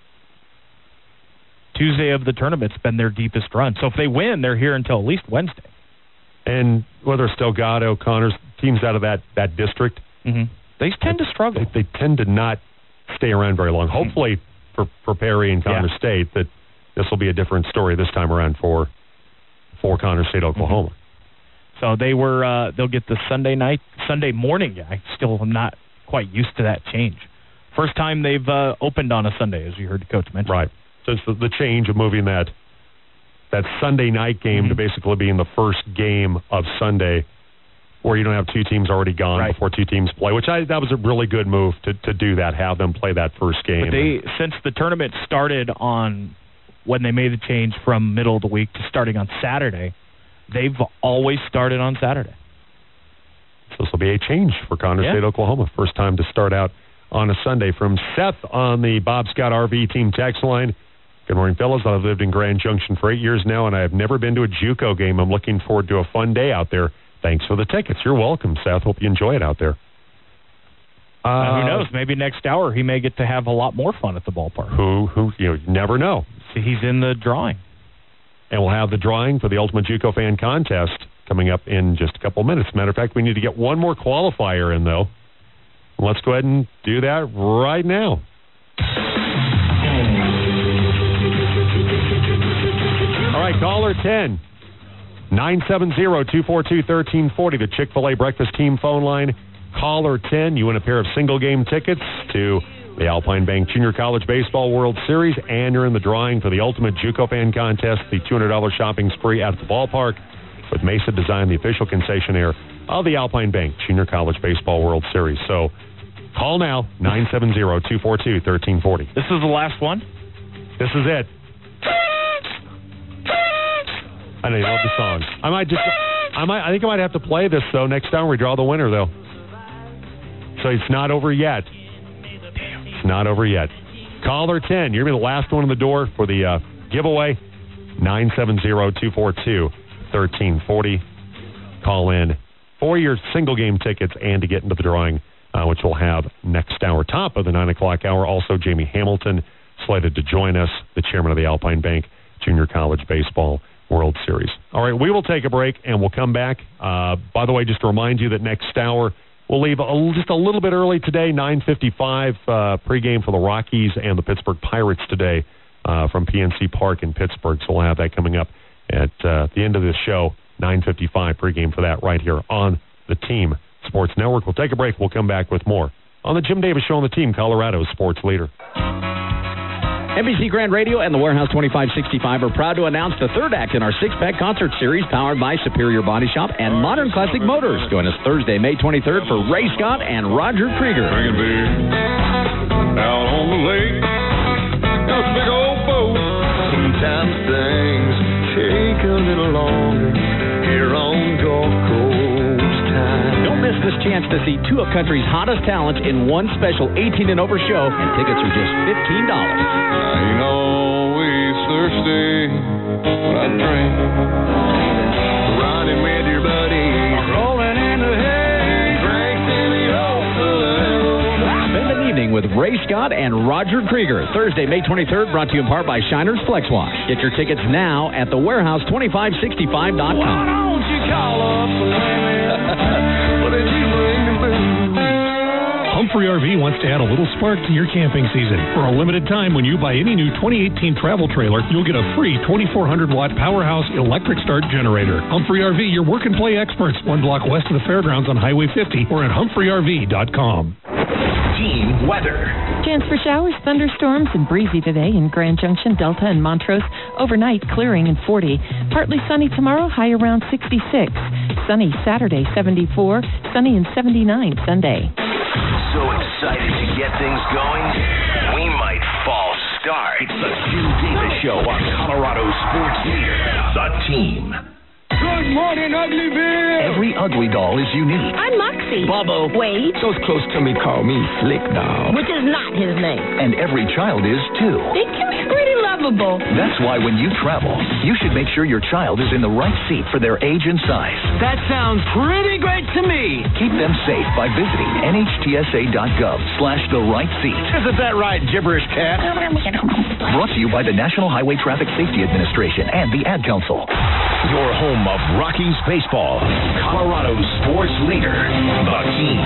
Tuesday of the tournament's been their deepest run. So if they win, they're here until at least Wednesday. And whether it's Delgado, Connors, teams out of that, that district, mm-hmm. they tend to struggle. They, they tend to not stay around very long. Mm-hmm. Hopefully for, for Perry and Connor yeah. State that this will be a different story this time around for for Connor State, Oklahoma. Mm-hmm. So they were uh, they'll get the Sunday night, Sunday morning guy. Still not quite used to that change. First time they've uh, opened on a Sunday, as you heard the coach mention. Right. So it's the, the change of moving that that Sunday night game mm-hmm. to basically being the first game of Sunday, where you don't have two teams already gone right. before two teams play. Which I that was a really good move to to do that. Have them play that first game. But they since the tournament started on. When they made the change from middle of the week to starting on Saturday, they've always started on Saturday. So this will be a change for Connor yeah. State, Oklahoma. First time to start out on a Sunday. From Seth on the Bob Scott R V team text line. Good morning, fellas. I've lived in Grand Junction for eight years now, and I have never been to a JUCO game. I'm looking forward to a fun day out there. Thanks for the tickets. You're welcome, Seth. Hope you enjoy it out there. Uh, uh, who knows? Maybe next hour he may get to have a lot more fun at the ballpark. Who, who, you know, you never know. He's in the drawing. And we'll have the drawing for the Ultimate JUCO Fan Contest coming up in just a couple minutes. Matter of fact, we need to get one more qualifier in, though. Let's go ahead and do that right now. All right, caller ten, nine seven zero, two four two, one three four zero, the Chick-fil-A Breakfast Team phone line. Caller ten, you win a pair of single-game tickets to the Alpine Bank Junior College Baseball World Series, and you're in the drawing for the Ultimate JUCO Fan Contest, the two hundred dollars shopping spree at the ballpark with Mesa Design, the official concessionaire of the Alpine Bank Junior College Baseball World Series. So call now, nine seven zero, two four two, one three four zero. This is the last one? This is it. I know you love the song. I might just, I might, I think I might have to play this though next time we draw the winner though. So it's not over yet. It's not over yet. Caller ten, you're gonna be the last one in the door for the uh, giveaway. nine seven zero, two four two, one three four zero. Call in for your single game tickets and to get into the drawing, uh, which we'll have next hour. Top of the nine o'clock hour. Also, Jamie Hamilton slated to join us, the chairman of the Alpine Bank Junior College Baseball World Series. All right, we will take a break and we'll come back. Uh, by the way, just to remind you that next hour we'll leave a, just a little bit early today, nine fifty-five uh, pregame for the Rockies and the Pittsburgh Pirates today uh, from P N C Park in Pittsburgh. So we'll have that coming up at uh, the end of this show, nine fifty-five pregame for that right here on the Team Sports Network. We'll take a break. We'll come back with more on the Jim Davis Show on the Team, Colorado's sports leader. N B C Grand Radio and the Warehouse twenty-five sixty-five are proud to announce the third act in our six-pack concert series powered by Superior Body Shop and Modern Classic Motors. Join us Thursday, May twenty-third for Ray Scott and Roger Krieger. Drinking beer out on the lake. Got a big old boat. Sometimes things take a little longer here on Gulf Coast time. Don't miss this chance to see two of country's hottest talents in one special eighteen and over show, and tickets are just fifteen dollars. I ain't always thirsty when I drink. Riding with your buddies, rolling in the hay, drinks in the old saloon. Spend an evening with Ray Scott and Roger Krieger. Thursday, May twenty-third, brought to you in part by Shiner's Flex Wash. Get your tickets now at the warehouse twenty-five sixty-five dot com. Why don't you call up the women? What did you bring to booze? Humphrey R V wants to add a little spark to your camping season. For a limited time, when you buy any new twenty eighteen travel trailer, you'll get a free twenty-four hundred watt Powerhouse electric start generator. Humphrey R V, your work and play experts, one block west of the fairgrounds on Highway fifty or at humphrey r v dot com. Team weather. Chance for showers, thunderstorms, and breezy today in Grand Junction, Delta, and Montrose. Overnight, clearing and forty. Partly sunny tomorrow, high around sixty-six. Sunny Saturday, seventy-four. Sunny and seventy-nine Sunday. So excited to get things going, we might false start. It's the Jim Davis Show on Colorado's sports leader, the Team. Good morning, Uglyville. Every ugly doll is unique. I'm Moxie. Bobo. Wade. Those close to me call me Slick Doll. Which is not his name. And every child is too. Think he's pretty lovable. That's why when you travel, you should make sure your child is in the right seat for their age and size. That sounds pretty great to me. Keep them safe by visiting N H T S A dot gov slash the right seat. Isn't that right, gibberish cat? Brought to you by the National Highway Traffic Safety Administration and the Ad Council. Your home of Rockies baseball, Colorado's sports leader, the Team.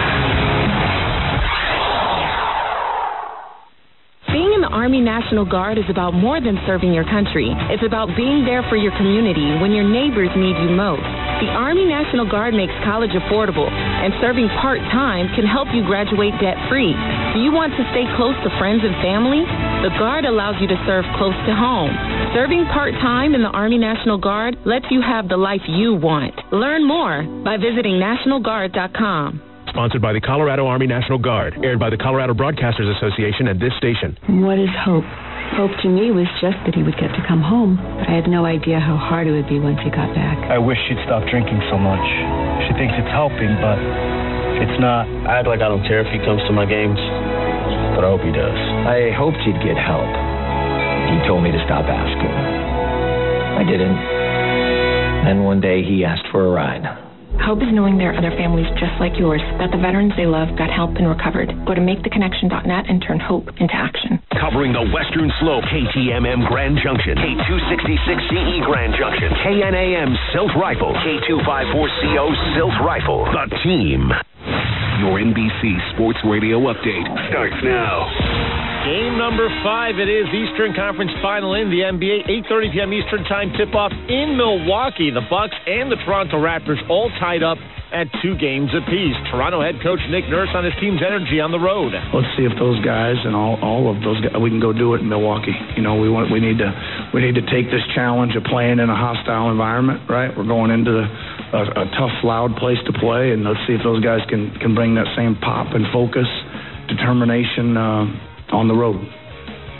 Being in the Army National Guard is about more than serving your country. It's about being there for your community when your neighbors need you most. The Army National Guard makes college affordable, and serving part-time can help you graduate debt-free. Do you want to stay close to friends and family? The Guard allows you to serve close to home. Serving part-time in the Army National Guard lets you have the life you want. Learn more by visiting national guard dot com. Sponsored by the Colorado Army National Guard. Aired by the Colorado Broadcasters Association and this station. What is hope? Hope to me was just that he would get to come home. But I had no idea how hard it would be once he got back. I wish she'd stop drinking so much. She thinks it's helping, but it's not. I act like I don't care if he comes to my games, but I hope he does. I hoped he'd get help. He told me to stop asking. I didn't. Then one day he asked for a ride. Hope is knowing there are other families just like yours, that the veterans they love got help and recovered. Go to make the connection dot net and turn hope into action. Covering the Western Slope, K T M M Grand Junction, K two sixty-six C E Grand Junction, K N A M Silt Rifle, K two fifty-four C O Silt Rifle. The Team. Your N B C Sports Radio update starts now. Game number five, it is Eastern Conference Final in the N B A, eight thirty p.m. Eastern Time tip-off in Milwaukee. The Bucks and the Toronto Raptors all tied up at two games apiece. Toronto head coach Nick Nurse on his team's energy on the road. Let's see if those guys and all, all of those guys, we can go do it in Milwaukee. You know, we want we need to we need to take this challenge of playing in a hostile environment, right? We're going into the, a, a tough, loud place to play, and let's see if those guys can, can bring that same pop and focus, determination uh, on the road.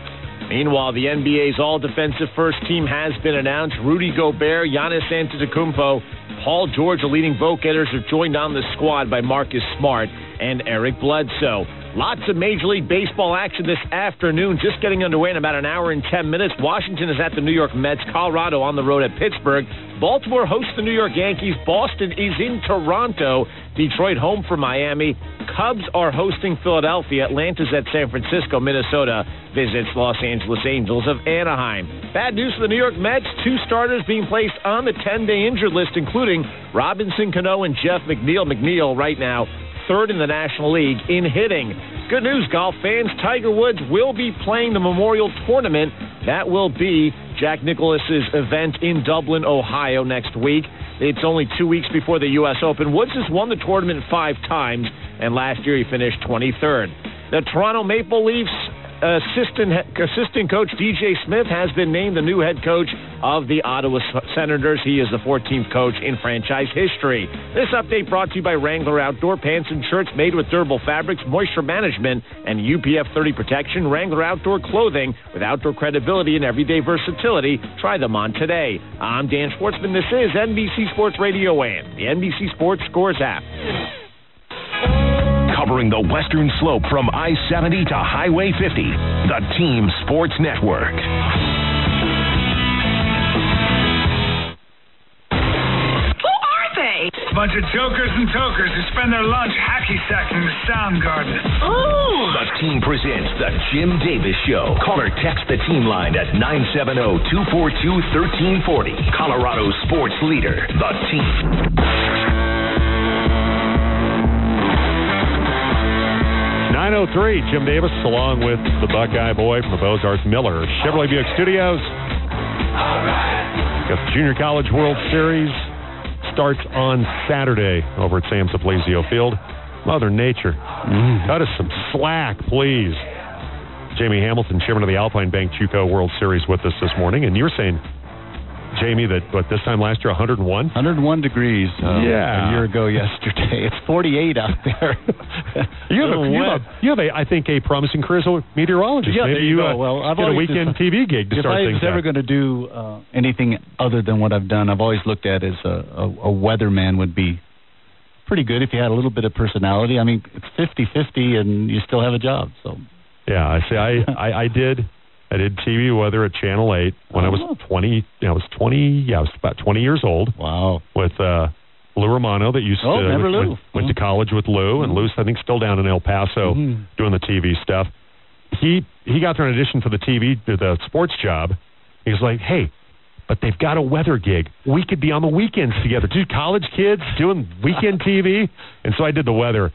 Meanwhile, the N B A's all-defensive first team has been announced. Rudy Gobert, Giannis Antetokounmpo, Paul George, the leading vote-getters, are joined on the squad by Marcus Smart and Eric Bledsoe. Lots of Major League Baseball action this afternoon, just getting underway in about an hour and ten minutes. Washington is at the New York Mets, Colorado on the road at Pittsburgh. Baltimore hosts the New York Yankees. Boston is in Toronto. Detroit home for Miami. Cubs are hosting Philadelphia. Atlanta's at San Francisco. Minnesota visits Los Angeles Angels of Anaheim. Bad news for the New York Mets. Two starters being placed on the ten-day injured list, including Robinson Cano and Jeff McNeil. McNeil right now third in the National League in hitting. Good news, golf fans. Tiger Woods will be playing the Memorial Tournament. That will be Jack Nicklaus's event in Dublin, Ohio next week. It's only two weeks before the U S Open. Woods has won the tournament five times, and last year he finished twenty-third. The Toronto Maple Leafs assistant assistant coach D J Smith has been named the new head coach of the Ottawa Senators. He is the fourteenth coach in franchise history. This update brought to you by Wrangler Outdoor. Pants and shirts made with durable fabrics, moisture management, and U P F thirty protection. Wrangler Outdoor clothing with outdoor credibility and everyday versatility. Try them on today. I'm Dan Schwartzman. This is N B C Sports Radio and the N B C Sports Scores app. Covering the western slope from I seventy to Highway fifty, the Team Sports Network. Who are they? A bunch of jokers and tokers who spend their lunch hacky-sacking the Soundgarden. Ooh! The team presents the Jim Davis Show. Call or text the team line at nine seven zero, two four two, one three four zero. Colorado's sports leader, the Team. nine oh three, Jim Davis, along with the Buckeye boy from the Beaux-Arts Miller Chevrolet Buick Studios. All right. Got the Junior College World Series. Starts on Saturday over at Sam Simplesio Field. Mother Nature, mm. cut us some slack, please. Jamie Hamilton, chairman of the Alpine Bank JUCO World Series, with us this morning. And you were saying, Jamie, that what this time last year, one hundred one? one hundred one degrees uh, yeah. a year ago yesterday. It's forty-eight out there. you, have a, you, have a, you have a, I think, a promising career as a meteorologist. Yeah, Maybe you, you go. uh, well, I've get a weekend T V gig to if start I things was ever going to do uh, anything other than what I've done, I've always looked at as a, a, a weatherman would be pretty good if you had a little bit of personality. I mean, it's fifty-fifty and you still have a job. So yeah, I see. I, I, I did. I did T V weather at Channel eight when oh, I was twenty. You know, I was twenty. Yeah, I was about twenty years old. Wow. With uh, Lou Romano, that used oh, to never went, Lou. went to college with Lou, and Lou's I think still down in El Paso mm-hmm. doing the T V stuff. He he got there in addition to the T V, to the sports job. He was like, hey, but they've got a weather gig. We could be on the weekends together. Two college kids doing weekend T V, and so I did the weather.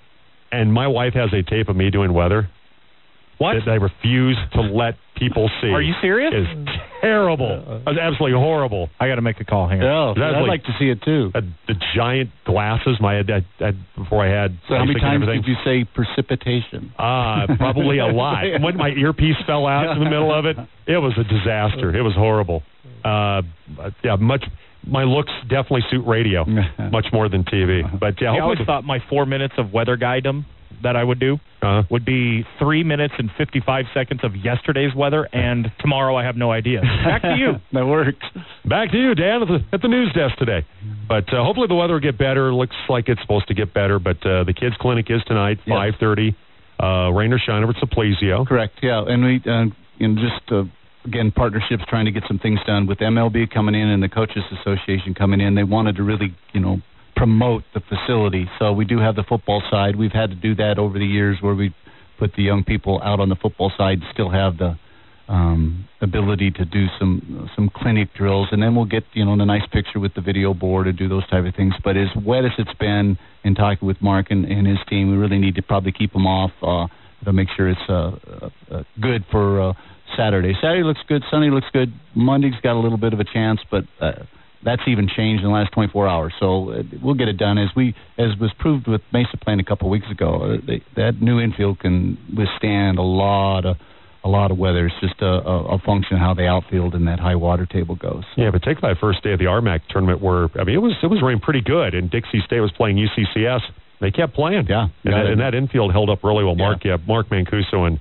And my wife has a tape of me doing weather. What? That I refuse to let people see. Are you serious? It's terrible. It was absolutely horrible. I got to make a call here. Yeah, I'd like, like to see it too. Had the giant glasses my I, I, before I had. So how many times did you say precipitation? Ah, uh, probably a lot. When my earpiece fell out in the middle of it, it was a disaster. It was horrible. Uh, yeah, much. My looks definitely suit radio much more than T V. But yeah, I always thought my four minutes of weather guidem that I would do uh-huh. would be three minutes and fifty-five seconds of yesterday's weather, and tomorrow I have no idea. Back to you. That works. Back to you, Dan, at the, at the news desk today. But uh, hopefully the weather will get better. Looks like it's supposed to get better, but uh, the kids' clinic is tonight, yes. five thirty. Uh, rain or shine over at Simplesio. Correct, yeah. And we, uh, you know, just, uh, again, partnerships trying to get some things done with M L B coming in and the Coaches Association coming in. They wanted to really, you know, promote the facility. So we do have the football side. We've had to do that over the years where we put the young people out on the football side, still have the um, ability to do some some clinic drills, and then we'll get, you know, the nice picture with the video board and do those type of things. But as wet as it's been in talking with Mark and, and his team, we really need to probably keep them off uh, to make sure it's uh, uh, good for uh, Saturday. Saturday looks good. Sunday looks good. Monday's got a little bit of a chance, but uh, that's even changed in the last twenty-four hours. So uh, we'll get it done. As we as was proved with Mesa playing a couple of weeks ago, uh, they, that new infield can withstand a lot of a lot of weather. It's just a, a, a function of how the outfield and that high water table goes. Yeah, but take that first day of the R M A C tournament where, I mean, it was it was raining pretty good, and Dixie State was playing U C C S. They kept playing. Yeah. And that, and that infield held up really well. Mark, yeah. yeah, Mark Mancuso and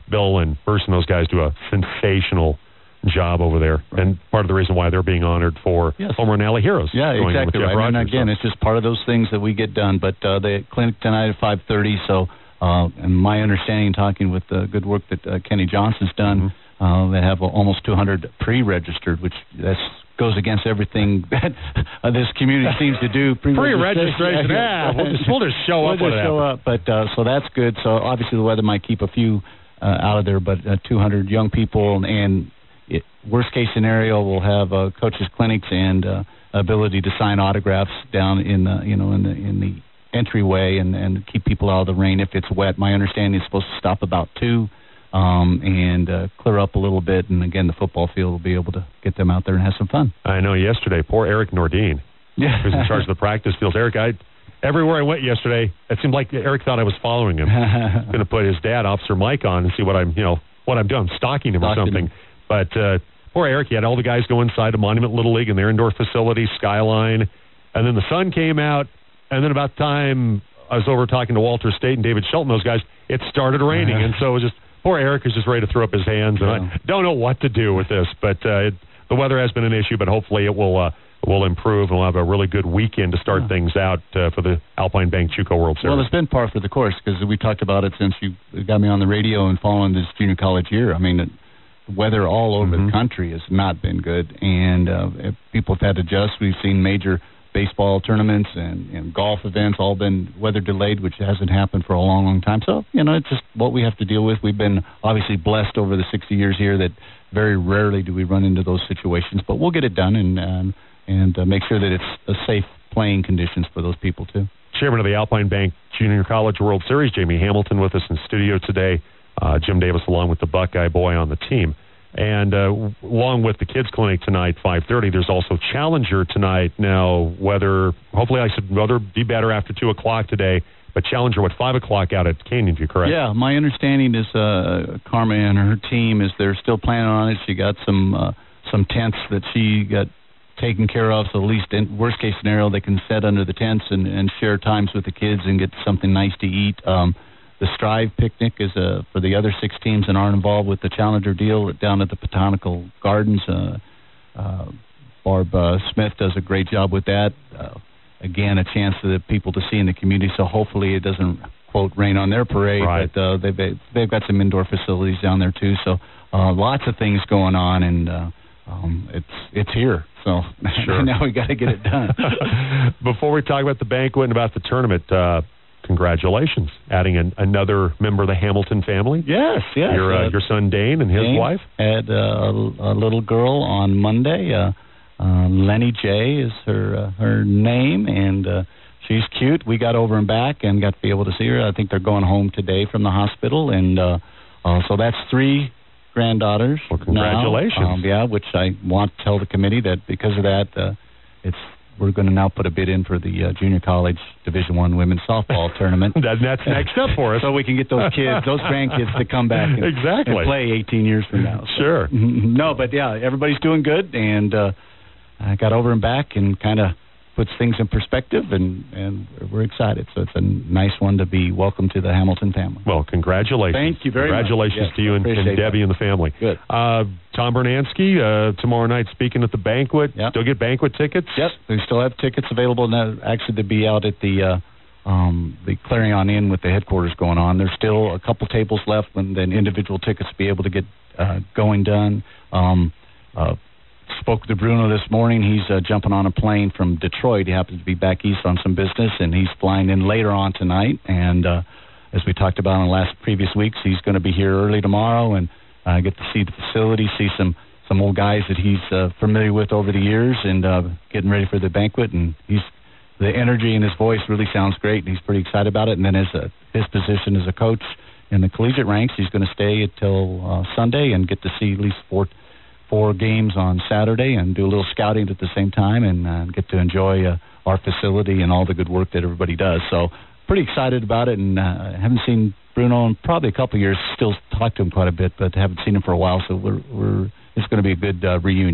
Bill and Bruce and those guys do a sensational job over there, right. And part of the reason why they're being honored for yes. Home Run Alley Heroes. Yeah, exactly. Right. Rogers, and again, so. It's just part of those things that we get done. But uh, the clinic tonight at five thirty. So, uh, and my understanding, talking with the good work that uh, Kenny Johnson's done, mm-hmm. uh, they have almost two hundred pre-registered, which that's goes against everything that uh, this community seems to do. Pre-registration, yeah. We'll just, we'll just show up. We'll just show up. But uh, so that's good. So obviously the weather might keep a few uh, out of there, but uh, two hundred young people, and it, worst case scenario, we'll have uh, coaches clinics and uh, ability to sign autographs down in the you know in the in the entryway and and keep people out of the rain if it's wet. My understanding is supposed to stop about two. Um, and uh, clear up a little bit, and again, the football field will be able to get them out there and have some fun. I know yesterday, poor Eric Nordine, yeah. who's in charge of the practice fields. Eric, I, everywhere I went yesterday, it seemed like Eric thought I was following him. He's going to put his dad, Officer Mike, on and see what I'm, you know, what I'm doing, stalking him Stalking or something. him. But uh, poor Eric, he had all the guys go inside to Monument Little League and their indoor facility, Skyline, and then the sun came out, and then about the time I was over talking to Walter State and David Shelton, those guys, it started raining, and so it was just. Poor Eric is just ready to throw up his hands, and yeah. I don't know what to do with this. But uh, it, the weather has been an issue, but hopefully it will uh, will improve, and we'll have a really good weekend to start yeah. things out uh, for the Alpine Bank JUCO World Series. Well, it's been par for the course because we talked about it since you got me on the radio and following this junior college year. I mean, it, the weather all over mm-hmm. the country has not been good, and uh, people have had to adjust. We've seen major baseball tournaments and, and golf events all been weather delayed, which hasn't happened for a long, long time. So, you know, it's just what we have to deal with. We've been obviously blessed over the sixty years here that very rarely do we run into those situations, but we'll get it done and um, and uh, make sure that it's a safe playing conditions for those people too. Chairman of the Alpine Bank Junior College World Series, Jamie Hamilton, with us in studio today. Uh, Jim Davis along with the Buckeye boy on the team. And uh, along with the kids clinic tonight, five thirty, there's also Challenger tonight. Now, whether, hopefully I said weather be better after two o'clock today, but Challenger, what, five o'clock out at Canyon View, correct? Yeah, my understanding is uh, Karma and her team is they're still planning on it. She got some uh, some tents that she got taken care of, so at least in worst case scenario, they can set under the tents and, and share times with the kids and get something nice to eat. Um, The Strive Picnic is uh, for the other six teams that aren't involved with the Challenger deal down at the Botanical Gardens. Uh, uh, Barb uh, Smith does a great job with that. Uh, again, a chance for the people to see in the community, so hopefully it doesn't, quote, rain on their parade. Right. But uh, they've, they've got some indoor facilities down there, too. So uh, lots of things going on, and uh, um, it's it's here. So sure. Now we got to get it done. Before we talk about the banquet and about the tournament, uh, congratulations, adding an, another member of the Hamilton family. Yes, yes. Your, uh, uh, your son Dane and his Dane wife. Had uh, a little girl on Monday. Uh, uh, Lenny J is her uh, her name, and uh, she's cute. We got over and back and got to be able to see her. I think they're going home today from the hospital, and uh, uh, so that's three granddaughters. Well, congratulations. Now. Um, yeah, which I want to tell the committee that because of that, uh, it's. We're going to now put a bid in for the uh, junior college Division One women's softball tournament. that, that's next up for us. So we can get those kids, those grandkids, to come back and, exactly. and play eighteen years from now. So. Sure. No, but yeah, everybody's doing good, and uh, I got over and back and kind of puts things in perspective, and, and we're excited. So it's a nice one to be welcome to the Hamilton family. Well, congratulations. Thank you very congratulations much. Congratulations yes, to you and, and Debbie that. and the family. Good. Uh, Tom Bernansky, uh, tomorrow night speaking at the banquet. Yep. Still get banquet tickets? Yep. We still have tickets available now, actually to be out at the uh, um, the Clarion Inn with the headquarters going on. There's still a couple tables left and then individual tickets to be able to get uh, going done. Um, uh, Spoke to Bruno this morning. He's uh, jumping on a plane from Detroit. He happens to be back east on some business, and he's flying in later on tonight. And uh, as we talked about in the last previous weeks, he's going to be here early tomorrow and uh, get to see the facility, see some, some old guys that he's uh, familiar with over the years, and uh, getting ready for the banquet. And he's the energy in his voice really sounds great, and he's pretty excited about it. And then as a, his position as a coach in the collegiate ranks, he's going to stay until uh, Sunday and get to see at least four four games on Saturday and do a little scouting at the same time and uh, get to enjoy uh, our facility and all the good work that everybody does. So pretty excited about it, and uh, haven't seen Bruno in probably a couple of years. Still talk to him quite a bit, but haven't seen him for a while, so we're, we're it's going to be a good uh, reunion.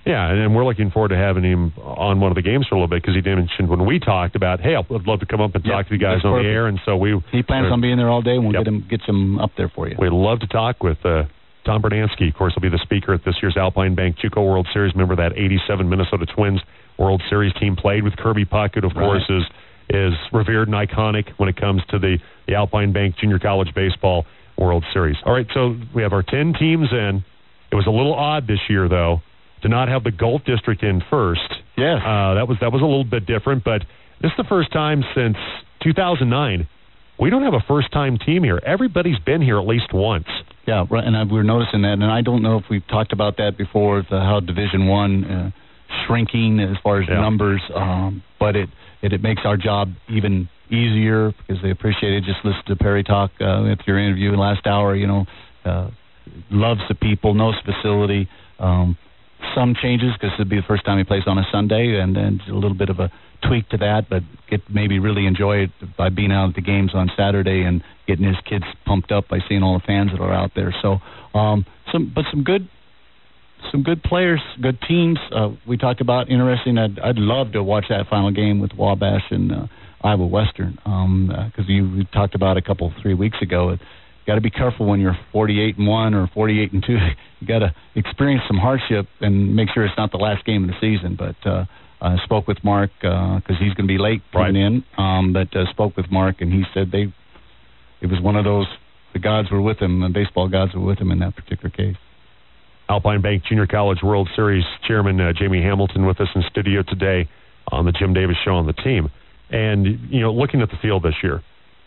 Yeah, and we're looking forward to having him on one of the games for a little bit because he mentioned when we talked about, hey, I'd love to come up and yep, talk to you guys on perfect. the air, and so we he plans uh, on being there all day, and we'll yep. get him get some up there for you. We'd love to talk with uh, Tom Bernansky. Of course, he'll be the speaker at this year's Alpine Bank JUCO World Series. Remember that eighty-seven Minnesota Twins World Series team played with Kirby Puckett, of right. course, is is revered and iconic when it comes to the, the Alpine Bank Junior College Baseball World Series. All right, so we have our ten teams in. It was a little odd this year, though, to not have the Gulf District in first. Yes. Uh, that was that was a little bit different, but this is the first time since two thousand nine we don't have a first-time team here. Everybody's been here at least once. Yeah, right, and I, we're noticing that, and I don't know if we've talked about that before, the, how Division One uh, shrinking as far as yeah. numbers, um, but it, it it makes our job even easier because they appreciate it. Just listen to Perry talk uh, with your interview last hour, you know, uh, loves the people, knows the facility. Um, some changes because it'll be the first time he plays on a Sunday, and then a little bit of a tweak to that, but get maybe really enjoy it by being out at the games on Saturday and getting his kids pumped up by seeing all the fans that are out there. So, um, some but some good, some good players, good teams. Uh, we talked about interesting. I'd, I'd love to watch that final game with Wabash and uh, Iowa Western because um, uh, you we talked about a couple three weeks ago. Got to be careful when you're forty-eight and one or forty-eight and two. You got to experience some hardship and make sure it's not the last game of the season. But uh, I spoke with Mark because uh, he's going to be late coming right. in. Um, but uh, spoke with Mark, and he said they it was one of those. The gods were with him. The baseball gods were with him in that particular case. Alpine Bank Junior College World Series Chairman uh, Jamie Hamilton with us in studio today on the Jim Davis Show on the team. And you know, looking at the field this year,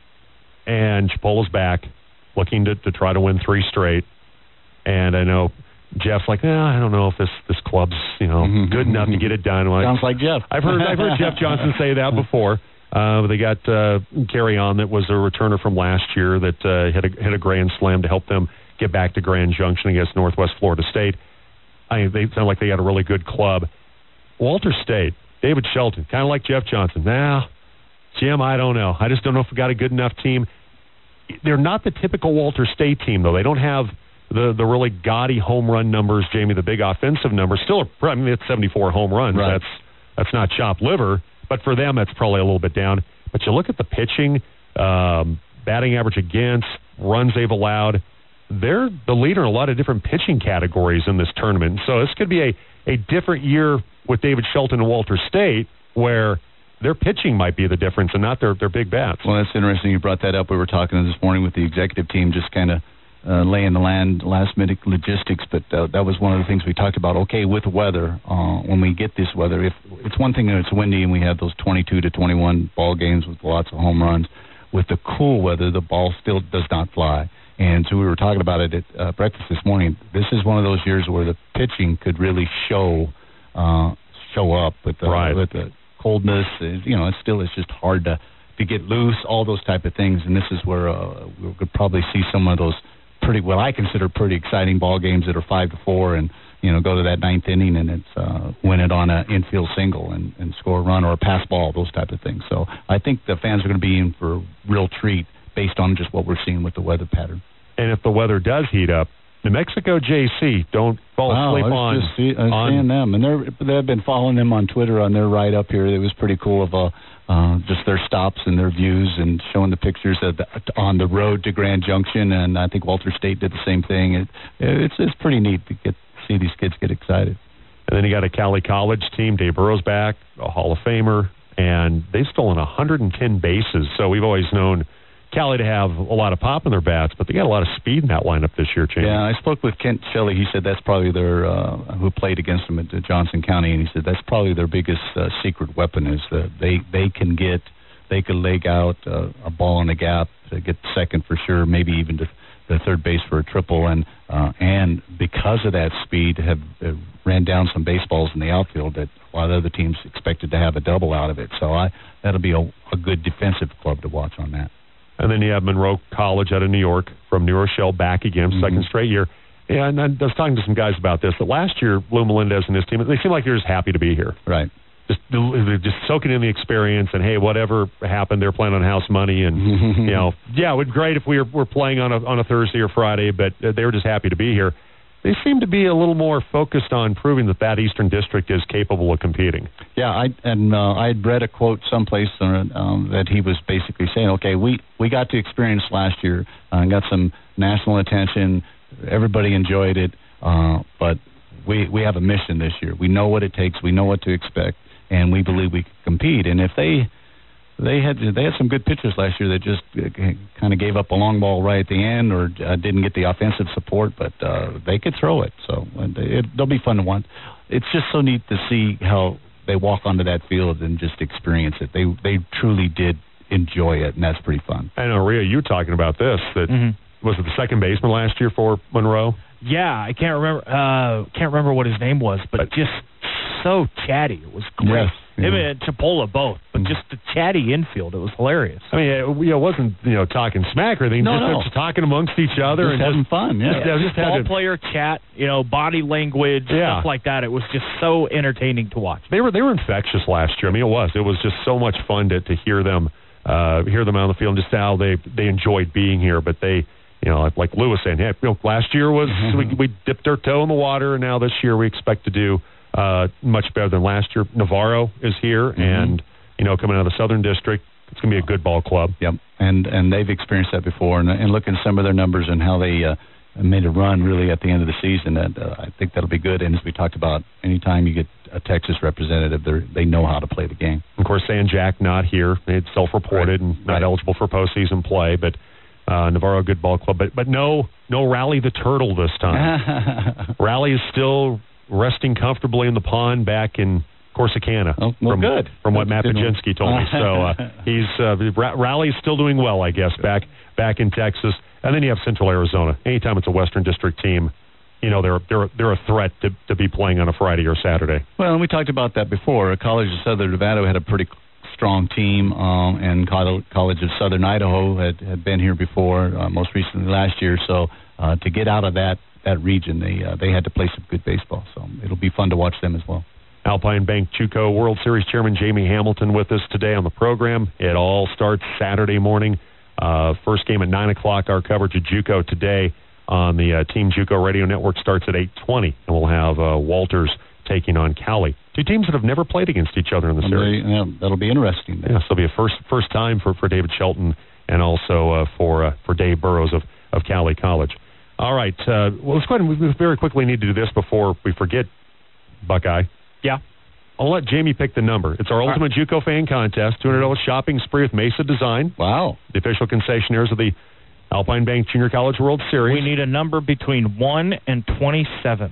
and Chipola's back, looking to, to try to win three straight. And I know Jeff's like, eh, I don't know if this, this club's, you know, mm-hmm. good enough to get it done. Like, sounds like Jeff. I've heard I've heard Jeff Johnson say that before. Uh, they got uh, Carry On, that was a returner from last year that uh, hit a hit a grand slam to help them get back to Grand Junction against Northwest Florida State. I mean, they sound like they got a really good club. Walter State, David Shelton, kind of like Jeff Johnson. Now, Jim, I don't know. I just don't know if we got a good enough team. They're not the typical Walter State team, though. They don't have the the really gaudy home run numbers, Jamie, the big offensive numbers. Still, I mean, it's seventy-four home runs. Right. That's that's not chopped liver, but for them, that's probably a little bit down. But you look at the pitching, um, batting average against, runs they've allowed. They're the leader in a lot of different pitching categories in this tournament. So this could be a, a different year with David Shelton and Walter State, where their pitching might be the difference and not their, their big bats. Well, that's interesting you brought that up. We were talking this morning with the executive team, just kind of uh, laying the land, last-minute logistics, but uh, that was one of the things we talked about. Okay, with weather, uh, when we get this weather, if it's one thing that it's windy and we have those twenty-two to twenty-one ball games with lots of home runs. With the cool weather, the ball still does not fly. And so we were talking about it at uh, breakfast this morning. This is one of those years where the pitching could really show uh, show up with the, right. with the coldness. You know, it's still it's just hard to, to get loose, all those type of things. And this is where uh, we could probably see some of those pretty, well, I consider pretty exciting ball games that are five to four and, you know, go to that ninth inning and it's uh, win it on an infield single and, and score a run or a pass ball, those type of things. So I think the fans are going to be in for a real treat based on just what we're seeing with the weather pattern. And if the weather does heat up, New Mexico J C, don't fall wow, asleep I was on. Just see, I was on seeing them, and they're they've been following them on Twitter on their ride up here. It was pretty cool of uh, uh, just their stops and their views and showing the pictures of the, on the road to Grand Junction. And I think Walter State did the same thing. It, it's it's pretty neat to get see these kids get excited. And then you got a Cali College team. Dave Burrow's back, a Hall of Famer, and they've stolen one hundred ten bases. So we've always known Cali to have a lot of pop in their bats, but they got a lot of speed in that lineup this year, Jamie. Yeah, I spoke with Kent Shelley. He said that's probably their, uh, who played against them at Johnson County, and he said that's probably their biggest uh, secret weapon is that they, they can get, they can leg out uh, a ball in the gap to get second for sure, maybe even to the third base for a triple, and uh, and because of that speed, have uh, ran down some baseballs in the outfield that a lot of other teams expected to have a double out of it. So I that'll be a, a good defensive club to watch on that. And then you have Monroe College out of New York, from New Rochelle, back again, mm-hmm. second straight year. And I was talking to some guys about this, that last year, Lou Melendez and his team, they seem like they're just happy to be here. Right. Just just soaking in the experience, and, hey, whatever happened, they're playing on house money. And, you know, yeah, it would be great if we were, were playing on a, on a Thursday or Friday, but they were just happy to be here. they seem to be a little more focused on proving that that Eastern District is capable of competing. Yeah, I and uh, I had read a quote someplace um, that he was basically saying, okay, we, we got to experience last year uh, and got some national attention. Everybody enjoyed it, uh, but we we have a mission this year. We know what it takes. We know what to expect, and we believe we can compete. And if they they had they had some good pitchers last year that just uh, kind of gave up a long ball right at the end, or uh, didn't get the offensive support, but uh, they could throw it. So it, they'll be fun to watch. It's just so neat to see how they walk onto that field and just experience it. They they truly did enjoy it, and that's pretty fun. I know, Rhea, you talking about this. That mm-hmm. was it the second baseman last year for Monroe? Yeah, I can't remember. Uh, can't remember what his name was, but, but just so chatty. It was great. Yes, yeah. Him and Chipola both, but mm-hmm. just the chatty infield. It was hilarious. I mean, it, it wasn't you know talking smack or anything. No, just, no. just talking amongst each other just and having just, fun. Yeah, just, yeah. just ball to, player chat. You know, body language, yeah. stuff like that. It was just so entertaining to watch. They were they were infectious last year. I mean, it was. It was just so much fun to to hear them uh, hear them out on the field and just how they they enjoyed being here. But they. You know, like Lou was saying, hey, you know, last year was mm-hmm. we, we dipped our toe in the water, and now this year we expect to do uh, much better than last year. Navarro is here, mm-hmm. and you know, coming out of the Southern District, it's going to be a good ball club. Yep, and and they've experienced that before, and, and looking at some of their numbers and how they uh, made a run really at the end of the season, that uh, I think that'll be good. And as we talked about, anytime you get a Texas representative, they they know how to play the game. Of course, Sanjak not here; it's self-reported right. and not right. eligible for postseason play, but. Uh, Navarro good ball club, but but no no Rally the Turtle this time. Rally is still resting comfortably in the pond back in Corsicana. Oh, well, from, good. From what Matt Paczynski told me. So uh, he's uh, Rally is still doing well, I guess, back back in Texas. And then you have Central Arizona. Anytime it's a Western District team, you know they're they're they're a threat to to be playing on a Friday or Saturday. Well, and we talked about that before. College of Southern Nevada had a pretty strong team, um, and College of Southern Idaho had, had been here before, uh, most recently last year. So uh, to get out of that that region, they uh, they had to play some good baseball. So it'll be fun to watch them as well. Alpine Bank JUCO World Series Chairman Jamie Hamilton with us today on the program. It all starts Saturday morning. Uh, first game at nine o'clock. Our coverage of JUCO today on the uh, Team JUCO Radio Network starts at eight twenty, and we'll have uh, Walters taking on Cali. Two teams that have never played against each other in the and series. They, yeah, that'll be interesting. Yes, yeah, so it'll be a first first time for, for David Shelton and also uh, for uh, for Dave Burrows of, of Cali College. All right, uh, well, let's go ahead and we very quickly need to do this before we forget, Buckeye. Yeah. I'll let Jamie pick the number. It's our All Ultimate right. JUCO Fan Contest, two hundred dollars shopping spree with Mesa Design. Wow. The official concessionaires of the Alpine Bank Junior College World Series. We need a number between one and twenty-seven.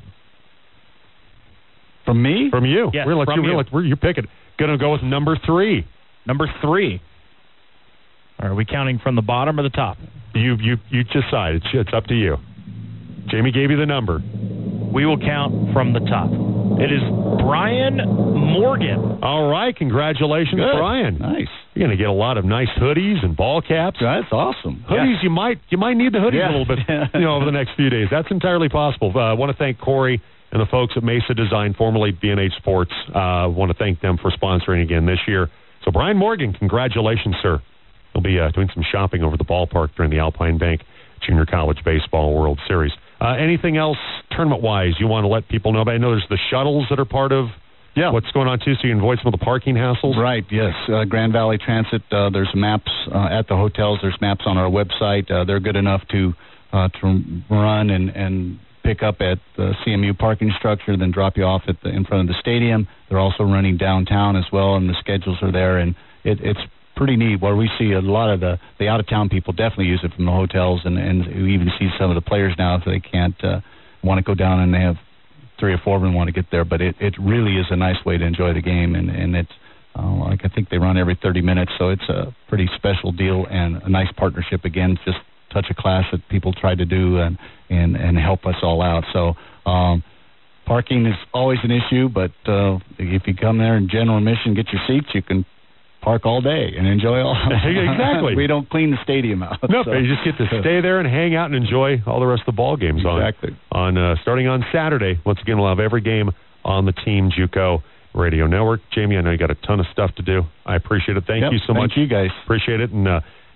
From me? From you. Yes, we're like, from you're, you. Like, we're, you're picking. Going to go with number three. Number three. Are we counting from the bottom or the top? You you you decide. It's, it's up to you. Jamie gave you the number. We will count from the top. It is Brian Morgan. All right. Congratulations, Good. Brian. Nice. You're going to get a lot of nice hoodies and ball caps. That's awesome. Hoodies, yeah. you might you might need the hoodies yeah. a little bit you know, over the next few days. That's entirely possible. Uh, I want to thank Corey and the folks at Mesa Design, formerly B and H Sports. I uh, want to thank them for sponsoring again this year. So, Brian Morgan, congratulations, sir. He'll be uh, doing some shopping over the ballpark during the Alpine Bank Junior College Baseball World Series. Uh, anything else tournament-wise you want to let people know about? I know there's the shuttles that are part of yeah. what's going on, too, so you can avoid some of the parking hassles. Right, yes. Uh, Grand Valley Transit, uh, there's maps uh, at the hotels. There's maps on our website. Uh, they're good enough to uh, to run and, and pick up at the C M U parking structure, then drop you off at the, in front of the stadium. They're also running downtown as well, and the schedules are there. And it, it's pretty neat where we see a lot of the, the out-of-town people definitely use it from the hotels, and, and we even see some of the players now if they can't uh, want to go down and they have three or four of them want to get there. But it, it really is a nice way to enjoy the game, and, and it's uh, like I think they run every thirty minutes, so it's a pretty special deal and a nice partnership. Again, just touch a class that people try to do and, and, and help us all out. So um, parking is always an issue, but uh, if you come there in general admission, get your seats, you can park all day and enjoy all. Exactly. We don't clean the stadium out. No, so. You just get to stay there and hang out and enjoy all the rest of the ball games. Exactly. On, on uh, starting on Saturday. Once again, we'll have every game on the Team JUCO Radio Network. Jamie, I know you got a ton of stuff to do. I appreciate it. Thank yep, you so thank much. you guys. Appreciate it. And uh,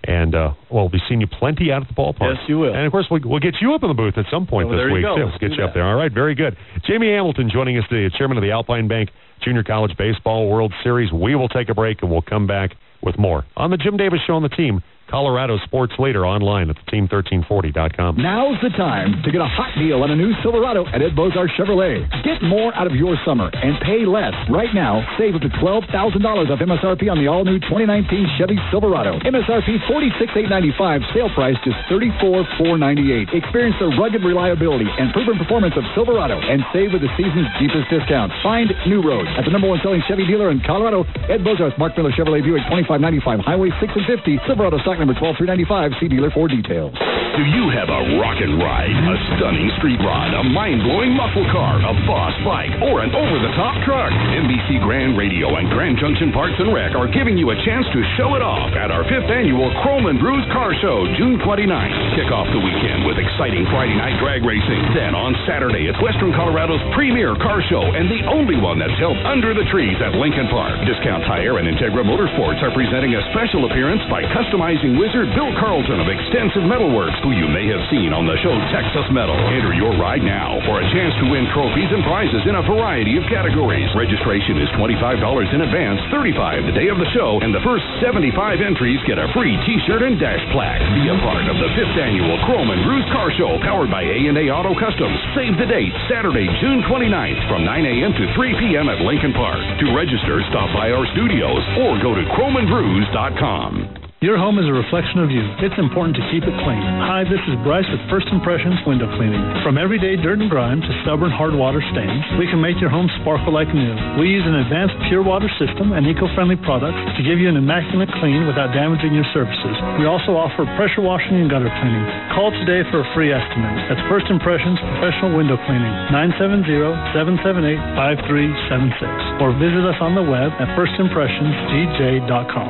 And, uh, well, we'll be seeing you plenty out at the ballpark. Yes, you will. And, of course, we'll, we'll get you up in the booth at some point Oh, this there you week, go. too. Let's We'll get do you up that. there. All right, very good. Jamie Hamilton joining us today, chairman of the Alpine Bank Junior College Baseball World Series. We will take a break, and we'll come back with more on the Jim Davis Show on the Team, Colorado sports leader, online at the team thirteen forty dot com. Now's the time to get a hot deal on a new Silverado at Ed Bozar Chevrolet. Get more out of your summer and pay less. Right now, save up to twelve thousand dollars off M S R P on the all-new twenty nineteen Chevy Silverado. M S R P forty-six thousand eight hundred ninety-five dollars, sale price just thirty-four thousand four hundred ninety-eight dollars. Experience the rugged reliability and proven performance of Silverado and save with the season's deepest discounts. Find New Road at the number one selling Chevy dealer in Colorado, Ed Bozar's Mark Miller Chevrolet Buick twenty-five ninety-five, Highway six and fifty, Silverado stock number twelve three ninety-five. See dealer for details. Do you have a rocket ride, a stunning street rod, a mind-blowing muscle car, a boss bike, or an over-the-top truck? N B C Grand Radio and Grand Junction Parks and Rec are giving you a chance to show it off at our fifth annual Chrome and Brews Car Show, June twenty-ninth. Kick off the weekend with exciting Friday night drag racing. Then on Saturday, it's Western Colorado's premier car show and the only one that's held under the trees at Lincoln Park. Discount Tire and Integra Motorsports are presenting a special appearance by customizing wizard Bill Carlton of Extensive Metalworks, who you may have seen on the show Texas Metal. Enter your ride now for a chance to win trophies and prizes in a variety of categories. Registration is twenty-five dollars in advance, thirty-five dollars the day of the show, and the first seventy-five entries get a free T-shirt and dash plaque. Be a part of the fifth annual Chrome and Brews Car Show, powered by A and A Auto Customs. Save the date, Saturday, June twenty-ninth, from nine a.m. to three p.m. at Lincoln Park. To register, stop by our studios or go to chrome and brews dot com. Your home is a reflection of you. It's important to keep it clean. Hi, this is Bryce with First Impressions Window Cleaning. From everyday dirt and grime to stubborn hard water stains, we can make your home sparkle like new. We use an advanced pure water system and eco-friendly products to give you an immaculate clean without damaging your surfaces. We also offer pressure washing and gutter cleaning. Call today for a free estimate. That's First Impressions Professional Window Cleaning, nine seven zero, seven seven eight, five three seven six. Or visit us on the web at first impressions d j dot com.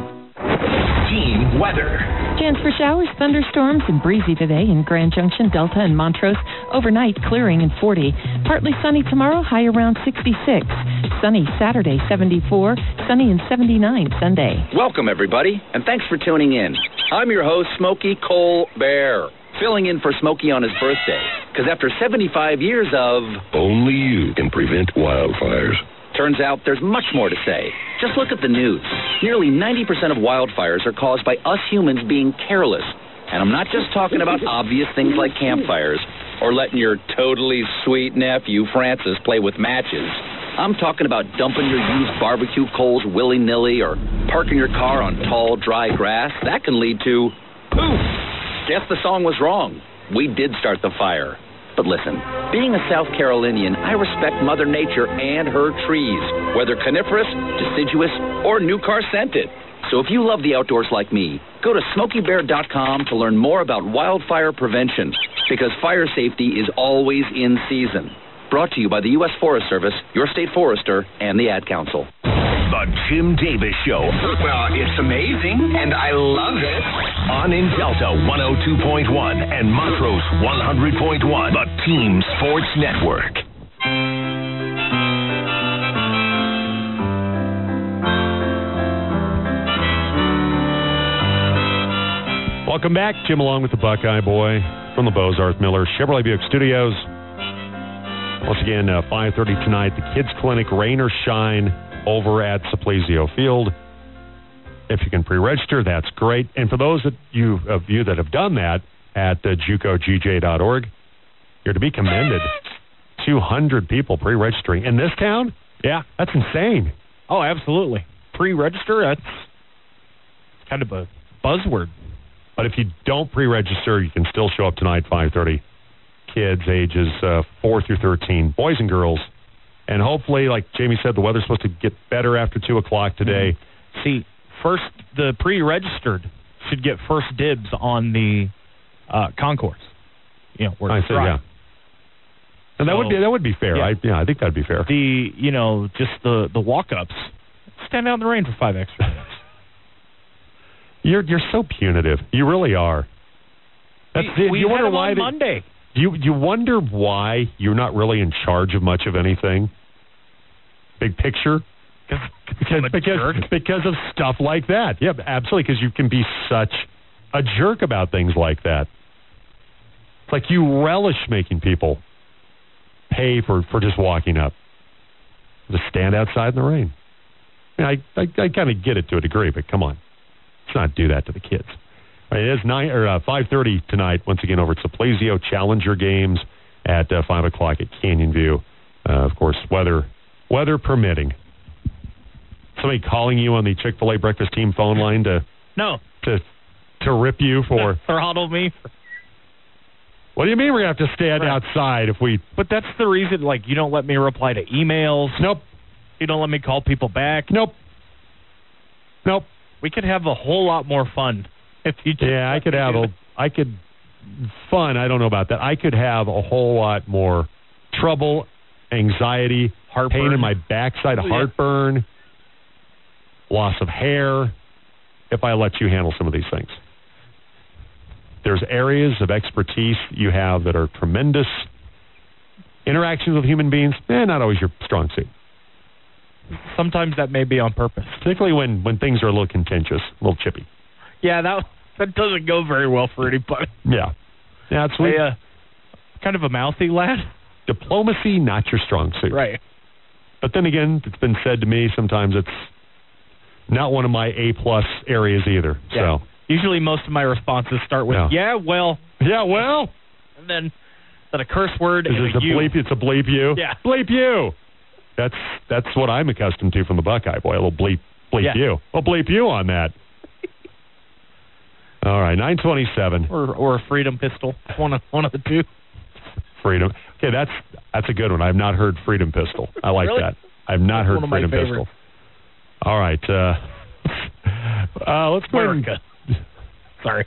Team weather. Chance for showers, thunderstorms, and breezy today in Grand Junction, Delta, and Montrose. Overnight, clearing and forty. Partly sunny tomorrow, high around sixty-six. Sunny Saturday, seventy-four. Sunny and seventy-nine Sunday. Welcome, everybody, and thanks for tuning in. I'm your host, Smokey Cole Bear, filling in for Smokey on his birthday. Because after seventy-five years of... Only you can prevent wildfires. Turns out there's much more to say. Just look at the news. Nearly ninety percent of wildfires are caused by us humans being careless. And I'm not just talking about obvious things like campfires or letting your totally sweet nephew, Francis, play with matches. I'm talking about dumping your used barbecue coals willy-nilly or parking your car on tall, dry grass. That can lead to poof. Guess the song was wrong. We did start the fire. But listen, being a South Carolinian, I respect Mother Nature and her trees, whether coniferous, deciduous, or new car scented. So if you love the outdoors like me, go to smokey bear dot com to learn more about wildfire prevention, because fire safety is always in season. Brought to you by the U S Forest Service, your state forester, and the Ad Council. The Jim Davis Show. Well, it's amazing, and I love it. On in Delta one oh two point one and Montrose one hundred point one. The Team Sports Network. Welcome back. Jim along with the Buckeye Boy from the Bozarth Miller Chevrolet Buick Studios. Once again, uh, five thirty tonight, the Kids Clinic, rain or shine, over at Saplesio Field. If you can pre-register, that's great. And for those that you, of you that have done that at uh, juco g j dot org, you're to be commended. two hundred people pre-registering. In this town? Yeah, that's insane. Oh, absolutely. Pre-register, that's kind of a buzzword. But if you don't pre-register, you can still show up tonight, five thirty. Kids ages uh, four through thirteen, boys and girls. And hopefully, like Jamie said, the weather's supposed to get better after two o'clock today. Mm-hmm. See, first, the pre-registered should get first dibs on the uh, concourse. You know, where I it's said, dry. yeah. And So, that would be that would be fair. Yeah. I, yeah, I think that'd be fair. The you know just the the walk-ups, stand out in the rain for five extra minutes. You're you're so punitive. You really are. That's we the, we you had wonder them why on they, Monday. You you wonder why you're not really in charge of much of anything. Big picture. Because because, because of stuff like that. Yeah, absolutely. Because you can be such a jerk about things like that. It's like you relish making people pay for, for just walking up. Just stand outside in the rain. I, mean, I, I, I kind of get it to a degree, but come on. Let's not do that to the kids. All right, it is nine or uh, five thirty tonight, once again, over at Saplesio Challenger Games at uh, five o'clock at Canyon View. Uh, of course, weather weather permitting. Somebody calling you on the Chick-fil-A breakfast team phone line to no to to rip you for throttle me. What do you mean we're gonna have to stand right. outside if we? But that's the reason. Like, you don't let me reply to emails. Nope. You don't let me call people back. Nope. Nope. We could have a whole lot more fun if you. Just yeah, I could have a. I could fun. I don't know about that. I could have a whole lot more trouble, anxiety, heartburn. pain in my backside, heartburn, loss of hair, if I let you handle some of these things. There's areas of expertise you have that are tremendous. Interactions with human beings, eh, not always your strong suit. Sometimes that may be on purpose. Particularly when, when things are a little contentious, a little chippy. Yeah, that that doesn't go very well for anybody. Yeah. Yeah, it's I, uh, kind of a mouthy lad. Diplomacy, not your strong suit. Right. But then again, it's been said to me sometimes it's not one of my A-plus areas either. Yeah. So usually most of my responses start with, no. yeah, well. Yeah, well. And then, then a curse word Is and it a a you. bleep? It's a bleep you? Yeah. Bleep you. That's that's what I'm accustomed to from the Buckeye Boy. A little bleep, bleep yeah. you. Well, bleep you on that. All right, nine twenty-seven. Or or a freedom pistol. One of, one of the two. Freedom. Okay, that's that's a good one. I've not heard freedom pistol. I like really? that. I've not that's heard one of my freedom pistol. favorites. All right. Uh, uh, let's go ahead America. Sorry.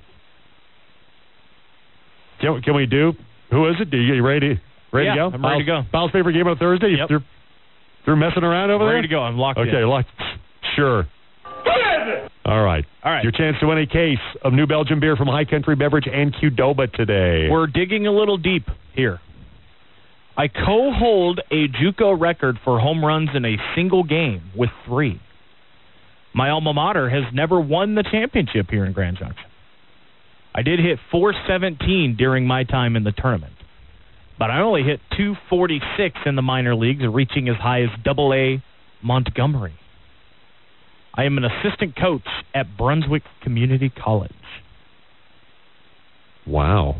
Can, can we do? Who is it? Are you ready? Ready yeah, to go? I'm ready Ball's, to go. Ball's favorite game on Thursday? Yep. They're, they're messing around over I'm there? ready to go. I'm locked okay, in. locked. Sure. All right. All right. Your chance to win a case of New Belgium beer from High Country Beverage and Qdoba today. We're digging a little deep here. I co-hold a JUCO record for home runs in a single game with three. My alma mater has never won the championship here in Grand Junction. I did hit four seventeen during my time in the tournament, but I only hit two forty-six in the minor leagues, reaching as high as double A Montgomery. I am an assistant coach at Brunswick Community College. Wow.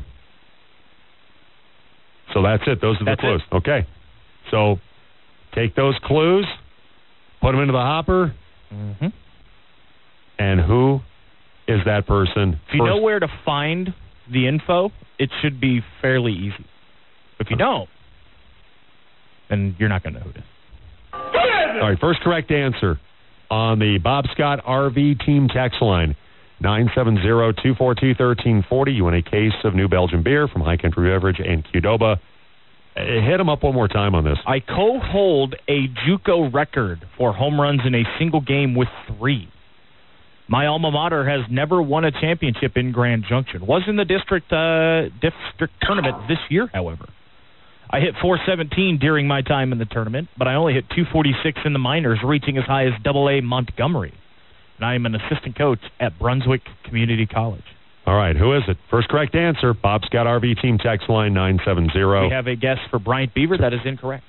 So that's it. Those are the that's clues. It. Okay. So take those clues, put them into the hopper, mm-hmm. and who is that person? If you First, know where to find the info, it should be fairly easy. If you don't, then you're not going to know who it is. all right, first correct answer on the Bob Scott R V Team text line, nine seven zero, two four two, one three four zero. You win a case of New Belgium beer from High Country Beverage and Qdoba. Uh, hit them up one more time on this. I co-hold a JUCO record for home runs in a single game with three. My alma mater has never won a championship in Grand Junction. Was in the district uh, district tournament this year, however. I hit four seventeen during my time in the tournament, but I only hit two forty-six in the minors, reaching as high as double A Montgomery. And I am an assistant coach at Brunswick Community College. All right, who is it? First correct answer, Bob Scott R V Team text line nine seven zero. We have a guess for Bryant Beaver. That is incorrect.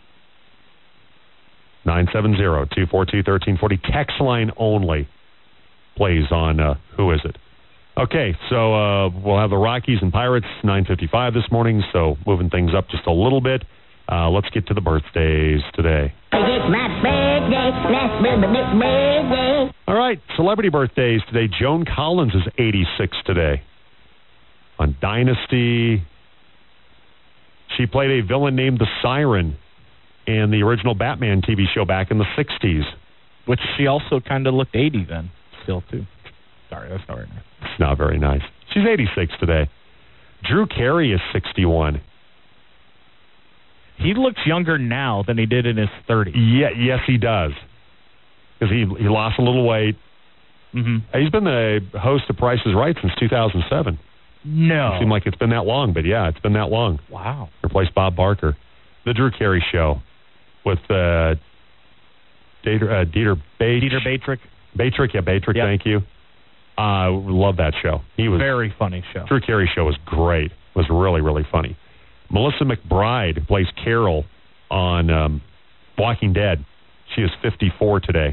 nine seven zero, two four two, one three four zero. Text line only plays on uh, who is it. Okay, so uh, we'll have the Rockies and Pirates, nine fifty-five this morning, so moving things up just a little bit. Uh, let's get to the birthdays today. It's my birthday, last birthday. All right, celebrity birthdays today. Joan Collins is eighty-six today. On Dynasty, she played a villain named the Siren in the original Batman T V show back in the sixties. Which she also kind of looked eighty then, still, too. Sorry, that's not very nice. It's not very nice. She's eighty-six today. Drew Carey is sixty-one. He looks younger now than he did in his thirties. Yeah, yes, he does. Because he he lost a little weight. Mm-hmm. He's been the host of Price is Right since two thousand seven. No. It seemed like it's been that long, but yeah, it's been that long. Wow. Replaced Bob Barker. The Drew Carey Show with uh, Dieter, uh, Dieter Bates. Dieter Batrick. Batrick, yeah, Batrick, yep. Thank you. I uh, love that show. He was very funny show. Drew Carey's show was great. It was really, really funny. Melissa McBride plays Carol on um, Walking Dead. She is fifty-four today.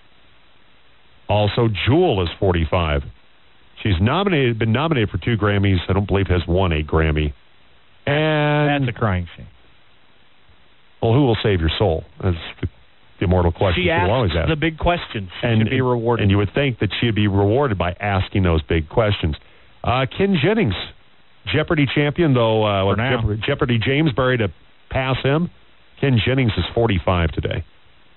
Also, Jewel is forty-five. She's nominated, been nominated for two Grammys. I don't believe has won a Grammy. And that's a crying shame. Well, who will save your soul? That's the, the immortal question she people always ask. The big questions. She and, should be rewarded. And you would think that she'd be rewarded by asking those big questions. Uh, Ken Jennings, Jeopardy champion, though uh, with Jeopardy, Jeopardy Jamesbury to pass him. Ken Jennings is forty-five today.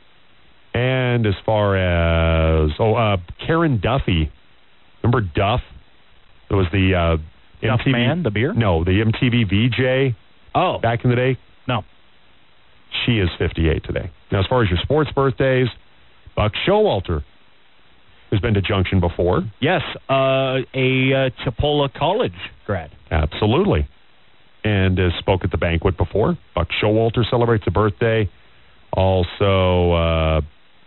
And as far as, oh, uh, Karen Duffy. Remember Duff? It was the uh, Duff M T V, Man, the beer? No, the M T V V J. Oh. Back in the day? No. She is fifty-eight today. Now, as far as your sports birthdays, Buck Showalter, who's been to Junction before. Yes, uh, a uh, Chipola College grad. Absolutely. And uh, spoke at the banquet before. Buck Showalter celebrates a birthday. Also, uh,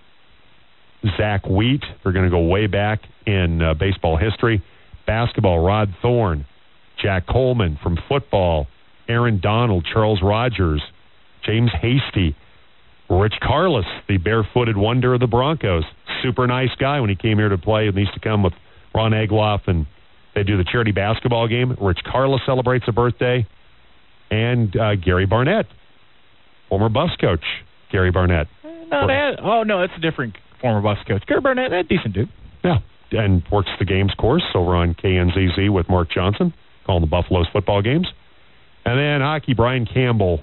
Zach Wheat. We're going to go way back in uh, baseball history. Basketball, Rod Thorne. Jack Coleman. From football, Aaron Donald, Charles Rogers, James Hasty, Rich Carlos, the barefooted wonder of the Broncos. Super nice guy when he came here to play. And he used to come with Ron Egloff, and they do the charity basketball game. Rich Carlos celebrates a birthday. And uh, Gary Barnett, former bus coach, Gary Barnett. Not that. Oh, no, that's a different former bus coach. Gary Barnett, that decent dude. Yeah, and works the games course over on K N Z Z with Mark Johnson, calling the Buffalo's football games. And then hockey, Brian Campbell.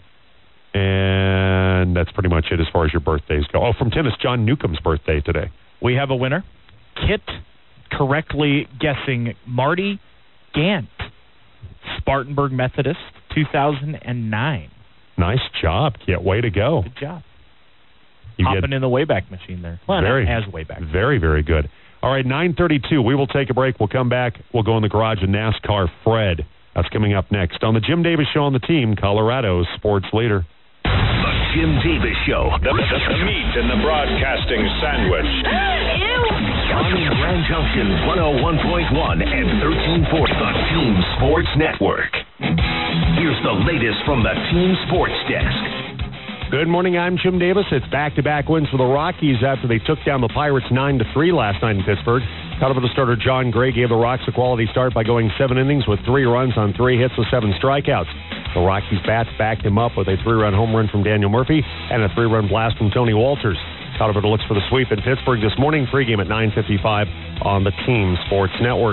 And that's pretty much it as far as your birthdays go. Oh, from tennis, John Newcomb's birthday today. We have a winner. Kit correctly guessing Marty Gant, Spartanburg Methodist, two thousand nine. Nice job, Kit. Way to go. Good job. You Hopping get in the Wayback Machine there. Well, very, not as Wayback. Very, very good. All right, nine thirty-two. We will take a break. We'll come back. We'll go in the garage and NASCAR Fred. That's coming up next on the Jim Davis Show on the Team, Colorado's sports leader. The Jim Davis Show. The, the, the meat and the broadcasting sandwich. On Grand Junction one oh one point one and thirteen forty. The Team Sports Network. Here's the latest from the Team Sports Desk. Good morning, I'm Jim Davis. It's back-to-back wins for the Rockies after they took down the Pirates nine to three last night in Pittsburgh. Colorado starter John Gray gave the Rocks a quality start by going seven innings with three runs on three hits with seven strikeouts. The Rockies bats backed him up with a three-run home run from Daniel Murphy and a three-run blast from Tony Walters. Colorado looks for the sweep in Pittsburgh this morning. Pregame at nine fifty-five on the Team Sports Network.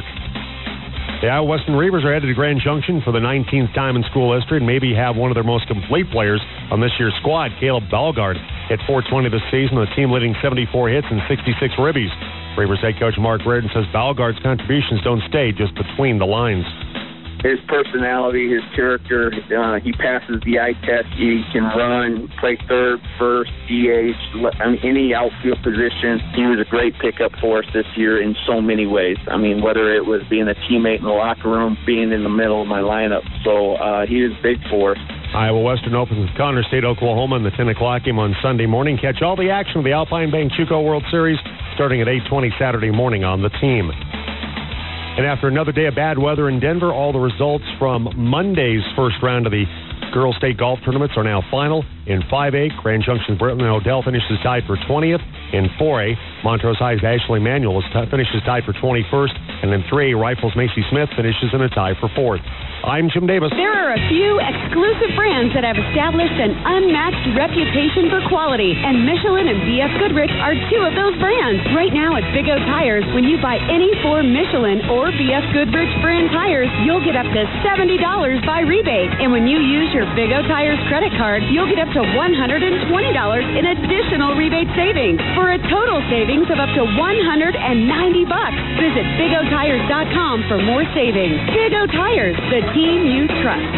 The Iowa Western Reavers are headed to Grand Junction for the nineteenth time in school history and maybe have one of their most complete players on this year's squad. Caleb Balgard hit four twenty this season, the team leading seventy-four hits and sixty-six ribbies. Reavers head coach Mark Reardon says Balgard's contributions don't stay just between the lines. His personality, his character, uh, he passes the eye test. He can run, play third, first, D H, I mean, any outfield position. He was a great pickup for us this year in so many ways. I mean, whether it was being a teammate in the locker room, being in the middle of my lineup. So uh, he is big for us. Iowa Western opens with Connor State, Oklahoma in the ten o'clock game on Sunday morning. Catch all the action of the Alpine Bank Chuco World Series starting at eight twenty Saturday morning on the Team. And after another day of bad weather in Denver, all the results from Monday's first round of the Girls State Golf Tournaments are now final. In five A, Grand Junction's Britton Odell finishes tied for twentieth. In four A, Montrose High's Ashley Manuel is t- finishes tied for twenty-first. And in three A, Rifles Macy Smith finishes in a tie for fourth. I'm Jim Davis. There are a few exclusive brands that have established an unmatched reputation for quality, and Michelin and B F Goodrich are two of those brands. Right now at Big O Tires, when you buy any four Michelin or B F Goodrich brand tires, you'll get up to seventy dollars by rebate. And when you use your Big O Tires credit card, you'll get up to one hundred twenty dollars in additional rebate savings for a total savings of up to one hundred ninety bucks. Visit big o tires dot com for more savings. Big O Tires, the team you trust.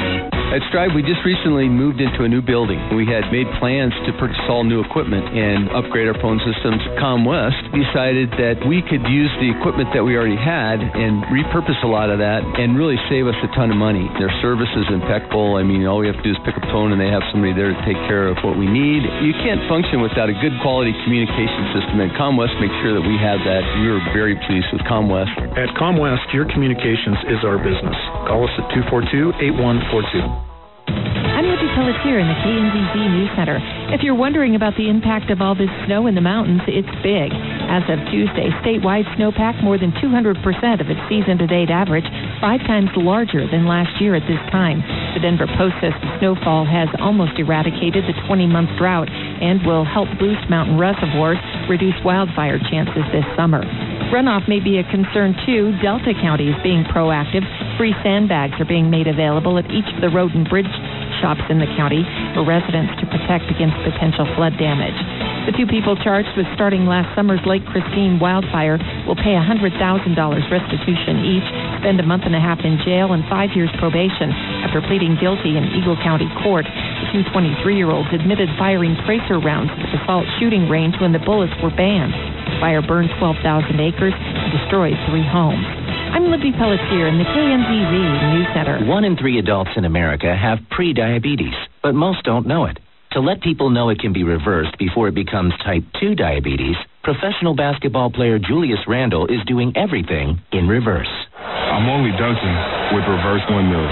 At Strive, we just recently moved into a new building. We had made plans to purchase all new equipment and upgrade our phone systems. ComWest decided that we could use the equipment that we already had and repurpose a lot of that and really save us a ton of money. Their service is impeccable. I mean, all we have to do is pick up the phone and they have somebody there to take care of what we need. You can't function without a good quality communication system, and ComWest makes sure that we have that. We were very pleased with ComWest. At ComWest, your communications is our business. Call us at two four two, eight one four two. I'm Libby Pelletier in the K N Z Z News Center. If you're wondering about the impact of all this snow in the mountains, it's big. As of Tuesday, statewide snowpack more than two hundred percent of its season-to-date average, five times larger than last year at this time. The Denver Post says the snowfall has almost eradicated the twenty-month drought and will help boost mountain reservoirs, reduce wildfire chances this summer. Runoff may be a concern, too. Delta County is being proactive. Free sandbags are being made available at each of the road and bridge shops in the county for residents to protect against potential flood damage. The two people charged with starting last summer's Lake Christine wildfire will pay one hundred thousand dollars restitution each, spend a month and a half in jail, and five years probation after pleading guilty in Eagle County Court. The two twenty-three-year-olds admitted firing tracer rounds at the Basalt shooting range when the bullets were banned. The fire burned twelve thousand acres and destroyed three homes. I'm Libby Pelletier in the K N Z Z News Center. One in three adults in America have pre-diabetes, but most don't know it. To let people know it can be reversed before it becomes type two diabetes, professional basketball player Julius Randle is doing everything in reverse. I'm only dunking with reverse windmills.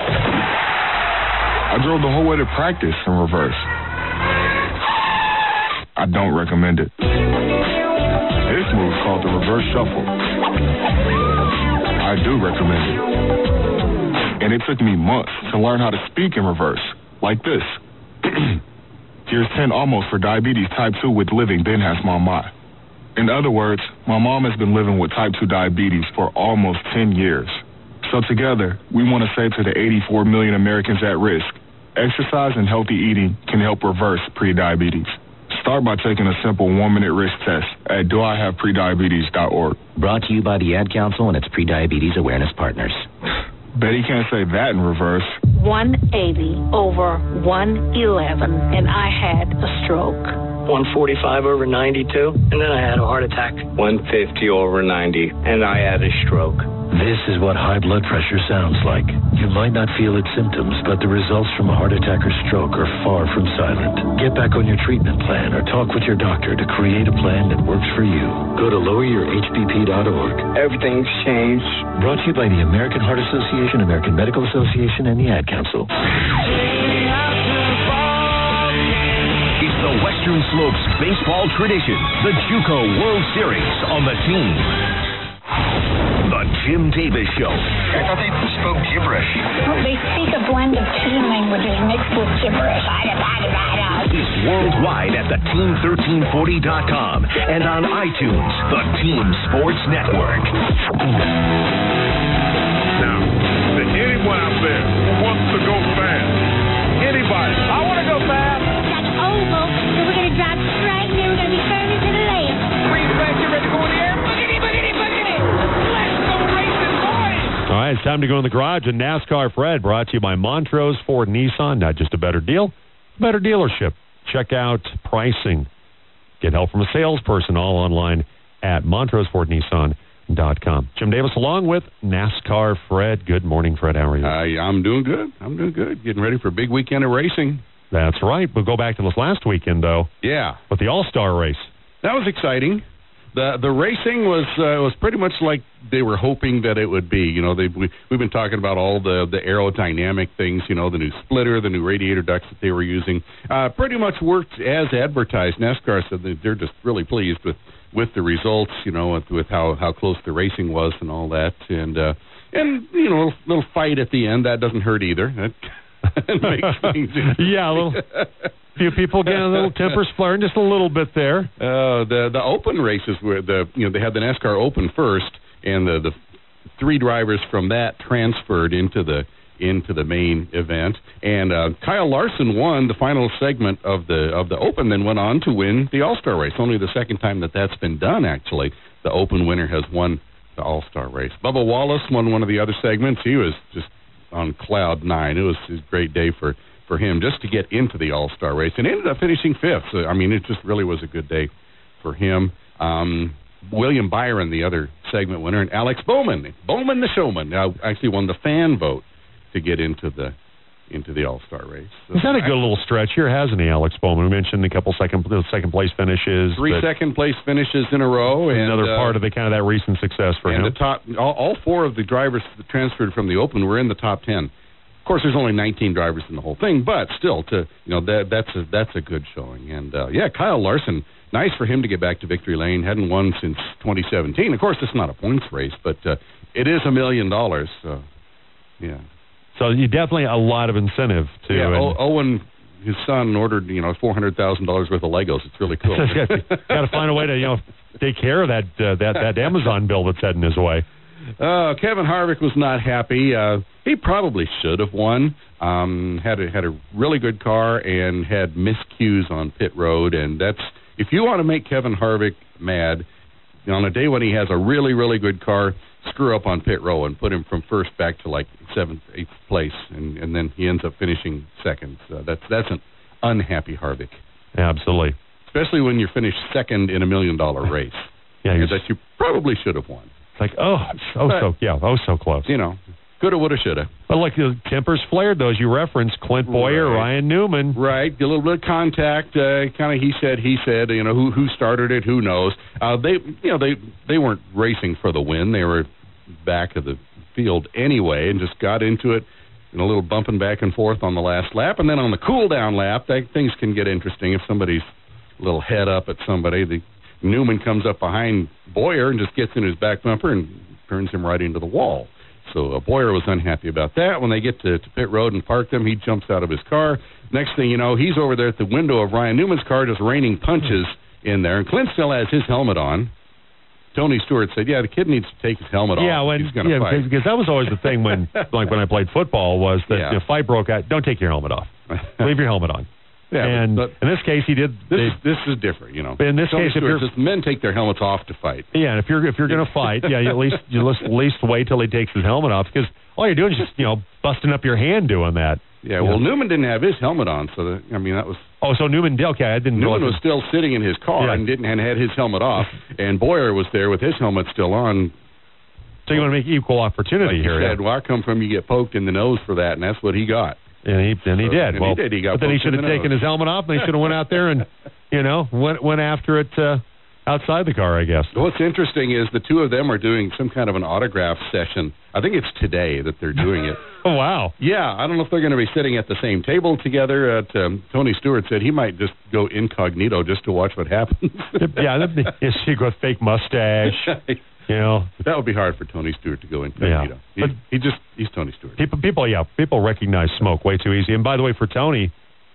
I drove the whole way to practice in reverse. I don't recommend it. This move's called the reverse shuffle. I do recommend it. And it took me months to learn how to speak in reverse, like this. Here's ten almost for diabetes type two with living then has mama. In other words, my mom has been living with type two diabetes for almost ten years. So together, we want to say to the eighty-four million Americans at risk, exercise and healthy eating can help reverse prediabetes. Start by taking a simple one-minute risk test at do I have prediabetes dot org. Brought to you by the Ad Council and its Prediabetes Awareness Partners. Bet he can't say that in reverse. one eighty over one eleven, and I had a stroke. one forty-five over ninety-two, and then I had a heart attack. one fifty over ninety, and I had a stroke. This is what high blood pressure sounds like. You might not feel its symptoms, but the results from a heart attack or stroke are far from silent. Get back on your treatment plan or talk with your doctor to create a plan that works for you. Go to lower your H B P dot org. Everything's changed. Brought to you by the American Heart Association, American Medical Association, and the Ad Council. It's the Western Slopes baseball tradition, the JUCO World Series on the team. The Jim Davis Show. I thought they spoke gibberish. Well, they speak a blend of two languages mixed with gibberish. It's worldwide at the team thirteen forty dot com and on iTunes, the Team Sports Network. Now, to anyone out there who wants to go fast, anybody. I want to go fast. That's oval, so we're going to drive straight, and then we're going to be turning to the left. Freeze back, you ready to go in the air? Boogity, boogity, boogity. Let's go racing, boys. All right, it's time to go in the garage. And NASCAR Fred, brought to you by Montrose Ford Nissan. Not just a better deal, better dealership. Check out pricing. Get help from a salesperson all online at montrose ford nissan dot com. Jim Davis along with NASCAR Fred. Good morning, Fred. How are you? Uh, I'm doing good. I'm doing good. Getting ready for a big weekend of racing. That's right. We'll go back to this last weekend, though. Yeah. With the All-Star race. That was exciting. The the racing was uh, was pretty much like they were hoping that it would be. You know, they we, we've been talking about all the, the aerodynamic things, you know, the new splitter, the new radiator ducts that they were using. Uh, pretty much worked as advertised. NASCAR said that they're just really pleased with, with the results, you know, with, with how, how close the racing was and all that. And, uh, and you know, a little fight at the end. That doesn't hurt either. That makes things yeah, a little... few people getting a little tempers flaring, just a little bit there. Uh, the the open races were the you know they had the NASCAR Open first, and the the three drivers from that transferred into the into the main event. And uh, Kyle Larson won the final segment of the of the Open, then went on to win the All-Star race. Only the second time that that's been done. Actually, the Open winner has won the All-Star race. Bubba Wallace won one of the other segments. He was just on cloud nine. It was, it was a great day for, for him just to get into the All-Star race, and ended up finishing fifth. So, I mean, it just really was a good day for him. Um, William Byron, the other segment winner, and Alex Bowman, Bowman the showman, uh, actually won the fan vote to get into the into the All-Star race. So He's had a good little stretch here, hasn't he, Alex Bowman? We mentioned a couple second second place finishes. Three second place finishes in a row. And, another uh, part of the kind of that recent success for and him. The top, all, all four of the drivers that transferred from the Open were in the top ten. Of course, there's only nineteen drivers in the whole thing, but still, to you know, that that's a that's a good showing. And uh, yeah, Kyle Larson, nice for him to get back to victory lane. Hadn't won since twenty seventeen. Of course, it's not a points race, but uh, it is a million dollars. So yeah. So you definitely a lot of incentive to. Yeah, and, o- Owen, his son, ordered you know four hundred thousand dollars worth of Legos. It's really cool. Got to find a way to you know take care of that uh, that that Amazon bill that's heading his way. Uh, Kevin Harvick was not happy. Uh, he probably should have won. Um, had a, had a really good car and had miscues on pit road, and that's if you want to make Kevin Harvick mad you know, on a day when he has a really really good car. Screw up on pit row and put him from first back to like seventh, eighth place, and, and then he ends up finishing second. So that's that's an unhappy Harvick. Absolutely. Especially when you're finished second in a million dollar race. Yeah, that you probably should have won. It's like, oh, oh, but, so yeah, oh, so close. You know, coulda, woulda, shoulda. But like the tempers flared, though, as you referenced, Clint Boyer, right. Ryan Newman. Right, a little bit of contact, uh, kind of he said, he said. You know, who who started it? Who knows? Uh, they, you know, they they weren't racing for the win. They were back of the field anyway, and just got into it. And a little bumping back and forth on the last lap, and then on the cool down lap, that, things can get interesting if somebody's a little head up at somebody. The Newman comes up behind Boyer and just gets in his back bumper and turns him right into the wall. So uh, Boyer was unhappy about that. When they get to, to pit road and park them, he jumps out of his car. Next thing you know, he's over there at the window of Ryan Newman's car just raining punches in there. And Clint still has his helmet on. Tony Stewart said, yeah, the kid needs to take his helmet yeah, off. when, He's going to yeah, fight. because that was always the thing when, like when I played football, was that Yeah. if a fight broke out, don't take your helmet off. Leave your helmet on. Yeah, and but in this case, he did. This, They, is, this is different, you know. But in this Tony case, if Stewart you're- says men take their helmets off to fight. yeah, and if you're if you're going to fight, yeah, you at least you at least, at least wait till he takes his helmet off, because all you're doing is just you know busting up your hand doing that. Yeah, well, Yeah. Newman didn't have his helmet on, so that, I mean that was. Oh, so Newman, okay, I didn't know. Newman was still sitting in his car Yeah. and didn't and had his helmet off, and Boyer was there with his helmet still on. So you want to make equal opportunity like here. you said, yeah. well, I come from you get poked in the nose for that, and that's what he got. And he and he So- did. and well, he did. He got but then he poked should in have the taken nose. his helmet off, and he should have went out there and you know went went after it uh, outside the car, I guess. What's interesting is the two of them are doing some kind of an autograph session. I think it's today that they're doing it. Oh, wow. Yeah, I don't know if they're going to be sitting at the same table together. At, um, Tony Stewart said he might just go incognito just to watch what happens. yeah, that'd be, yeah, she got fake mustache. You know, that would be hard for Tony Stewart to go incognito. Yeah. He, he just he's Tony Stewart. People, people, yeah, people recognize smoke way too easy. And by the way, for Tony,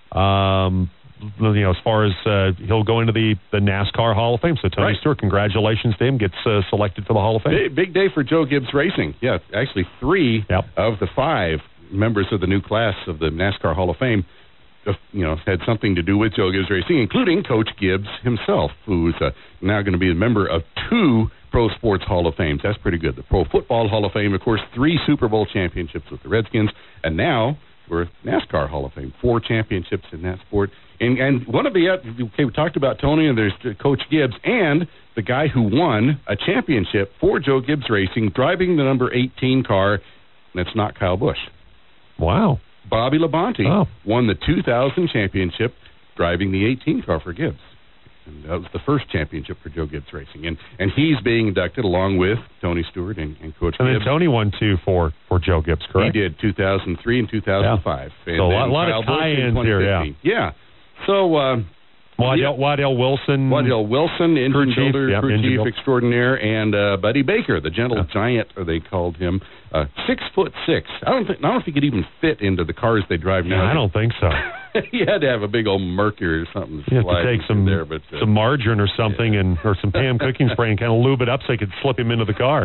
um, you know, as far as uh, he'll go into the, the NASCAR Hall of Fame. So Tony Right. Stewart, congratulations to him, gets uh, selected for the Hall of Fame. Big, big day for Joe Gibbs Racing. Yeah, actually three Yep. of the five members of the new class of the NASCAR Hall of Fame, uh, you know, had something to do with Joe Gibbs Racing, including Coach Gibbs himself, who's uh, now going to be a member of two Pro Sports Hall of Fames. That's pretty good. The Pro Football Hall of Fame, of course, three Super Bowl championships with the Redskins, and now we're NASCAR Hall of Fame, four championships in that sport. And, and one of the, uh, okay, we talked about Tony, and there's Coach Gibbs, and the guy who won a championship for Joe Gibbs Racing, driving the number eighteen car, and it's not Kyle Busch. Wow. Bobby Labonte Oh. won the two thousand championship driving the eighteen car for Gibbs. And that was the first championship for Joe Gibbs Racing. And and he's being inducted along with Tony Stewart and, and Coach And then Gibbs. Tony won two for, for Joe Gibbs, correct? He did two thousand three and two thousand five. Yeah. And So a lot, then lot Kyle of Busch in tie-ins here, yeah. twenty fifteen. Yeah. So, uh, Waddell, yeah. Waddell Wilson. Waddell Wilson, engine Crew chief, builder, yeah, crew engine chief builder. extraordinaire, and uh, Buddy Baker, the gentle Yeah. giant, or they called him, uh, six foot six. I don't think I don't know if he could even fit into the cars they drive now. Yeah, I don't think so. He had to have a big old Mercury or something. You have to sliding take some through there, but, uh, some margarine or something, and or some Pam cooking spray, and kind of lube it up so you could slip him into the car.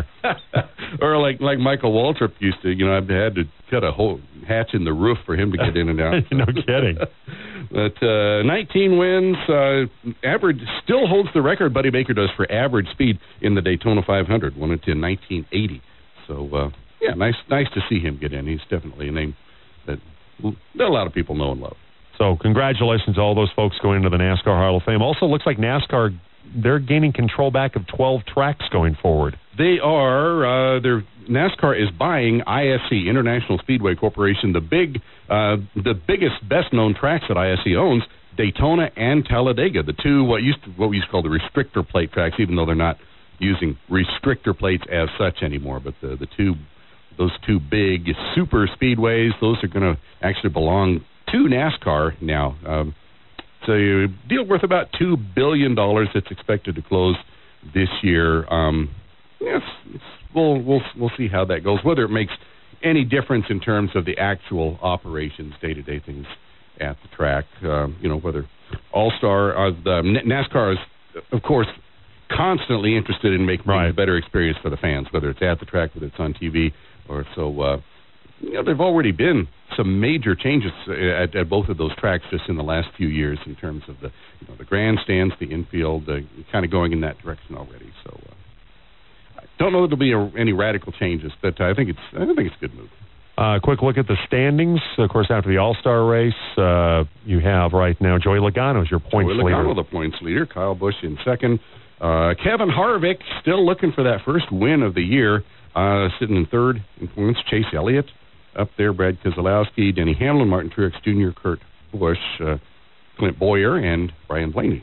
or like like Michael Waltrip used to, you know, I had to cut a hole hatch in the roof for him to get in and out. No kidding. But uh, nineteen wins, uh, average still holds the record. Buddy Baker does for average speed in the Daytona five hundred. Won it in nineteen eighty. So uh, yeah, nice nice to see him get in. He's definitely a name that, that a lot of people know and love. So congratulations to all those folks going into the NASCAR Hall of Fame. Also looks like NASCAR, they're gaining control back of twelve tracks going forward. They are. Uh, they're, NASCAR is buying I S C, International Speedway Corporation, the big, uh, the biggest, best-known tracks that I S C owns, Daytona and Talladega, the two what used to, what we used to call the restrictor plate tracks, even though they're not using restrictor plates as such anymore. But the the two, those two big super speedways, those are going to actually belong to NASCAR now. Um, so a deal worth about two billion dollars that's expected to close this year. Um, yes, it's, we'll we'll we'll see how that goes. Whether it makes any difference in terms of the actual operations, day-to-day things at the track. Um, you know, whether All-Star, uh, the NASCAR is, of course, constantly interested in making right. a better experience for the fans, whether it's at the track, whether it's on T V, or so. Uh, you know, there've already been some major changes at, at both of those tracks just in the last few years in terms of the, you know, the grandstands, the infield, uh, kind of going in that direction already. So, uh, I don't know that there'll be a, any radical changes, but I think it's I think it's a good move. Uh, quick look at the standings. Of course, after the All-Star race, uh, you have right now Joey Logano as your points Joey leader. Logano, the points leader. Kyle Busch in second. Uh, Kevin Harvick still looking for that first win of the year, uh, sitting in third in points. Chase Elliott up there, Brad Keselowski, Denny Hamlin, Martin Truex Junior, Kurt Busch, uh, Clint Boyer, and Brian Blaney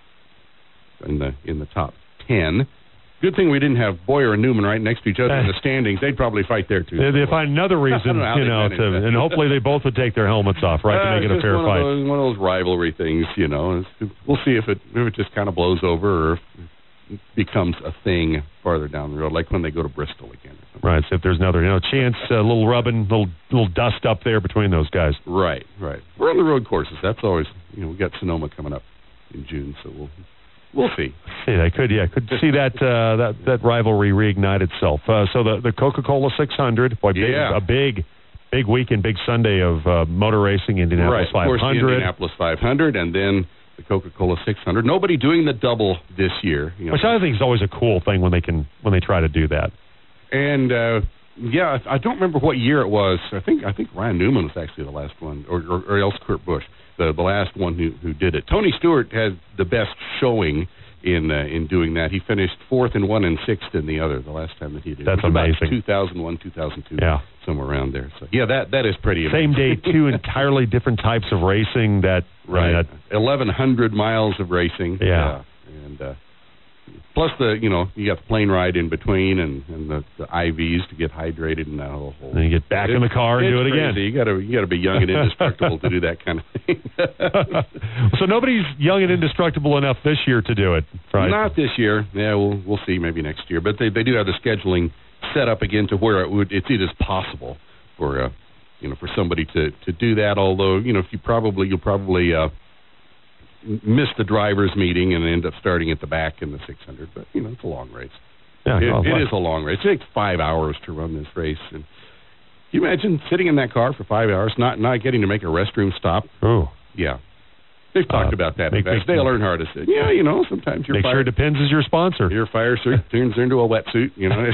in the in the top ten. Good thing we didn't have Boyer and Newman right next to each other in the standings. They'd probably fight there too. They, they find another reason, know you know, to, and hopefully they both would take their helmets off, right, uh, to make it a fair one fight. Of those, one of those rivalry things, you know. It's, we'll see if it if it just kind of blows over or if it becomes a thing farther down the road, like when they go to Bristol again. Right. So if there's another, you know, chance, a uh, little rubbing, little little dust up there between those guys. Right. Right. We're on the road courses. That's always, you know, we got Sonoma coming up in June, so we'll. We'll see. See, I could, yeah, could see that uh, that that rivalry reignite itself. Uh, so the the Coca-Cola six hundred, boy, big, yeah. a big, big weekend, big Sunday of uh, motor racing, Indianapolis right, five hundred. Of course, the Indianapolis five hundred, and then the Coca-Cola six hundred. Nobody doing the double this year, you know. Which I think is always a cool thing when they can when they try to do that. And uh, yeah, I don't remember what year it was. I think I think Ryan Newman was actually the last one, or or, or else Kurt Busch. The, the last one who, who did it. Tony Stewart had the best showing in uh, in doing that. He finished fourth in one and sixth in the other the last time that he did. That's it was amazing. About two thousand one, two thousand two, yeah. somewhere around there. So yeah, that that is pretty Same amazing. day, two entirely different types of racing. That right, I mean, that, eleven hundred miles of racing. Yeah, yeah. and. Uh, Plus the, you know, you got the plane ride in between and, and the, the I Vs to get hydrated and that whole. whole and you get back it, in the car and do it crazy. again. You got to you got to be young and indestructible to do that kind of thing. So nobody's young and indestructible enough this year to do it, right? Not this year. Yeah, we'll we'll see maybe next year. But they they do have the scheduling set up again to where it would it's it is possible for uh, you know for somebody to to do that. Although you know if you probably you'll probably. Uh, miss the drivers' meeting and end up starting at the back in the six hundred. But, you know, it's a long race. Yeah, it, well, it is a long race. It takes five hours to run this race. And you imagine sitting in that car for five hours, not not getting to make a restroom stop? Oh. Yeah. They've talked uh, about that. Make, Make, Dale Earnhardt has said, yeah, you know, sometimes your Make fire, sure Depends is your sponsor. Your fire suit turns into a wetsuit, you know.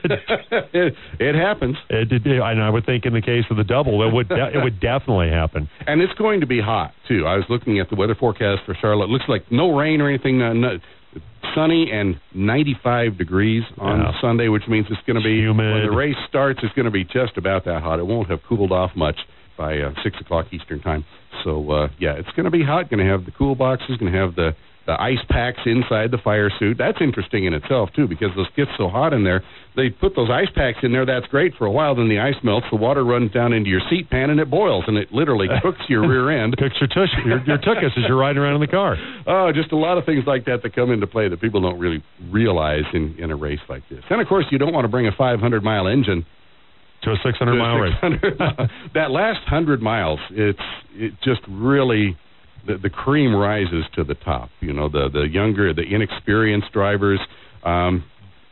it, it happens. It, it, and I would think in the case of the double, it would de- it would definitely happen. And it's going to be hot, too. I was looking at the weather forecast for Charlotte. It looks like no rain or anything. Uh, no, sunny and ninety-five degrees on yeah. Sunday, which means it's going to be, humid. When the race starts, it's going to be just about that hot. It won't have cooled off much by uh, six o'clock Eastern time. So, uh, yeah, it's going to be hot. Going to have the cool boxes, going to have the, the ice packs inside the fire suit. That's interesting in itself, too, because it gets so hot in there. They put those ice packs in there. That's great for a while. Then the ice melts. The water runs down into your seat pan, and it boils, and it literally cooks your rear end. Cooks your, tush, your, your tuchus as you're riding around in the car. Oh, just a lot of things like that that come into play that people don't really realize in, in a race like this. And, of course, you don't want to bring a five hundred mile engine to a six hundred mile race. That last one hundred miles, it's it just really, the, the cream rises to the top. You know, the, the younger, the inexperienced drivers, um,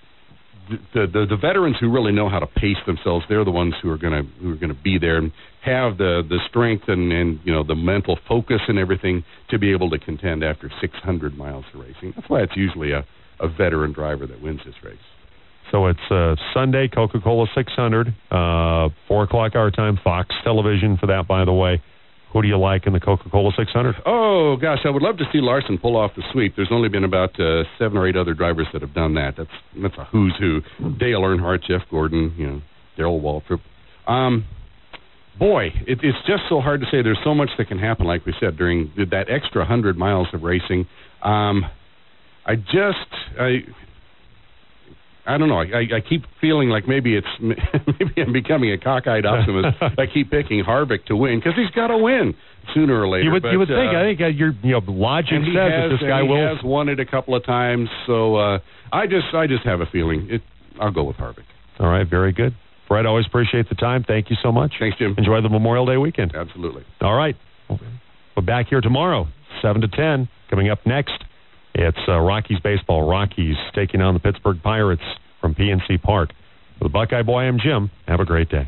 the, the the veterans who really know how to pace themselves, they're the ones who are going to who are going to be there and have the, the strength and, and, you know, the mental focus and everything to be able to contend after six hundred miles of racing. That's why it's usually a, a veteran driver that wins this race. So it's uh, Sunday, Coca-Cola six hundred, uh, four o'clock our time, Fox Television for that, by the way. Who do you like in the Coca-Cola six hundred? Oh, gosh, I would love to see Larson pull off the sweep. There's only been about uh, seven or eight other drivers that have done that. That's that's a who's who. Dale Earnhardt, Jeff Gordon, you know, Darrell Waltrip. Um, boy, it, it's just so hard to say. There's so much that can happen, like we said, during that extra one hundred miles of racing. Um, I just... I. I don't know. I, I keep feeling like maybe it's maybe I'm becoming a cockeyed optimist. I keep picking Harvick to win because he's got to win sooner or later. You would, but, you would think. Uh, I think uh, your you know logic and he says has, that this guy and will. He has won it a couple of times, so uh, I just I just have a feeling it. I'll go with Harvick. All right, very good. Fred, always appreciate the time. Thank you so much. Thanks, Jim. Enjoy the Memorial Day weekend. Absolutely. All right. We're back here tomorrow, seven to ten. Coming up next, it's uh, Rockies baseball. Rockies taking on the Pittsburgh Pirates from P N C Park. For the Buckeye Boy, I'm Jim. Have a great day.